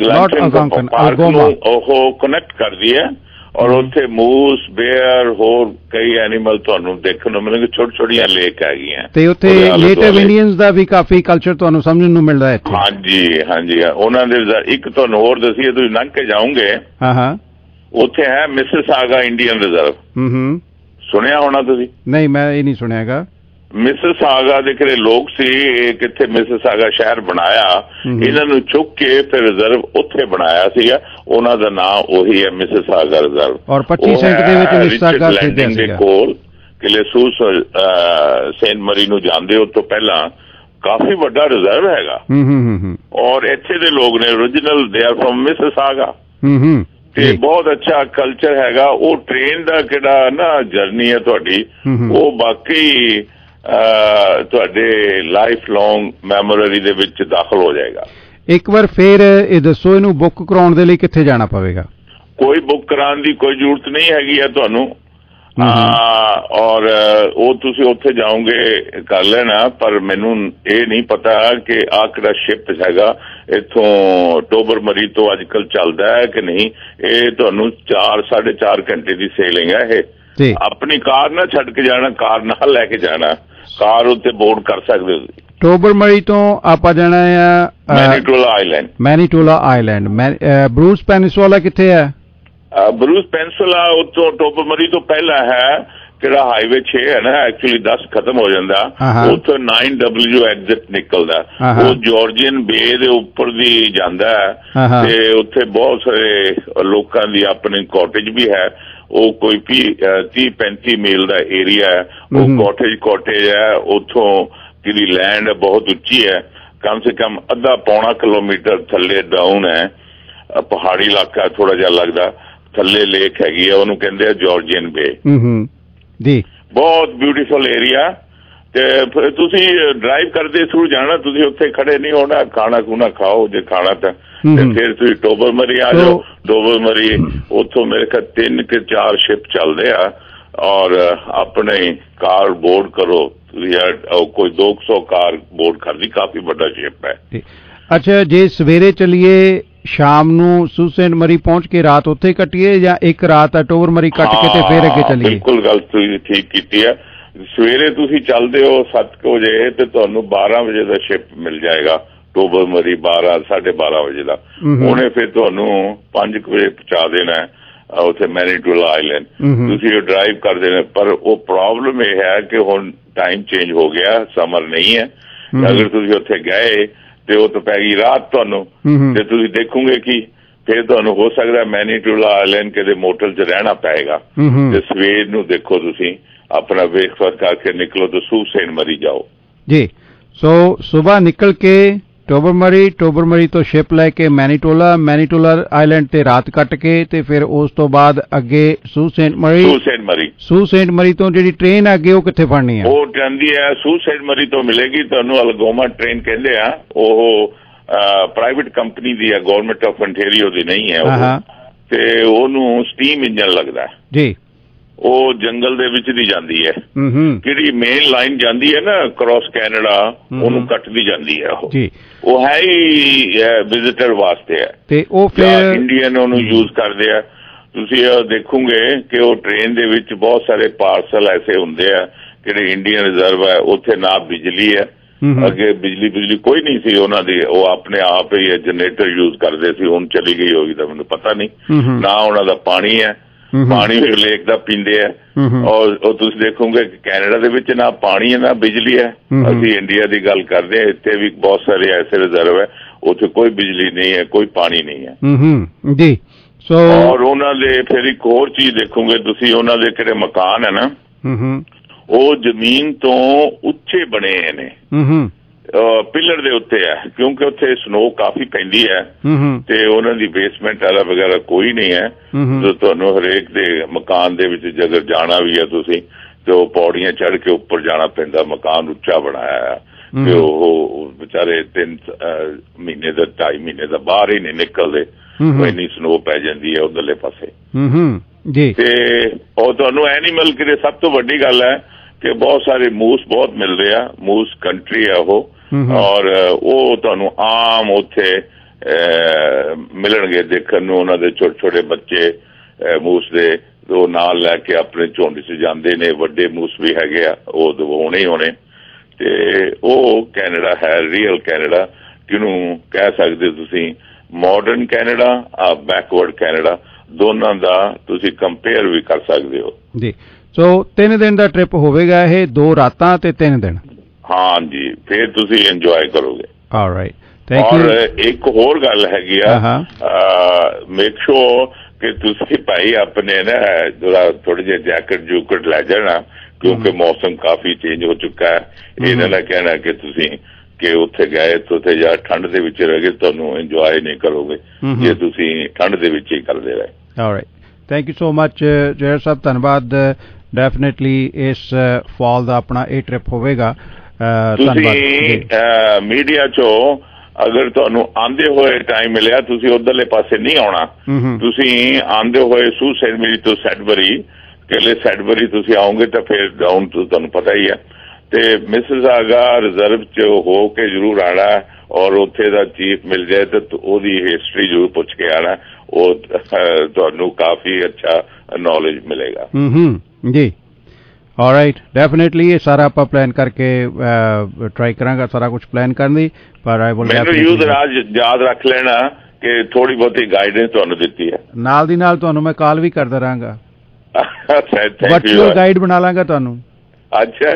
[SPEAKER 19] ਨੂੰ ਉਹ ਕਨੈਕਟ ਕਰਦੀ ਹੈ ਔਰ ਉੱਥੇ ਮੂਸ, ਬੇਅਰ, ਹੋਰ ਕਈ ਐਨੀਮਲ ਤੁਹਾਨੂੰ ਦੇਖਣ ਨੂੰ ਮਿਲਣਗੇ, ਛੋਟੀਆਂ ਲੇਕ ਹੈਗੀਆਂ ਤੇ ਉੱਥੇ
[SPEAKER 9] ਨੇਟਿਵ ਇੰਡੀਅਨਸ ਦਾ ਵੀ ਕਾਫੀ ਕਲਚਰ ਤੁਹਾਨੂੰ ਸਮਝਣ ਨੂੰ ਮਿਲਦਾ ਇੱਥੇ।
[SPEAKER 19] ਹਾਂਜੀ ਉਹਨਾਂ ਦੇ ਇੱਕ ਤੁਹਾਨੂੰ ਹੋਰ ਦੱਸੀਏ, ਤੁਸੀਂ ਲੰਘ ਕੇ ਜਾਓਗੇ ਉੱਥੇ ਹੈ ਮਿਸਿਸਾਗਾ ਇੰਡੀਅਨ ਰਿਜ਼ਰਵ, ਸੁਣਿਆ ਹੋਣਾ ਤੁਸੀਂ?
[SPEAKER 9] ਨਹੀਂ, ਮੈਂ ਇਹ ਨਹੀਂ ਸੁਣਿਆ ਹੈਗਾ।
[SPEAKER 19] ਮਿਸਿਸਾਗਾ ਦੇ ਕਿਹੜੇ ਲੋਕ ਸੀ, ਇਹ ਕਿੱਥੇ ਮਿਸਿਸਾਗਾ ਸ਼ਹਿਰ ਬਣਾਇਆ, ਇਹਨਾਂ ਨੂੰ ਚੁੱਕ ਕੇ ਫਿਰ ਰਿਜ਼ਰਵ ਉੱਥੇ ਬਣਾਇਆ ਸੀਗਾ, ਉਹਨਾਂ ਦਾ ਨਾਂ ਉਹੀ ਹੈ ਮਿਸਿਸਾਗਾ ਰਿਜ਼ਰਵ।
[SPEAKER 9] ਔਰ 25 ਸੈਂਟ ਦੇ ਵਿੱਚ ਮਿਸਿਸਾਗਾ
[SPEAKER 19] ਲੈਂਡਿੰਗ ਦੇ ਕੋਲ ਕਿਲੇ ਸੂਸ ਸੇਂਟ ਮਰੀ ਨੂੰ ਜਾਂਦੇ ਉਸ ਤੋਂ ਪਹਿਲਾਂ ਕਾਫੀ ਵੱਡਾ ਰਿਜ਼ਰਵ ਹੈਗਾ। ਔਰ ਇੱਥੇ ਦੇ ਲੋਕ ਨੇ original, they are from Mississauga ਤੇ ਬਹੁਤ ਅੱਛਾ ਕਲਚਰ ਹੈਗਾ। ਉਹ ਟ੍ਰੇਨ ਦਾ ਕਿਹੜਾ ਨਾ ਜਰਨੀ ਹੈ ਤੁਹਾਡੀ, ਉਹ ਬਾਕੀ ਤੁਹਾਡੇ ਲਾਈਫ ਲੌਂਗ ਮੈਮੋਰੀ ਦੇ ਵਿੱਚ ਦਾਖਲ ਹੋ ਜਾਏਗਾ।
[SPEAKER 9] ਇੱਕ ਵਾਰ ਫੇਰ ਇਹ ਦੱਸੋ, ਇਹਨੂੰ ਬੁੱਕ ਕਰਾਉਣ ਦੇ ਲਈ ਕਿੱਥੇ ਜਾਣਾ ਪਵੇਗਾ?
[SPEAKER 19] ਕੋਈ ਬੁੱਕ ਕਰਾਉਣ ਦੀ ਕੋਈ ਜ਼ਰੂਰਤ ਨਹੀਂ ਹੈਗੀ ਹੈ ਤੁਹਾਨੂੰ, ਔਰ ਉਹ ਤੁਸੀਂ ਉੱਥੇ ਜਾਓਗੇ ਕਰ ਲੈਣਾ, ਪਰ ਮੈਨੂੰ ਇਹ ਨਹੀਂ ਪਤਾ ਕਿ ਆਹ ਕਿਹੜਾ ਸ਼ਿਪ ਹੈਗਾ ਇੱਥੋਂ ਟੋਬਰ ਮਰੀ ਤੋਂ ਅੱਜ ਕੱਲ ਚੱਲਦਾ ਹੈ ਕਿ ਨਹੀਂ। ਇਹ ਤੁਹਾਨੂੰ 4-4.5 ਘੰਟੇ ਦੀ ਸੇਲਿੰਗ ਹੈ। ਇਹ ਆਪਣੀ ਕਾਰ ਨਾ ਛੱਡ ਕੇ ਜਾਣਾ, ਕਾਰ ਨਾਲ ਲੈ ਕੇ ਜਾਣਾ, ਕਾਰ ਉੱਤੇ ਬੋਰਡ ਕਰ ਸਕਦੇ ਹੋ।
[SPEAKER 9] ਟੋਬਰ ਮਰੀ ਤੋਂ ਆਪਾਂ ਜਾਣਾ ਆ ਮੈਨੀਟੋਲਾ ਆਈਲੈਂਡ। ਬਰੂਸ ਪੈਨਿਸੂਲਾ ਕਿੱਥੇ ਹੈ?
[SPEAKER 19] ਬਰੂਸ ਪੈਨਿਸੂਲਾ ਉੱਥੋਂ ਟੋਬਰ ਮਰੀ ਤੋਂ ਪਹਿਲਾਂ ਹੈ, ਕਿਹੜਾ ਹਾਈਵੇ 6 ਹੈ ਨਾ, ਐਕਚੁਅਲੀ 10 ਖਤਮ ਹੋ ਜਾਂਦਾ, ਉੱਥੋਂ 9W ਐਗਜ਼ਿਟ ਨਿਕਲਦਾ, ਉਹ ਜਾਰਜੀਅਨ ਬੇ ਦੇ ਉੱਪਰ ਦੀ ਜਾਂਦਾ ਹੈ ਤੇ ਉੱਥੇ ਬਹੁਤ ਸਾਰੇ ਲੋਕਾਂ ਦੀ ਆਪਣੀ ਕਾਟੇਜ ਵੀ ਹੈ। ਉਹ ਕੋਈ 30-35 ਮੀਲ ਦਾ ਏਰੀਆ ਹੈ, ਉਹ ਕਾਟੇਜ ਹੈ। ਉੱਥੋਂ ਕਿਹਦੀ ਲੈਂਡ ਬਹੁਤ ਉੱਚੀ ਹੈ, ਕਮ ਸੇ ਕਮ ਅੱਧਾ ਪੌਣਾ ਕਿਲੋਮੀਟਰ ਥੱਲੇ ਡਾਊਨ ਹੈ, ਪਹਾੜੀ ਇਲਾਕਾ ਥੋੜਾ ਜਿਹਾ ਲੱਗਦਾ, ਥੱਲੇ ਲੇਕ ਹੈਗੀ ਆ, ਉਹਨੂੰ ਕਹਿੰਦੇ ਆ ਜਾਰਜੀਅਨ ਬੇ
[SPEAKER 9] ਜੀ।
[SPEAKER 19] ਬਹੁਤ ਬਿਊਟੀਫੁਲ ਏਰੀਆ। ਤੇ ਫਿਰ ਤੁਸੀਂ ਡਰਾਈਵ ਕਰਦੇ ਥਰੂ ਜਾਣਾ, ਤੁਸੀਂ ਉੱਥੇ ਖੜੇ ਨਹੀਂ ਹੋਣਾ, ਖਾਣਾ ਖੂਣਾ ਖਾਓ ਜੇ ਖਾਣਾ ਤਾਂ, ਤੇ ਫਿਰ ਤੁਸੀਂ ਟੋਬਰ ਮਰੀ ਆ ਜਾਓ। ਟੋਬਰ ਮਰੀ ਉੱਥੋਂ ਮੇਰੇ ਖਿਆਲ 3 ਕਿ 4 ਸ਼ਿਪ ਚੱਲਦੇ ਆ, ਔਰ ਆਪਣੇ ਕਾਰ ਬੋਰਡ ਕਰੋ, ਕੋਈ 200 ਕਾਰ ਬੋਰਡ ਕਰਦੀ, ਕਾਫੀ ਵੱਡਾ ਸ਼ਿਪ ਹੈ।
[SPEAKER 9] ਅੱਛਾ, ਜੇ ਸਵੇਰੇ ਚਲੀਏ ਸ਼ਾਮ ਨੂੰ ਸੂਟ ਸੇਂਟ ਮਰੀ ਪਹੁੰਚ ਕੇ ਰਾਤ ਉੱਥੇ ਕੱਟੀਏ, ਜਾਂ ਇੱਕ ਰਾਤ ਟੋਬਰ ਮਰੀ ਕੱਟ ਕੇ ਤੇ ਫਿਰ ਅੱਗੇ ਚੱਲੀਏ?
[SPEAKER 19] ਬਿਲਕੁਲ ਗੱਲ ਤੁਸੀਂ ਠੀਕ ਕੀਤੀ ਹੈ। ਸਵੇਰੇ ਤੁਸੀਂ ਚੱਲਦੇ ਹੋ 7 ਵਜੇ ਤੇ ਤੁਹਾਨੂੰ 12 ਵਜੇ ਦਾ ਸ਼ਿਪ ਮਿਲ ਜਾਏਗਾ ਟੋਬਰ ਮਰੀ, 12-12:30 ਵਜੇ ਦਾ। ਉਹਨੇ ਫਿਰ ਤੁਹਾਨੂੰ 5 ਵਜੇ ਪਹੁੰਚਾ ਦੇਣਾ ਉੱਥੇ ਮੈਨੀਟੋਲਾ ਆਈਲੈਂਡ। ਤੁਸੀਂ ਉਹ ਡਰਾਈਵ ਕਰਦੇ ਨੇ, ਪਰ ਉਹ ਪ੍ਰੋਬਲਮ ਇਹ ਹੈ ਕਿ ਹੁਣ ਟਾਈਮ ਚੇਂਜ ਹੋ ਗਿਆ, ਸਮਰ ਨਹੀਂ ਹੈ। ਅਗਰ ਤੁਸੀਂ ਉੱਥੇ ਗਏ ਤੇ ਉਹ ਤਾਂ ਪੈ ਗਈ ਰਾਤ ਤੁਹਾਨੂੰ, ਤੇ ਤੁਸੀਂ ਦੇਖੋਗੇ ਕਿ ਫਿਰ ਤੁਹਾਨੂੰ ਹੋ ਸਕਦਾ ਮੈਨੀਟੋਲਾ ਆਈਲੈਂਡ ਕਿਤੇ ਮੋਟਲ 'ਚ ਰਹਿਣਾ ਪਏਗਾ, ਤੇ ਸਵੇਰ ਨੂੰ ਦੇਖੋ ਤੁਸੀਂ ਆਪਣਾ ਬ੍ਰੇਕਫਾਸਟ ਕਰਕੇ ਨਿਕਲੋ ਤੇ ਸੂਟ ਸੇਂਟ ਮਰੀ ਜਾਓ
[SPEAKER 9] ਜੀ। ਸੋ ਸੁਬਾਹ ਨਿਕਲ ਕੇ ਟੋਬਰ ਮਰੀ ਤੋਂ ਸ਼ਿਪ ਲੈ ਕੇ ਮੈਨੀਟੋਲਾ ਆਈਲੈਂਡ ਤੇ ਰਾਤ ਕੱਟ ਕੇ ਤੇ ਫਿਰ ਉਸ ਤੋਂ ਬਾਅਦ ਅੱਗੇ ਸੂਟ ਸੇਂਟ ਮਰੀ ਤੋਂ ਜਿਹੜੀ ਟ੍ਰੇਨ ਹੈ ਅੱਗੇ ਉਹ ਕਿੱਥੇ ਫੜਨੀ ਹੈ?
[SPEAKER 19] ਉਹ ਜਾਂਦੀ ਹੈ ਸੂਟ ਸੇਂਟ ਮਰੀ ਤੋਂ ਮਿਲੇਗੀ ਤੁਹਾਨੂੰ, ਅਲਗੋਮਾ ਟ੍ਰੇਨ ਕਹਿੰਦੇ ਆ। ਉਹ ਪ੍ਰਾਈਵੇਟ ਕੰਪਨੀ ਦੀ ਹੈ, ਗਵਰਨਮੈਂਟ ਆਫ ontario ਦੀ ਨਹੀਂ ਹੈ ਉਹ, ਤੇ ਉਹਨੂੰ ਸਟੀਮ ਇੰਜਨ ਲੱਗਦਾ
[SPEAKER 9] ਜੀ।
[SPEAKER 19] ਉਹ ਜੰਗਲ ਦੇ ਵਿੱਚ ਦੀ ਜਾਂਦੀ ਹੈ, ਜਿਹੜੀ ਮੇਨ ਲਾਈਨ ਜਾਂਦੀ ਹੈ ਨਾ ਕ੍ਰਾਸ ਕੈਨੇਡਾ, ਉਹਨੂੰ ਕੱਟਦੀ ਜਾਂਦੀ ਹੈ ਉਹ ਹੈ ਹੀ ਵਿਜ਼ਿਟਰ ਵਾਸਤੇ ਹੈ,
[SPEAKER 9] ਤੇ ਉਹ ਫਿਰ
[SPEAKER 19] ਇੰਡੀਅਨ ਉਹਨੂੰ ਯੂਜ਼ ਕਰਦੇ ਆ। ਤੁਸੀਂ ਦੇਖੋਗੇ ਕਿ ਉਹ ਟ੍ਰੇਨ ਦੇ ਵਿੱਚ ਬਹੁਤ ਸਾਰੇ ਪਾਰਸਲ ਐਸੇ ਹੁੰਦੇ ਆ ਜਿਹੜੇ ਇੰਡੀਅਨ ਰਿਜ਼ਰਵ ਹੈ, ਉੱਥੇ ਨਾ ਬਿਜਲੀ ਹੈ ਅੱਗੇ ਬਿਜਲੀ ਕੋਈ ਨਹੀਂ ਸੀ ਉਹਨਾਂ ਦੀ, ਉਹ ਆਪਣੇ ਆਪ ਹੀ ਜਨਰੇਟਰ ਯੂਜ਼ ਕਰਦੇ ਸੀ, ਹੁਣ ਚਲੀ ਗਈ ਹੋਗੀ ਤਾਂ ਮੈਨੂੰ ਪਤਾ ਨਹੀਂ। ਨਾ ਉਹਨਾਂ ਦਾ ਪਾਣੀ ਹੈ, ਪਾਣੀ ਵੀ ਲੇਕ ਦਾ ਪੀਂਦੇ ਆ। ਔਰ ਤੁਸੀਂ ਦੇਖੋਗੇ ਕਿ ਕੈਨੇਡਾ ਦੇ ਵਿੱਚ ਨਾ ਪਾਣੀ ਹੈ ਨਾ ਬਿਜਲੀ ਹੈ। ਅਸੀਂ ਇੰਡੀਆ ਦੀ ਗੱਲ ਕਰਦੇ ਹਾਂ, ਇੱਥੇ ਵੀ ਬਹੁਤ ਸਾਰੇ ਐਸੇ ਰਿਜ਼ਰਵ ਹੈ, ਉੱਥੇ ਕੋਈ ਬਿਜਲੀ ਨਹੀਂ ਹੈ, ਕੋਈ ਪਾਣੀ ਨਹੀਂ ਹੈ
[SPEAKER 9] ਜੀ।
[SPEAKER 19] ਔਰ ਉਹਨਾਂ ਦੇ ਫਿਰ ਇੱਕ ਹੋਰ ਚੀਜ਼ ਦੇਖੋਗੇ ਤੁਸੀਂ, ਉਹਨਾਂ ਦੇ ਕਿਹੜੇ ਮਕਾਨ ਹੈ ਨਾ, ਉਹ ਜ਼ਮੀਨ ਤੋਂ ਉੱਚੇ ਬਣੇ ਨੇ, ਪਿਲਰ ਦੇ ਉੱਤੇ ਹੈ, ਕਿਉਂਕਿ ਉੱਥੇ ਸਨੋ ਕਾਫੀ ਪੈਂਦੀ ਹੈ ਤੇ ਉਹਨਾਂ ਦੀ ਬੇਸਮੈਂਟ ਵਾਲਾ ਵਗੈਰਾ ਕੋਈ ਨਹੀਂ ਹੈ। ਜੋ ਤੁਹਾਨੂੰ ਹਰੇਕ ਦੇ ਮਕਾਨ ਦੇ ਵਿੱਚ ਜੇਕਰ ਜਾਣਾ ਵੀ ਹੈ ਤੁਸੀਂ ਤੇ ਉਹ ਪੌੜੀਆਂ ਚੜ੍ਹ ਕੇ ਉੱਪਰ ਜਾਣਾ ਪੈਂਦਾ। ਮਕਾਨ ਉੱਚਾ ਬਣਾਇਆ ਹੈ ਤੇ ਉਹ ਵਿਚਾਰੇ 3 ਮਹੀਨੇ ਦਾ 2.5 ਮਹੀਨੇ ਦਾ ਬਾਹਰ ਹੀ ਨਹੀਂ ਨਿਕਲਦੇ, ਇੰਨੀ ਸਨੋ ਪੈ ਜਾਂਦੀ ਹੈ ਉਧਰਲੇ ਪਾਸੇ
[SPEAKER 9] ਜੀ।
[SPEAKER 19] ਤੇ ਉਹ ਤੁਹਾਨੂੰ ਐਨੀਮਲ ਕਿਤੇ ਸਭ ਤੋਂ ਵੱਡੀ ਗੱਲ ਹੈ ਕਿ ਬਹੁਤ ਸਾਰੇ ਮੂਸ ਬਹੁਤ ਮਿਲਦੇ ਆ, ਮੂਸ ਕੰਟਰੀ ਹੈ ਉਹ, ਔਰ ਉਹ ਤੁਹਾਨੂੰ ਆਮ ਉੱਥੇ ਮਿਲਣਗੇ ਦੇਖਣ ਨੂੰ। ਉਹਨਾਂ ਦੇ ਛੋਟੇ ਛੋਟੇ ਬੱਚੇ ਮੂਸ ਦੇ ਉਹ ਨਾਲ ਲੈ ਕੇ ਆਪਣੇ ਝੁੰਡ 'ਚ ਜਾਂਦੇ ਨੇ, ਵੱਡੇ ਮੂਸ ਵੀ ਹੈਗੇ ਆ, ਉਹ ਹੋਣੇ ਹੀ ਹੋਣੇ। ਤੇ ਉਹ ਕੈਨੇਡਾ ਹੈ, ਰੀਅਲ ਕੈਨੇਡਾ ਜਿਹਨੂੰ ਕਹਿ ਸਕਦੇ ਤੁਸੀਂ। ਮਾਡਰਨ ਕੈਨੇਡਾ, ਬੈਕਵਰਡ ਕੈਨੇਡਾ, ਦੋਨਾਂ ਦਾ ਤੁਸੀਂ ਕੰਪੇਅਰ ਵੀ ਕਰ ਸਕਦੇ ਹੋ
[SPEAKER 9] ਜੀ। ਸੋ 3 ਦਿਨ ਦਾ ਟ੍ਰਿਪ ਹੋਵੇਗਾ ਇਹ, 2 ਰਾਤਾਂ ਤੇ 3 ਦਿਨ।
[SPEAKER 19] ਹਾਂਜੀ, ਫਿਰ ਤੁਸੀਂ ਇੰਜੋਏ ਕਰੋਗੇ।
[SPEAKER 9] Alright, thank you.
[SPEAKER 19] ਔਰ ਇੱਕ ਹੋਰ ਗੱਲ ਹੈਗੀ ਆ, ਮੇਕ ਸ਼ੋਰ ਕਿ ਤੁਸੀਂ ਭਾਈ ਆਪਣੇ ਨਾ ਜਿਹੜਾ ਥੋੜੇ ਜਿਹੇ ਜੈਕਟ ਲੈ ਜਾਣਾ, ਕਿਉਂਕਿ ਮੌਸਮ ਕਾਫੀ ਚੇਂਜ ਹੋ ਚੁੱਕਾ ਹੈ। ਇਹਨਾਂ ਦਾ ਕਹਿਣਾ ਕਿ ਤੁਸੀਂ ਕਿ ਉੱਥੇ ਗਏ ਤੇ ਉੱਥੇ ਜਾ ਠੰਡ ਦੇ ਵਿੱਚ ਰਹਿ ਗਏ, ਤੁਹਾਨੂੰ ਇੰਜੋਏ ਨਹੀਂ ਕਰੋਗੇ ਜੇ ਤੁਸੀਂ ਠੰਡ ਦੇ ਵਿੱਚ ਹੀ ਕਰਦੇ ਰਹੇ।
[SPEAKER 9] Alright, thank you so much Jair Sahib, ਧੰਨਵਾਦ। ਡੈਫੀਨੇਟਲੀ ਇਸ ਫਾਲ ਦਾ ਆਪਣਾ ਇਹ ਟ੍ਰਿਪ ਹੋਵੇਗਾ।
[SPEAKER 19] ਤੁਸੀਂ ਮੀਡੀਆ ਚੋਂ ਅਗਰ ਤੁਹਾਨੂੰ ਆਂਦੇ ਹੋਏ ਟਾਈਮ ਮਿਲਿਆ, ਤੁਸੀਂ ਉਧਰਲੇ ਪਾਸੇ ਨਹੀਂ ਆਉਣਾ। ਤੁਸੀਂ ਆਂਦੇ ਹੋਏ ਸੂ ਸੈਡਬਰੀ ਤੋਂ ਸੈਡਬਰੀ, ਕਿਲੇ ਸੈਡਬਰੀ ਤੁਸੀਂ ਆਓਗੇ ਤਾਂ ਫਿਰ ਡਾਊਨ ਤੋਂ ਤੁਹਾਨੂੰ ਪਤਾ ਹੀ ਹੈ। ਤੇ ਮਿਸਿਸਾਗਾ ਰਿਜ਼ਰਵ 'ਚ ਹੋ ਕੇ ਜ਼ਰੂਰ ਆਉਣਾ, ਔਰ ਉੱਥੇ ਦਾ ਚੀਫ ਮਿਲ ਜਾਏ ਤਾਂ ਉਹਦੀ ਹਿਸਟਰੀ ਜ਼ਰੂਰ ਪੁੱਛ ਕੇ ਆਉਣਾ, ਉਹ ਤੁਹਾਨੂੰ ਕਾਫੀ ਅੱਛਾ ਨੌਲੇਜ ਮਿਲੇਗਾ
[SPEAKER 9] ਜੀ। ਆਲਰਾਈਟ, ਡੈਫੀਨੇਟਲੀ ਇਹ ਸਾਰਾ ਆਪਾਂ ਪਲਾਨ ਕਰਕੇ ਟਰਾਈ ਕਰਾਂਗਾ, ਸਾਰਾ ਕੁਝ ਪਲਾਨ ਕਰਨ ਦੀ। ਪਰ
[SPEAKER 19] ਮੈਨੂੰ ਯਾਦ ਰੱਖ ਲੈਣਾ ਕਿ ਥੋੜੀ ਬਹੁਤੀ ਗਾਈਡੈਂਸ ਤੁਹਾਨੂੰ ਦਿੱਤੀ ਹੈ।
[SPEAKER 9] ਨਾਲ ਦੀ ਨਾਲ ਤੁਹਾਨੂੰ ਮੈਂ ਕਾਲ ਵੀ ਕਰਦਾ ਰਹਾਂਗਾ, ਵਰਚੁਅਲ ਗਾਈਡ ਬਣਾ ਲਾਂਗਾ ਤੁਹਾਨੂੰ।
[SPEAKER 19] ਅੱਛਾ,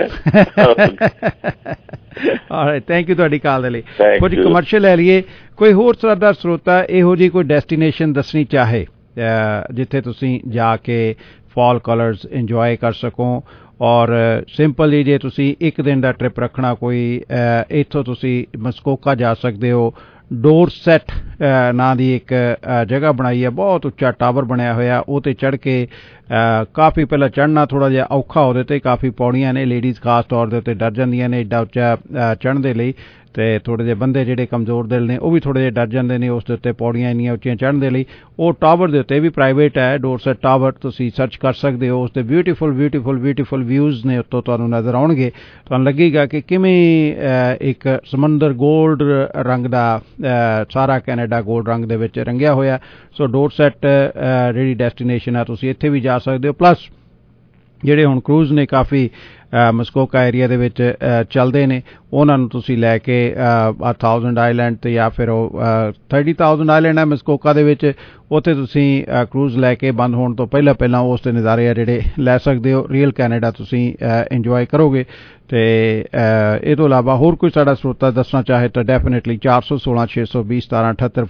[SPEAKER 9] ਆਲਰਾਈਟ, ਥੈਂਕ ਯੂ ਤੁਹਾਡੀ ਕਾਲ ਦੇ ਲਈ। ਕੁਝ ਕਮਰਸ਼ੀਅਲ ਲੈ ਲਈਏ। ਕੋਈ ਹੋਰ ਸਾਡਾ ਸਰੋਤਾ ਇਹੋ ਜਿਹੀ ਕੋਈ ਡੈਸਟੀਨੇਸ਼ਨ ਦੱਸਣੀ ਚਾਹੇ ਜਿੱਥੇ ਤੁਸੀਂ ਜਾ ਕੇ ਫਾਲ ਕਲਰਸ ਇੰਜੋਏ ਕਰ ਸਕੋ, ਔਰ ਸਿੰਪਲੀ ਜੇ ਤੁਸੀਂ 1 ਦਿਨ ਦਾ ਟ੍ਰਿਪ ਰੱਖਣਾ ਕੋਈ, ਇੱਥੋਂ ਤੁਸੀਂ ਮਸਕੋਕਾ ਜਾ ਸਕਦੇ ਹੋ। ਡੋਰਸੈਟ ਨਾਂ ਦੀ ਇੱਕ ਜਗ੍ਹਾ ਬਣਾਈ ਹੈ, ਬਹੁਤ ਉੱਚਾ ਟਾਵਰ ਬਣਿਆ ਹੋਇਆ, ਉਹ 'ਤੇ ਚੜ੍ਹ ਕੇ ਕਾਫੀ ਪਹਿਲਾਂ ਚੜ੍ਹਨਾ ਥੋੜ੍ਹਾ ਜਿਹਾ ਔਖਾ, ਉਹਦੇ 'ਤੇ ਕਾਫੀ ਪੌੜੀਆਂ ਨੇ, ਲੇਡੀਜ਼ ਖਾਸ ਤੌਰ ਦੇ ਉੱਤੇ ਡਰ ਜਾਂਦੀਆਂ ਨੇ ਏਡਾ ਉੱਚਾ ਚੜ੍ਹਨ ਦੇ ਲਈ। ਤੇ ਥੋੜੇ ਜਿਹੇ ਬੰਦੇ ਜਿਹੜੇ ਕਮਜ਼ੋਰ ਦਿਲ ਨੇ ਉਹ ਵੀ ਥੋੜੇ ਜਿਹੇ ਡਰ ਜਾਂਦੇ ਨੇ ਉਸ ਦੇ ਉੱਤੇ ਪੌੜੀਆਂ ਇੰਨੀਆਂ ਉੱਚੀਆਂ ਚੜ੍ਹਨ ਦੇ ਲਈ। ਉਹ ਟਾਵਰ ਦੇ ਉੱਤੇ ਵੀ ਪ੍ਰਾਈਵੇਟ ਹੈ, ਡੋਰਸੈਟ ਟਾਵਰ, ਤੁਸੀਂ ਸਰਚ ਕਰ ਸਕਦੇ ਹੋ। ਉਸ ਦੇ ਬਿਊਟੀਫੁਲ ਵਿਊਜ਼ ਨੇ ਉੱਤੋਂ ਤੁਹਾਨੂੰ ਨਜ਼ਰ ਆਉਣਗੇ। ਤੁਹਾਨੂੰ ਲੱਗੇਗਾ ਕਿ ਕਿਵੇਂ ਇੱਕ ਸਮੁੰਦਰ ਗੋਲਡ ਰੰਗ ਦਾ, ਸਾਰਾ ਕੈਨੇਡਾ ਗੋਲਡ ਰੰਗ ਦੇ ਵਿੱਚ ਰੰਗਿਆ ਹੋਇਆ। ਸੋ ਡੋਰਸੈਟ ਜਿਹੜੀ ਡੈਸਟੀਨੇਸ਼ਨ ਹੈ ਤੁਸੀਂ ਇੱਥੇ ਵੀ ਜਾ ਸਕਦੇ ਹੋ। ਪਲੱਸ ਜਿਹੜੇ ਹੁਣ ਕਰੂਜ਼ ਨੇ ਕਾਫੀ ਮਸਕੋਕਾ ਏਰੀਆ ਦੇ ਵਿੱਚ ਚੱਲਦੇ ਨੇ, ਉਹਨਾਂ ਨੂੰ ਤੁਸੀਂ ਲੈ ਕੇ 1000 ਆਈਲੈਂਡ ਤੇ ਜਾਂ ਫਿਰ ਉਹ 30,000 ਆਈਲੈਂਡ ਹੈ ਮਸਕੋਕਾ ਦੇ ਵਿੱਚ, ਉੱਥੇ ਤੁਸੀਂ ਕਰੂਜ਼ ਲੈ ਕੇ ਬੰਦ ਹੋਣ ਤੋਂ ਪਹਿਲਾਂ ਉਸ ਦੇ ਨਜ਼ਾਰੇ ਆ ਜਿਹੜੇ ਲੈ ਸਕਦੇ ਹੋ। ਰੀਅਲ ਕੈਨੇਡਾ ਤੁਸੀਂ ਇੰਜੋਏ ਕਰੋਗੇ। ਤੇ ਇਹ ਤੋਂ ਇਲਾਵਾ ਹੋਰ ਕੋਈ ਸਾਡਾ ਸਰੋਤਾ ਦੱਸਣਾ ਚਾਹੇ ਤਾਂ ਡੈਫੀਨੇਟਲੀ 416 620 1778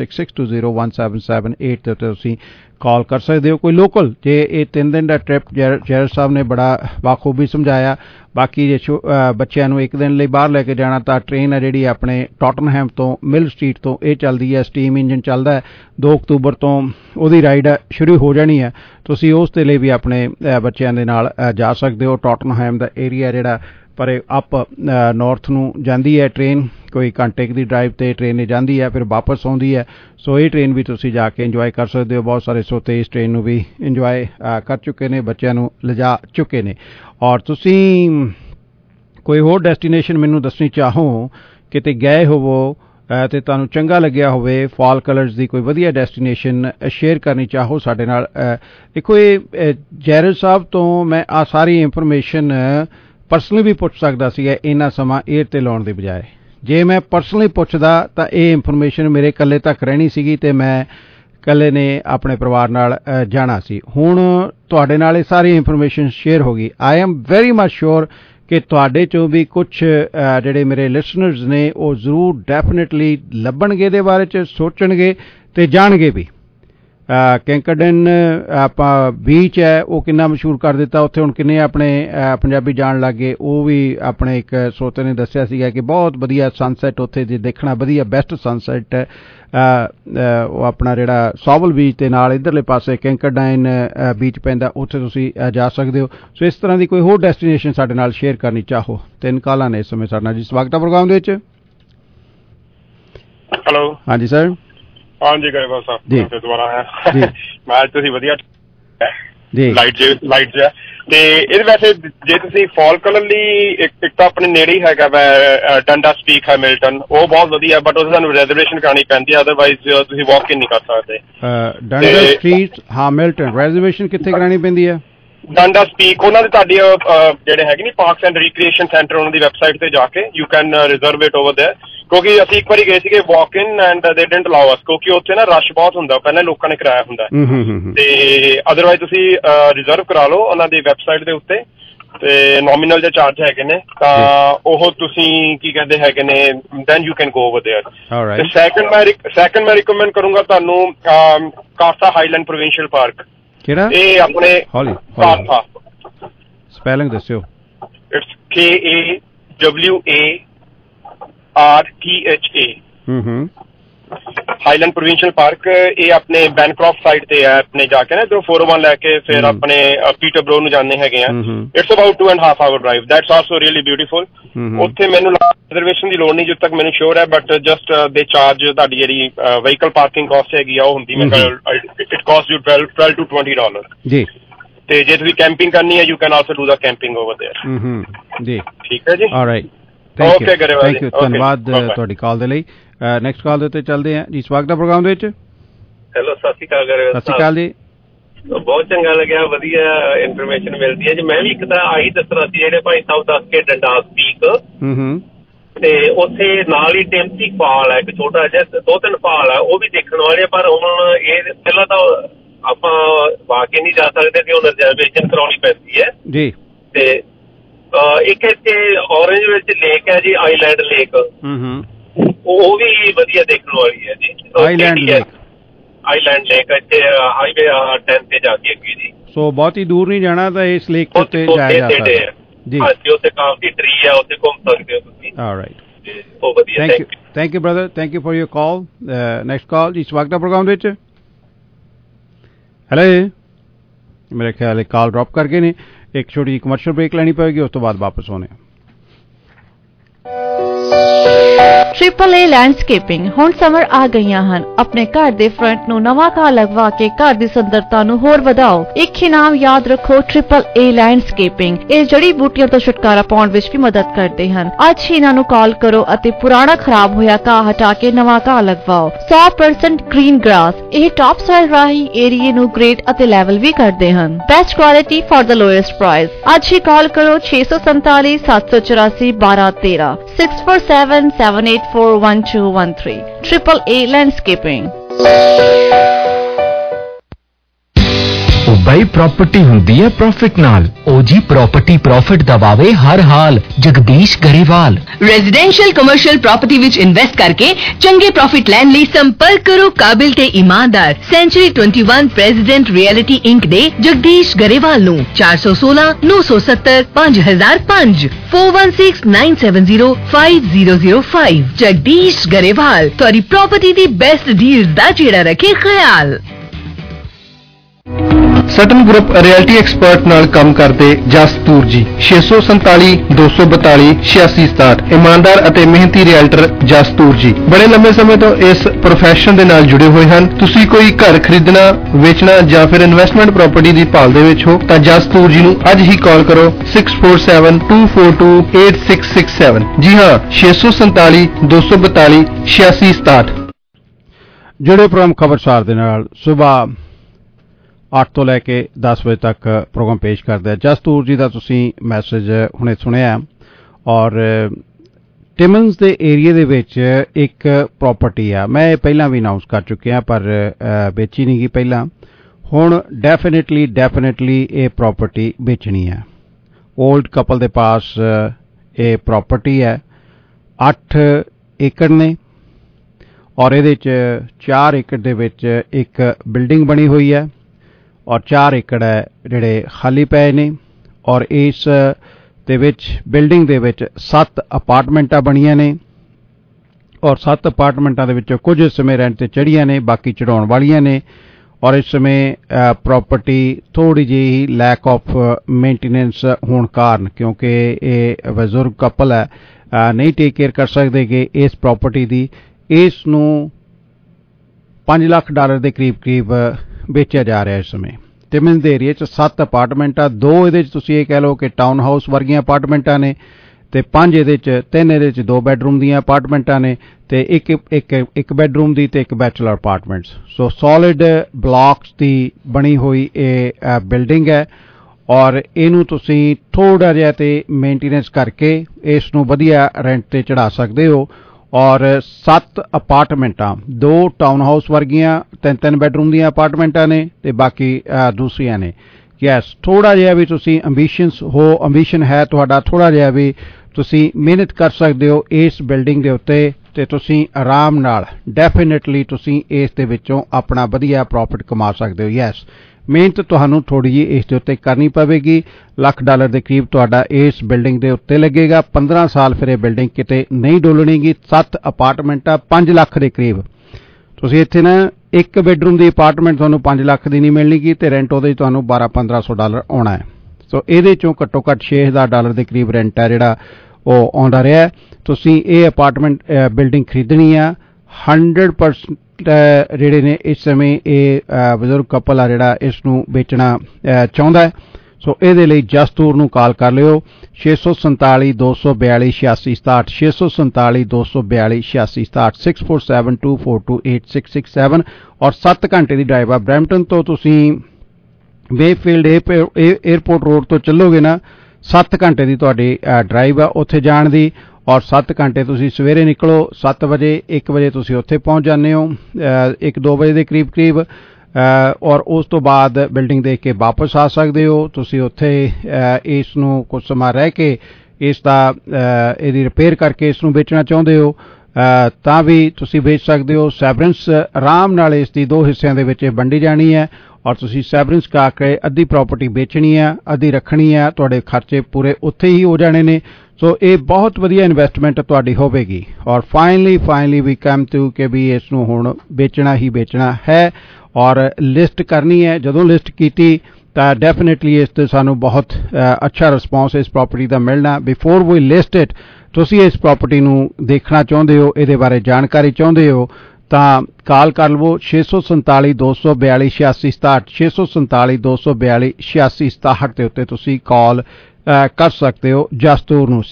[SPEAKER 9] 4162017778 ਤੇ ਤੁਸੀਂ ਕਾਲ ਕਰ ਸਕਦੇ ਹੋ। ਕੋਈ ਲੋਕਲ, ਜੇ ਇਹ 3 ਦਿਨ ਦਾ ਟ੍ਰਿਪ ਜੈਰ ਸਾਹਿਬ ਨੇ ਬੜਾ ਬਾਖੂਬੀ ਸਮਝਾਇਆ। ਬਾਕੀ ਜੇ ਬੱਚਿਆਂ ਨੂੰ 1 ਦਿਨ ਲਈ ਬਾਹਰ ਲੈ ਕੇ ਜਾਣਾ ਤਾਂ ਟ੍ਰੇਨ ਹੈ ਜਿਹੜੀ ਆਪਣੇ ਟੋਟਨਹੈਮ ਤੋਂ ਮਿਲ ਸਟਰੀਟ ਤੋਂ ਇਹ ਚੱਲਦੀ ਹੈ, ਸਟੀਮ ਇੰਜਨ ਚੱਲਦਾ ਹੈ। 2 ਅਕਤੂਬਰ ਤੋਂ ਉਹਦੀ ਰਾਈਡ ਸ਼ੁਰੂ ਹੋ ਜਾਣੀ ਹੈ। ਤੁਸੀਂ ਉਸ ਦੇ ਲਈ ਵੀ ਆਪਣੇ ਬੱਚਿਆਂ ਦੇ ਨਾਲ ਜਾ ਸਕਦੇ ਹੋ। ਟੋਟਨਹੈਮ ਦਾ ਏਰੀਆ ਜਿਹੜਾ ਪਰ ਅਪ ਨਾਰਥ ਨੂੰ ਜਾਂਦੀ ਹੈ ਟ੍ਰੇਨ, ਕੋਈ ਘੰਟੇ ਦੀ ਡਰਾਈਵ ਤੇ ਟ੍ਰੇਨ ਜਾਂਦੀ ਹੈ, ਫਿਰ ਵਾਪਸ ਆਉਂਦੀ ਹੈ। ਸੋ ਇਹ ਟ੍ਰੇਨ ਵੀ ਤੁਸੀਂ ਜਾ ਕੇ ਇੰਜੋਏ ਕਰ ਸਕਦੇ ਹੋ। ਬਹੁਤ ਸਾਰੇ ਸਰੋਤੇ ਇਸ ਟ੍ਰੇਨ ਨੂੰ ਵੀ ਇੰਜੋਏ ਕਰ ਚੁੱਕੇ ਨੇ, ਬੱਚਿਆਂ ਨੂੰ ਲਿਜਾ ਚੁੱਕੇ ਨੇ। ਔਰ ਤੁਸੀਂ ਕੋਈ ਹੋਰ ਡੈਸਟੀਨੇਸ਼ਨ ਮੈਨੂੰ ਦੱਸਣੀ ਚਾਹੋ, ਕਿਤੇ ਗਏ ਹੋਵੋ ਤੇ ਤੁਹਾਨੂੰ ਚੰਗਾ ਲੱਗਿਆ ਹੋਵੇ, ਫਾਲ ਕਲਰਸ ਦੀ ਕੋਈ ਵਧੀਆ ਡੈਸਟੀਨੇਸ਼ਨ ਸ਼ੇਅਰ ਕਰਨੀ ਚਾਹੋ ਸਾਡੇ ਨਾਲ। ਦੇਖੋ, ਇਹ ਜੈਰਲ ਸਾਹਿਬ ਤੋਂ ਮੈਂ ਆ ਸਾਰੀ ਇਨਫੋਰਮੇਸ਼ਨ ਪਰਸਨਲੀ ਵੀ ਪੁੱਛ ਸਕਦਾ ਸੀਗਾ ਇੰਨਾ ਸਮਾਂ 에ਅਰ ਤੇ ਲਾਉਣ ਦੀ ਬਜਾਏ। ਜੇ ਮੈਂ ਪਰਸਨਲੀ ਪੁੱਛਦਾ ਤਾਂ ਇਹ ਇਨਫੋਰਮੇਸ਼ਨ ਮੇਰੇ ਇਕੱਲੇ ਤੱਕ ਰਹਿਣੀ ਸੀਗੀ ਤੇ ਮੈਂ ਇਕੱਲੇ ਨੇ ਆਪਣੇ ਪਰਿਵਾਰ ਨਾਲ ਜਾਣਾ ਸੀ। ਹੁਣ ਤੁਹਾਡੇ ਨਾਲ ਇਹ ਸਾਰੀ ਇਨਫੋਰਮੇਸ਼ਨ ਸ਼ੇਅਰ ਹੋ ਗਈ। I am very much sure ਕਿ ਤੁਹਾਡੇ ਚੋਂ ਵੀ ਕੁਛ ਜਿਹੜੇ ਮੇਰੇ ਲਿਸਨਰਸ ਨੇ ਉਹ ਜ਼ਰੂਰ ਡੈਫੀਨੇਟਲੀ ਲੱਭਣਗੇ, ਇਹਦੇ ਬਾਰੇ 'ਚ ਸੋਚਣਗੇ ਤੇ ਜਾਣਗੇ ਵੀ। ਕੈਂਕਰਡਨ ਆਪਾਂ ਬੀਚ ਹੈ ਉਹ ਕਿੰਨਾ ਮਸ਼ਹੂਰ ਕਰ ਦਿੱਤਾ, ਉੱਥੇ ਹੁਣ ਕਿੰਨੇ ਆਪਣੇ ਪੰਜਾਬੀ ਜਾਣ ਲੱਗ ਗਏ। ਉਹ ਵੀ ਆਪਣੇ ਇੱਕ ਸਰੋਤੇ ਨੇ ਦੱਸਿਆ ਸੀਗਾ ਕਿ ਬਹੁਤ ਵਧੀਆ ਸਨਸੈਟ ਉੱਥੇ ਜੇ ਦੇਖਣਾ, ਵਧੀਆ ਬੈਸਟ ਸਨਸੈਟ ਉਹ ਆਪਣਾ ਜਿਹੜਾ ਸੋਵਲ ਬੀਚ ਦੇ ਨਾਲ ਇੱਧਰਲੇ ਪਾਸੇ ਕੈਂਕਰਡਾਈਨ ਬੀਚ ਪੈਂਦਾ, ਉੱਥੇ ਤੁਸੀਂ ਜਾ ਸਕਦੇ ਹੋ। ਸੋ ਇਸ ਤਰ੍ਹਾਂ ਦੀ ਕੋਈ ਹੋਰ ਡੈਸਟੀਨੇਸ਼ਨ ਸਾਡੇ ਨਾਲ ਸ਼ੇਅਰ ਕਰਨੀ ਚਾਹੋ। 3 ਕਾਲਾਂ ਨੇ ਇਸ ਸਮੇਂ ਸਾਡੇ ਨਾਲ ਜੀ। ਸਵਾਗਤ ਹੈ ਪ੍ਰੋਗਰਾਮ ਦੇ ਵਿੱਚ।
[SPEAKER 14] ਹੈਲੋ,
[SPEAKER 9] ਹਾਂਜੀ ਸਰ।
[SPEAKER 14] ਹਾਂਜੀ ਗਰੇਵਾਲ ਸਾਹਿਬ ਜੀ ਦੁਬਾਰਾ ਆਇਆ
[SPEAKER 9] ਜੀ।
[SPEAKER 14] ਮੈਂ ਤੁਸੀਂ ਵਧੀਆ
[SPEAKER 9] ਜੀ
[SPEAKER 14] ਲਾਈਟ ਜਿਹਾ ਤੇ ਇਹਦੇ ਵੈਸੇ ਜੇ ਤੁਸੀਂ ਫਾਲ ਕਲਰ ਲਈ ਇੱਕ ਤਾਂ ਆਪਣੇ ਨੇੜੇ ਹੀ ਹੈਗਾ ਵਾ ਡੰਡਾ ਸਪੀਕ ਹੈਮਿਲਟਨ, ਉਹ ਬਹੁਤ ਵਧੀਆ, ਬਟ ਉਹਦੇ ਸਾਨੂੰ ਰਿਜ਼ਰਵੇਸ਼ਨ ਕਰਾਉਣੀ ਪੈਂਦੀ ਹੈ, ਅਦਰਵਾਈਜ਼ ਤੁਸੀਂ ਵਾਕ ਇਨ ਨਹੀਂ ਕਰ ਸਕਦੇ।
[SPEAKER 9] ਡੰਡਾ ਸਟਰੀਟ ਹੈਮਿਲਟਨ ਰਿਜ਼ਰਵੇਸ਼ਨ ਕਿੱਥੇ ਕਰਾਉਣੀ ਪੈਂਦੀ ਹੈ?
[SPEAKER 14] ਡੰਡਾ ਸਪੀਕ ਉਹਨਾਂ ਦੇ ਤੁਹਾਡੀ ਜਿਹੜੇ ਹੈਗੇ ਨੀ ਪਾਰਕਸ ਐਂਡ ਰੀਕ੍ਰੀਏਸ਼ਨ ਸੈਂਟਰ, ਉਹਨਾਂ ਦੀ ਵੈਬਸਾਈਟ ਤੇ ਜਾ ਕੇ you can reserve it over there. ਕਿਉਂਕਿ ਅਸੀਂ ਇੱਕ ਵਾਰੀ ਗਏ ਸੀਗੇ walk in and they didn't allow us, ਕਿਉਂਕਿ ਉੱਥੇ ਨਾ ਰਸ਼ ਬਹੁਤ ਹੁੰਦਾ, ਪਹਿਲਾਂ ਲੋਕਾਂ ਨੇ ਕਰਾਇਆ ਹੁੰਦਾ ਤੇ ਅਦਰਵਾਈਜ਼ ਤੁਸੀਂ ਰਿਜ਼ਰਵ ਕਰਾ ਲਓ ਉਹਨਾਂ ਦੀ ਵੈਬਸਾਈਟ ਦੇ ਉੱਤੇ ਤੇ ਨੋਮੀਨਲ ਦੇ ਚਾਰਜ ਹੈਗੇ ਨੇ, ਤਾਂ ਉਹ ਤੁਸੀਂ ਕੀ ਕਹਿੰਦੇ ਹੈਗੇ ਨੇ then you can go over there. ਤੇ ਸੈਕੰਡ ਮੈਂ ਰਿਕਮੈਂਡ ਕਰੂੰਗਾ ਤੁਹਾਨੂੰ ਕਾਸਾ ਹਾਈਲੈਂਡ ਪ੍ਰੋਵਿੰਸ਼ੀਅਲ ਪਾਰਕ।
[SPEAKER 9] ਕਿਹੜਾ?
[SPEAKER 14] ਇਹ ਆਪਣੇ ਕਾਸਾ
[SPEAKER 9] ਸਪੈਲਿੰਗ ਦੱਸਿਓ।
[SPEAKER 14] It's KAWARTHA Highland Provincial Park. ਇਹ ਆਪਣੇ ਬੈਨਕ੍ਰਾਫਟ ਸਾਈਡ ਤੇ ਹੈ, ਆਪਣੇ ਜਾ ਕੇ ਨਾ ਇਧਰੋਂ 401 ਲੈ ਕੇ ਫਿਰ ਆਪਣੇ ਪੀਟਰਬਰੋ ਨੂੰ ਜਾਂਦੇ ਹੈਗੇ ਆ। It's about 2.5 hour drive. That's also really beautiful. ਉੱਥੇ ਮੈਨੂੰ ਰਿਜ਼ਰਵੇਸ਼ਨ ਦੀ ਲੋੜ ਨਹੀਂ ਜਦੋਂ ਤੱਕ ਮੈਨੂੰ ਸ਼ੋਰ ਹੈ, ਬਟ ਜਸਟ ਦੇ ਚਾਰਜ ਤੁਹਾਡੀ ਜਿਹੜੀ ਵਹੀਕਲ ਪਾਰਕਿੰਗ ਕਾਸਟ ਹੈਗੀ ਆ ਉਹ ਹੁੰਦੀ ਮੈਂ ਇਟ ਕਾਸਟ ਯੂ $12 to $20 ਜੀ। ਤੇ ਜੇ ਤੁਸੀਂ ਕੈਂਪਿੰਗ ਕਰਨੀ ਹੈ you can also do the camping over there ਜੀ। ਠੀਕ ਹੈ ਜੀ। ਆਲਰਾਈਟ, ਥੈਂਕ ਯੂ,
[SPEAKER 9] ਧੰਨਵਾਦ ਤੁਹਾਡੀ ਕਾਲ ਦੇ ਲਈ। ਨੈਕਸਟ ਕਾਲ ਦੇ ਉੱਤੇ ਚੱਲਦੇ ਹਾਂ ਜੀ। ਸਵਾਗਤ ਹੈ ਪ੍ਰੋਗਰਾਮ ਦੇ ਵਿੱਚ।
[SPEAKER 20] ਹੈਲੋ, ਸਤਿ ਸ਼੍ਰੀ ਅਕਾਲ।
[SPEAKER 9] ਸਤਿ ਸ਼੍ਰੀ ਅਕਾਲ ਜੀ।
[SPEAKER 20] ਬਹੁਤ ਚੰਗਾ ਲੱਗਿਆ, ਵਧੀਆ ਇਨਫੋਰਮੇਸ਼ਨ ਮਿਲਦੀ ਹੈ ਜੀ। ਮੈਂ ਵੀ ਇੱਕ ਤਾਂ ਆਹੀ ਦੱਸਣਾ ਸੀ ਜਿਹੜੇ ਭਾਈ ਸਾਹਿਬ ਦੱਸ ਕੇ ਡੰਡਾ ਸਪੀਕ ਤੇ ਉੱਥੇ ਨਾਲ ਹੀ ਟੈਂਪੀ ਫਾਲ ਹੈ, ਇੱਕ ਛੋਟਾ ਜਿਹਾ 2-3 ਫਾਲ ਹੈ, ਉਹ ਵੀ ਦੇਖਣ ਵਾਲੇ। ਪਰ ਹੁਣ ਇਹ ਪਹਿਲਾਂ ਤਾਂ ਆਪਾਂ ਵਾਕੇ ਨਹੀਂ ਜਾ ਸਕਦੇ ਕਿ ਉਹ ਰਿਜ਼ਰਵੇਸ਼ਨ ਕਰਾਉਣੀ ਪੈਂਦੀ ਹੈ ਜੀ। ਤੇ ਇੱਕ ਇੱਥੇ ਔਰੰਜ ਵਿੱਚ ਲੇਕ ਹੈ ਜੀ, ਆਈਲੈਂਡ ਲੇਕ, ਉਹ ਵੀ ਵਧੀਆ ਦੇਖਣ ਵਾਲੀ ਹੈ ਜੀ। ਆਈਲੈਂਡ ਲੇਕ ਇੱਥੇ ਹਾਈਵੇ 10 ਤੇ ਜਾ ਕੇ ਅੱਗੇ ਜੀ।
[SPEAKER 9] ਸੋ ਬਹੁਤ ਹੀ ਦੂਰ ਨਹੀਂ ਜਾਣਾ ਤਾਂ ਇਸ ਲੇਕ ਤੇ ਜਾਇਆ ਜਾ ਸਕਦਾ ਜੀ।
[SPEAKER 20] ਹਾਂਜੀ, ਉੱਥੇ ਕਾਫੀ ਟਰੀ ਹੈ, ਉੱਥੇ ਘੁੰਮ ਸਕਦੇ ਹੋ ਤੁਸੀਂ।
[SPEAKER 9] ਆਲਰਾਈਟ,
[SPEAKER 20] ਉਹ ਵਧੀਆ।
[SPEAKER 9] Thank you brother, thank you for your call. Next call ਜੀ। ਸਵਾਗਤ ਹੈ ਪ੍ਰੋਗਰਾਮ ਵਿੱਚ। ਹੈਲੋ, ਮੇਰੇ ਖਿਆਲ ਕਾਲ ਡ੍ਰੌਪ ਕਰ ਗਏ ਨੇ। ਇੱਕ ਛੋਟੀ ਜਿਹੀ ਕਮਰਸ਼ੀਅਲ ਬ੍ਰੇਕ ਲੈਣੀ ਪਵੇਗੀ, ਉਸ ਤੋਂ ਬਾਅਦ ਵਾਪਸ ਆਉਣੇ।
[SPEAKER 21] AAA ਲੈਂਡਸਕੇਪਿੰਗ ਹੁਣ ਸਮਰ ਆ ਗਈਆਂ ਹਨ। ਆਪਣੇ ਘਰ ਦੇ ਫਰੰਟ ਨੂੰ ਨਵਾਂ ਘਾਹ ਲਗਵਾ ਕੇ ਘਰ ਦੀ ਸੁੰਦਰਤਾ ਨੂੰ ਹੋਰ ਵਧਾਓ। ਇੱਕ ਇਨਾਮ ਯਾਦ ਰੱਖੋ, AAA ਲੈਂਡਸਕੇਪਿੰਗ। ਇਹ ਜੜੀ ਬੂਟੀਆਂ ਤੋਂ ਛੁਟਕਾਰਾ ਪਾਉਣ ਵਿੱਚ ਵੀ ਮਦਦ ਕਰਦੇ ਹਨ। ਅੱਜ ਹੀ ਇਹਨਾਂ ਨੂੰ ਕਾਲ ਕਰੋ ਅਤੇ ਪੁਰਾਣਾ ਖਰਾਬ ਹੋਇਆ ਘਾਹ ਹਟਾ ਕੇ ਨਵਾਂ ਘਾਹ ਲਗਵਾਓ। 100% ਗ੍ਰੀਨ ਗ੍ਰਾਸ। ਇਹ ਟਾਪ ਸਾਈਲ ਰਾਹੀਂ ਏਰੀਏ ਨੂੰ ਗ੍ਰੇਡ ਅਤੇ ਲੈਵਲ ਵੀ ਕਰਦੇ ਹਨ। Best quality for the lowest price. ਅੱਜ ਹੀ ਕਾਲ ਕਰੋ 647 784 1213 647 7841213 AAA ਲੈਂਡਸਕੇਪਿੰਗ।
[SPEAKER 22] ਬਈ ਪ੍ਰਾਪਰਟੀ ਹੁੰਦੀ ਹੈ ਪ੍ਰੋਫਿਟ ਨਾਲ। ਉਹ ਜੀ ਪ੍ਰਾਪਰਟੀ ਪ੍ਰੋਫਿਟ ਦਬਾਵੇ ਹਰ ਹਾਲ। Jagdish Grewal.
[SPEAKER 23] Residential commercial property ਵਿੱਚ ਇਨਵੈਸਟ ਕਰਕੇ ਚੰਗੇ ਪ੍ਰੋਫਿਟ ਲੈਣ ਲਈ ਸੰਪਰਕ ਕਰੋ ਕਾਬਿਲ ਤੇ ਇਮਾਨਦਾਰ ਸੈਂਚੁਰੀ 21 ਪ੍ਰੈਜ਼ੀਡੈਂਟ ਰਿਐਲਿਟੀ ਇੰਕ ਦੇ ਜਗਦੀਸ਼ ਗਰੇਵਾਲ ਨੂੰ 416 970 5005 416 970 5005। ਜਗਦੀਸ਼ ਗਰੇਵਾਲ ਤੁਹਾਡੀ ਪ੍ਰਾਪਰਟੀ ਦੀ ਬੈਸਟ ਡੀਲ ਦਾ ਜਿਹੜਾ ਰੱਖੇ ਖਿਆਲ।
[SPEAKER 24] ਸਟਨ ਗਰੁੱਪ ਰਿਐਲਿਟੀ ਐਕਸਪਰਟ ਨਾਲ ਕੰਮ ਕਰਦੇ ਜਸਤੂਰ ਜੀ। 647 242 8667। ਇਮਾਨਦਾਰ ਅਤੇ ਮਿਹਨਤੀ ਰਿਐਲਟਰ ਜਸਤੂਰ ਜੀ ਬੜੇ ਲੰਬੇ ਸਮੇਂ ਤੋਂ ਇਸ ਪ੍ਰੋਫੈਸ਼ਨ ਦੇ ਨਾਲ ਜੁੜੇ ਹੋਏ ਹਨ। ਤੁਸੀਂ ਕੋਈ ਘਰ ਖਰੀਦਣਾ, ਵੇਚਣਾ ਜਾਂ ਫਿਰ ਇਨਵੈਸਟਮੈਂਟ ਪ੍ਰਾਪਰਟੀ ਦੀ ਭਾਲ ਦੇ ਵਿੱਚ ਹੋ ਤਾਂ ਜਸਤੂਰ ਜੀ ਨੂੰ ਅੱਜ ਹੀ ਕਾਲ ਕਰੋ 647 242 8667। ਜੀ ਹਾਂ, 647 242 8667।
[SPEAKER 9] ਜਿਹੜੇ ਪ੍ਰੋਗਰਾਮ ਖਬਰਸਾਰ ਦੇ ਨਾਲ ਸਵੇਰ 8 ਤੋਂ ਲੈ ਕੇ 10 ਵਜੇ ਤੱਕ ਪ੍ਰੋਗਰਾਮ ਪੇਸ਼ ਕਰਦੇ ਆ। ਜਸਤੂਰ ਜੀ ਦਾ ਤੁਸੀਂ ਮੈਸੇਜ ਹੁਣੇ ਸੁਣਿਆ, ਔਰ ਟਿਮਨਸ ਦੇ ਏਰੀਏ ਦੇ ਵਿੱਚ ਇੱਕ ਪ੍ਰਾਪਰਟੀ ਆ, ਮੈਂ ਇਹ ਪਹਿਲਾਂ ਵੀ ਅਨਾਉਂਸ ਕਰ ਚੁੱਕਿਆ ਪਰ ਵੇਚੀ ਨਹੀਂ ਗਈ ਪਹਿਲਾਂ। ਹੁਣ ਡੈਫੀਨੇਟਲੀ ਇਹ ਪ੍ਰਾਪਰਟੀ ਵੇਚਣੀ ਹੈ। ओल्ड कपल दे पास ये प्रॉपर्टी है, 8 एकड़ ने और ये 4 एकड़ दे विच एक बिल्डिंग बनी हुई है और 4 एकड़ है जिहड़े खाली पे ने, और इस दे विच बिल्डिंग दे विच 7 अपार्टमेंटां बणियां ने और 7 अपार्टमेंटां दे विच कुछ इस समय रेंट ते चढ़ियां ने, बाकी चढ़ाउण वालियां ने। और इस समय प्रॉपर्टी थोड़ी जी लैक ऑफ मेंटेनेंस होने कारण, क्योंकि ये बजुर्ग कपल है, नहीं टेक केयर कर सकते कि इस प्रॉपर्टी दी इस नूं $5 लाख के करीब बेचा जा रहा है। इस समय टिमन्स दे एरिया 7 अपार्टमेंट, 2 ये तुसीं कह लो कि टाउन हाउस वर्गियां अपार्टमेंटां ने, ते 5 ये 3 ये 2 बैडरूम दी अपार्टमेंटां ने, ते एक बैडरूम दी ते एक bachelor apartments. So solid blocks दी बनी हुई ये बिल्डिंग है और इनू तुसीं थोड़ा जिहा ते मेंटेनेंस करके इस नूं वधिया रेंट ते चढ़ा सकदे हो। और 7 अपार्टमेंटां, 2 टाउन हाउस वर्गियां 3 बैडरूम दी अपार्टमेंटां ने ते बाकी दूसरियां ने। यस, थोड़ा जिहा भी तुसीं अंबीशन है तुहाडा, थोड़ा जिहा भी तुसीं मेहनत कर सकते हो इस बिल्डिंग के उत्ते, ते तुसीं आराम नाल डेफिनेटली तुसीं इस दे विचों अपना वधिया प्रॉफिट कमा सकते हो। यस, मेहनत तुहानूं थोड़ी जी इस दे उत्ते करनी पवेगी। $1 लाख के करीब तुहाडा इस बिल्डिंग के उत्ते लगेगा। 15 साल फिर यह बिल्डिंग किते नहीं डोलणीगी। 7 अपार्टमेंट, $5 लाख के करीब। तुसीं इत्थे ना एक बेडरूम की अपार्टमेंट तुहानूं $5 लाख की नहीं मिलणीगी ते रेंट उहदे तुहानूं $1200-1500 आउणा है। सो इहदे चों घट्टो घट्ट $6000 के करीब रेंट है जिहड़ा ਉਹ ਆਉਂਦਾ ਰਿਹਾ। ਤੁਸੀਂ ਇਹ ਅਪਾਰਟਮੈਂਟ ਬਿਲਡਿੰਗ ਖਰੀਦਣੀ ਆ। 100% ਜਿਹੜੇ ਨੇ ਇਸ ਸਮੇਂ ਇਹ ਬਜ਼ੁਰਗ ਕਪਲ ਆ ਜਿਹੜਾ ਇਸ ਨੂੰ ਵੇਚਣਾ ਚਾਹੁੰਦਾ ਹੈ। ਸੋ ਇਹਦੇ ਲਈ ਜਸਤੂਰ ਨੂੰ ਕਾਲ ਕਰ ਲਿਓ 647 242 8667 647 242 8667 6472428667 और 7 ਘੰਟੇ ਦੀ ਡਰਾਈਵ ਆ। ਬਰੈਂਪਟਨ ਤੋਂ ਤੁਸੀਂ ਵੇਫੀਲਡ 에ਅਰਪੋਰਟ ਰੋਡ ਤੋਂ ਚੱਲੋਗੇ ਨਾ, 7 ਘੰਟੇ ਦੀ ਤੁਹਾਡੀ ਡਰਾਈਵ ਆ ਉੱਥੇ ਜਾਣ ਦੀ। ਔਰ 7 ਘੰਟੇ ਤੁਸੀਂ ਸਵੇਰੇ ਨਿਕਲੋ 7 ਵਜੇ, 1 ਵਜੇ ਤੁਸੀਂ ਉੱਥੇ ਪਹੁੰਚ ਜਾਂਦੇ ਹੋ, 1-2 ਵਜੇ ਦੇ ਕਰੀਬ ਔਰ ਉਸ ਤੋਂ ਬਾਅਦ ਬਿਲਡਿੰਗ ਦੇਖ ਕੇ ਵਾਪਸ ਆ ਸਕਦੇ ਹੋ। ਤੁਸੀਂ ਉੱਥੇ ਇਸ ਨੂੰ ਕੁਝ ਸਮਾਂ ਰਹਿ ਕੇ ਇਸ ਦਾ ਇਹਦੀ ਰਿਪੇਅਰ ਕਰਕੇ ਇਸ ਨੂੰ ਵੇਚਣਾ ਚਾਹੁੰਦੇ ਹੋ ਤਾਂ ਵੀ ਤੁਸੀਂ ਵੇਚ ਸਕਦੇ ਹੋ। ਸੈਵਰੈਂਸ ਆਰਾਮ ਨਾਲ ਇਸ ਦੀ 2 ਹਿੱਸਿਆਂ ਦੇ ਵਿੱਚ ਵੰਡੀ ਜਾਣੀ ਹੈ और तुसी सैवरेंस करा के अद्धी प्रॉपर्टी बेचनी है, अद्धी रखनी है, तुहाडे खर्चे पूरे उत्थे ही हो जाने ने। सो ये बहुत वधिया इन्वेस्टमेंट तुहाडी होवेगी। और फाइनली वी कम टू कि भी इस नूं हुण बेचना ही बेचना है और लिस्ट करनी है। जदों लिस्ट कीती तां डेफिनेटली इस ते सानूं बहुत अच्छा रिस्पॉन्स इस प्रॉपर्टी दा मिलना। बिफोर वी लिस्ट इट तुसी इस प्रॉपर्टी नूं देखना चाहुंदे हो, इहदे बारे जानकारी चाहुंदे हो ਤਾਂ ਕਾਲ ਕਰ ਲਵੋ 647 242 8667 647 242 8667 ਦੇ ਉੱਤੇ ਤੁਸੀਂ ਕਾਲ ਕਰ ਸਕਦੇ ਹੋ ਜਸਤੂਰ ਨੂੰ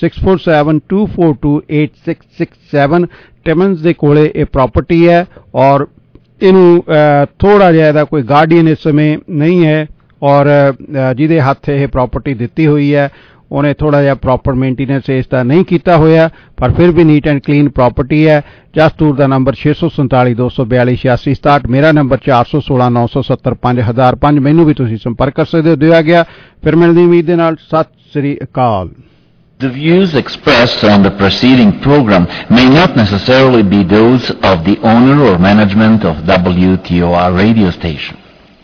[SPEAKER 9] 6472428667। ਟਿਮਨਸ ਦੇ ਕੋਲੇ ਇਹ ਪ੍ਰਾਪਰਟੀ ਹੈ ਔਰ ਇਹਨੂੰ ਥੋੜਾ ਜਿਹਾ ਇਹਦਾ ਕੋਈ ਗਾਰਡੀਅਨ ਇਸ ਸਮੇਂ ਨਹੀਂ ਹੈ ਔਰ ਜਿਹਦੇ ਹੱਥ ਇਹ ਪ੍ਰਾਪਰਟੀ ਦਿੱਤੀ ਹੋਈ ਹੈ ਉਹਨੇ ਥੋੜਾ ਜਿਹਾ ਪ੍ਰੋਪਰ ਮੇਨਟੇਨੈਂਸ ਇਸ ਦਾ ਨਹੀਂ ਕੀਤਾ ਹੋਇਆ, ਪਰ ਫਿਰ ਵੀ ਨੀਟ ਐਂਡ ਕਲੀਨ ਪ੍ਰਾਪਰਟੀ ਹੈ। ਜਸਤੂਰ ਦਾ ਨੰਬਰ 647 242 8667, ਮੇਰਾ ਨੰਬਰ 416 970 5005। ਮੈਨੂੰ ਵੀ ਤੁਸੀਂ ਸੰਪਰਕ ਕਰ ਸਕਦੇ ਹੋ। ਦਿਆ ਗਿਆ ਫਿਰ ਮਿਲਣ ਦੀ ਉਮੀਦ ਦੇ ਨਾਲ। ਸਤਿ ਸ੍ਰੀ ਅਕਾਲ।
[SPEAKER 1] The views expressed on the preceding program may not necessarily be those of the owner or management of WTOR radio station.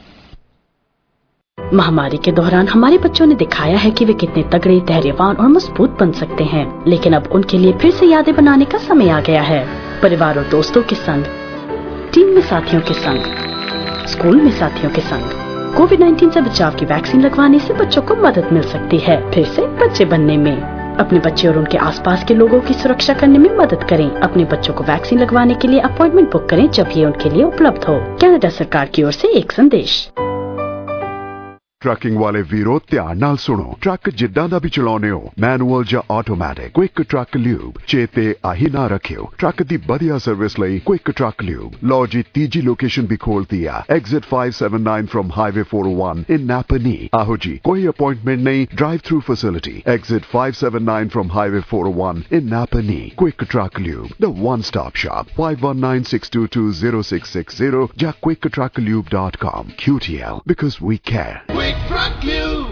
[SPEAKER 2] महामारी के दौरान हमारे बच्चों ने दिखाया है कि वे कितने तगड़े, धैर्यवान और मजबूत बन सकते हैं, लेकिन अब उनके लिए फिर से यादें बनाने का समय आ गया है। परिवार और दोस्तों के संग, टीम में साथियों के संग, स्कूल में साथियों के संग कोविड-19 से बचाव की वैक्सीन लगवाने से बच्चों को मदद मिल सकती है फिर से बच्चे बनने में। अपने बच्चे और उनके आसपास के लोगों की सुरक्षा करने में मदद करें। अपने बच्चों को वैक्सीन लगवाने के लिए अपॉइंटमेंट बुक करें जब ये उनके लिए उपलब्ध हो। कनाडा सरकार की ओर से एक संदेश।
[SPEAKER 8] ਟਰੱਕਿੰਗ ਵਾਲੇ ਵੀਰੋ ਧਿਆਨ ਨਾਲ ਸੁਣੋ। ਟਰੱਕ ਜਿੱਦਾਂ ਦਾ ਵੀ ਚਲਾਉਣੇ ਹੋ, ਮੈਨੂਅਲ ਜਾਂ ਆਟੋਮੈਟਿਕ, ਕੁਇਕ ਟਰੱਕ ਲਿਊਬ ਚੇਤੇ ਆਹੀ ਨਾ ਰੱਖਿਓ। ਟਰੱਕ ਦੀ ਵਧੀਆ ਸਰਵਿਸ ਲਈ ਕੁਇਕ ਟਰੱਕ ਲਿਊਬ। ਲਓ ਜੀ, ਤੀਜੀ ਲੋਕੇਸ਼ਨ ਵੀ ਖੋਲਤੀ ਆ, exit 579 from highway 401 in Napanee. ਆਹੋ ਜੀ, ਕੋਈ ਅਪਾਇੰਟਮੈਂਟ ਨਹੀਂ, drive through facility. Exit 579 from highway 401 in Napanee. Quick Truck Lube, the one-stop shop. 519-622-0660 ਜਾਂ quicktrucklube.com. QTL, because we care. Quick Truck Lube.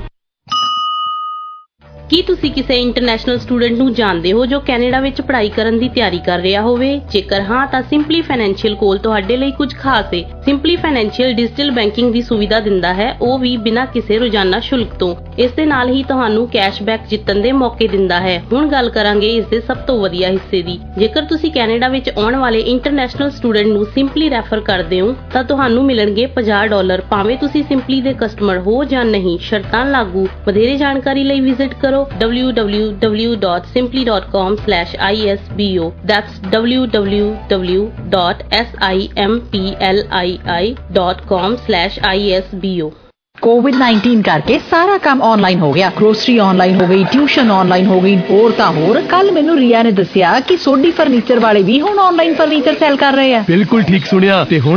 [SPEAKER 3] ਕੀ ਤੁਸੀਂ ਕਿਸੇ ਇੰਟਰਨੈਸ਼ਨਲ ਸਟੂਡੈਂਟ ਨੂੰ ਜਾਣਦੇ ਹੋ ਜੋ ਕੈਨੇਡਾ ਵਿੱਚ ਪੜ੍ਹਾਈ ਕਰਨ ਦੀ ਤਿਆਰੀ ਕਰ ਰਿਹਾ ਹੋਵੇ? ਜੇਕਰ ਹਾਂ ਤਾਂ ਸਿੰਪਲੀ ਫਾਈਨੈਂਸ਼ੀਅਲ ਕੋਲ ਤੁਹਾਡੇ ਲਈ ਕੁਝ ਖਾਸ ਹੈ। ਸਿੰਪਲੀ ਫਾਈਨੈਂਸ਼ੀਅਲ ਡਿਜੀਟਲ ਬੈਂਕਿੰਗ ਦੀ ਸੁਵਿਧਾ ਦਿੰਦਾ ਹੈ, ਉਹ ਵੀ ਬਿਨਾਂ ਕਿਸੇ ਰੋਜ਼ਾਨਾ ਸ਼ੁਲਕ ਤੋਂ। ਇਸ ਦੇ ਨਾਲ ਹੀ ਤੁਹਾਨੂੰ ਕੈਸ਼ਬੈਕ ਜਿੱਤਣ ਦੇ ਮੌਕੇ ਦਿੰਦਾ ਹੈ। ਹੁਣ ਗੱਲ ਕਰਾਂਗੇ ਇਸ ਦੇ ਸਭ ਤੋਂ ਵਧੀਆ ਹਿੱਸੇ ਦੀ। ਜੇਕਰ ਤੁਸੀਂ ਕੈਨੇਡਾ ਵਿੱਚ ਆਉਣ ਵਾਲੇ ਇੰਟਰਨੈਸ਼ਨਲ ਸਟੂਡੈਂਟ ਨੂੰ ਸਿੰਪਲੀ ਰੈਫਰ ਕਰਦੇ ਹੋ ਤਾਂ ਤੁਹਾਨੂੰ ਮਿਲਣਗੇ $50, ਭਾਵੇਂ ਤੁਸੀਂ ਸਿੰਪਲੀ ਦੇ ਕਸਟਮਰ ਹੋ ਜਾਂ ਨਹੀਂ। ਸ਼ਰਤਾਂ ਲਾਗੂ। ਵਧੇਰੇ ਜਾਣਕਾਰੀ ਲਈ ਵਿਜ਼ਿਟ ਕਰੋ www.simply.com/isbo. That's www.simpli.com/isbo.
[SPEAKER 4] कोविड-19 करके सारा काम ऑनलाइन हो गया। ग्रोसरी ऑनलाइन हो गई, ट्यूशन ऑनलाइन हो गई। और ਤਾਂ ਹੋਰ ਕੱਲ ਮੈਨੂੰ ਰੀਆ ਨੇ ਦੱਸਿਆ ਕਿ ਸੋਢੀ ਫਰਨੀਚਰ ਵਾਲੇ ਵੀ ਹੁਣ ਆਨਲਾਈਨ ਫਰਨੀਚਰ ਸੈਲ ਕਰ ਰਹੇ ਆ।
[SPEAKER 5] ਬਿਲਕੁਲ ਠੀਕ ਸੁਣਿਆ। ਤੇ ਹੁਣ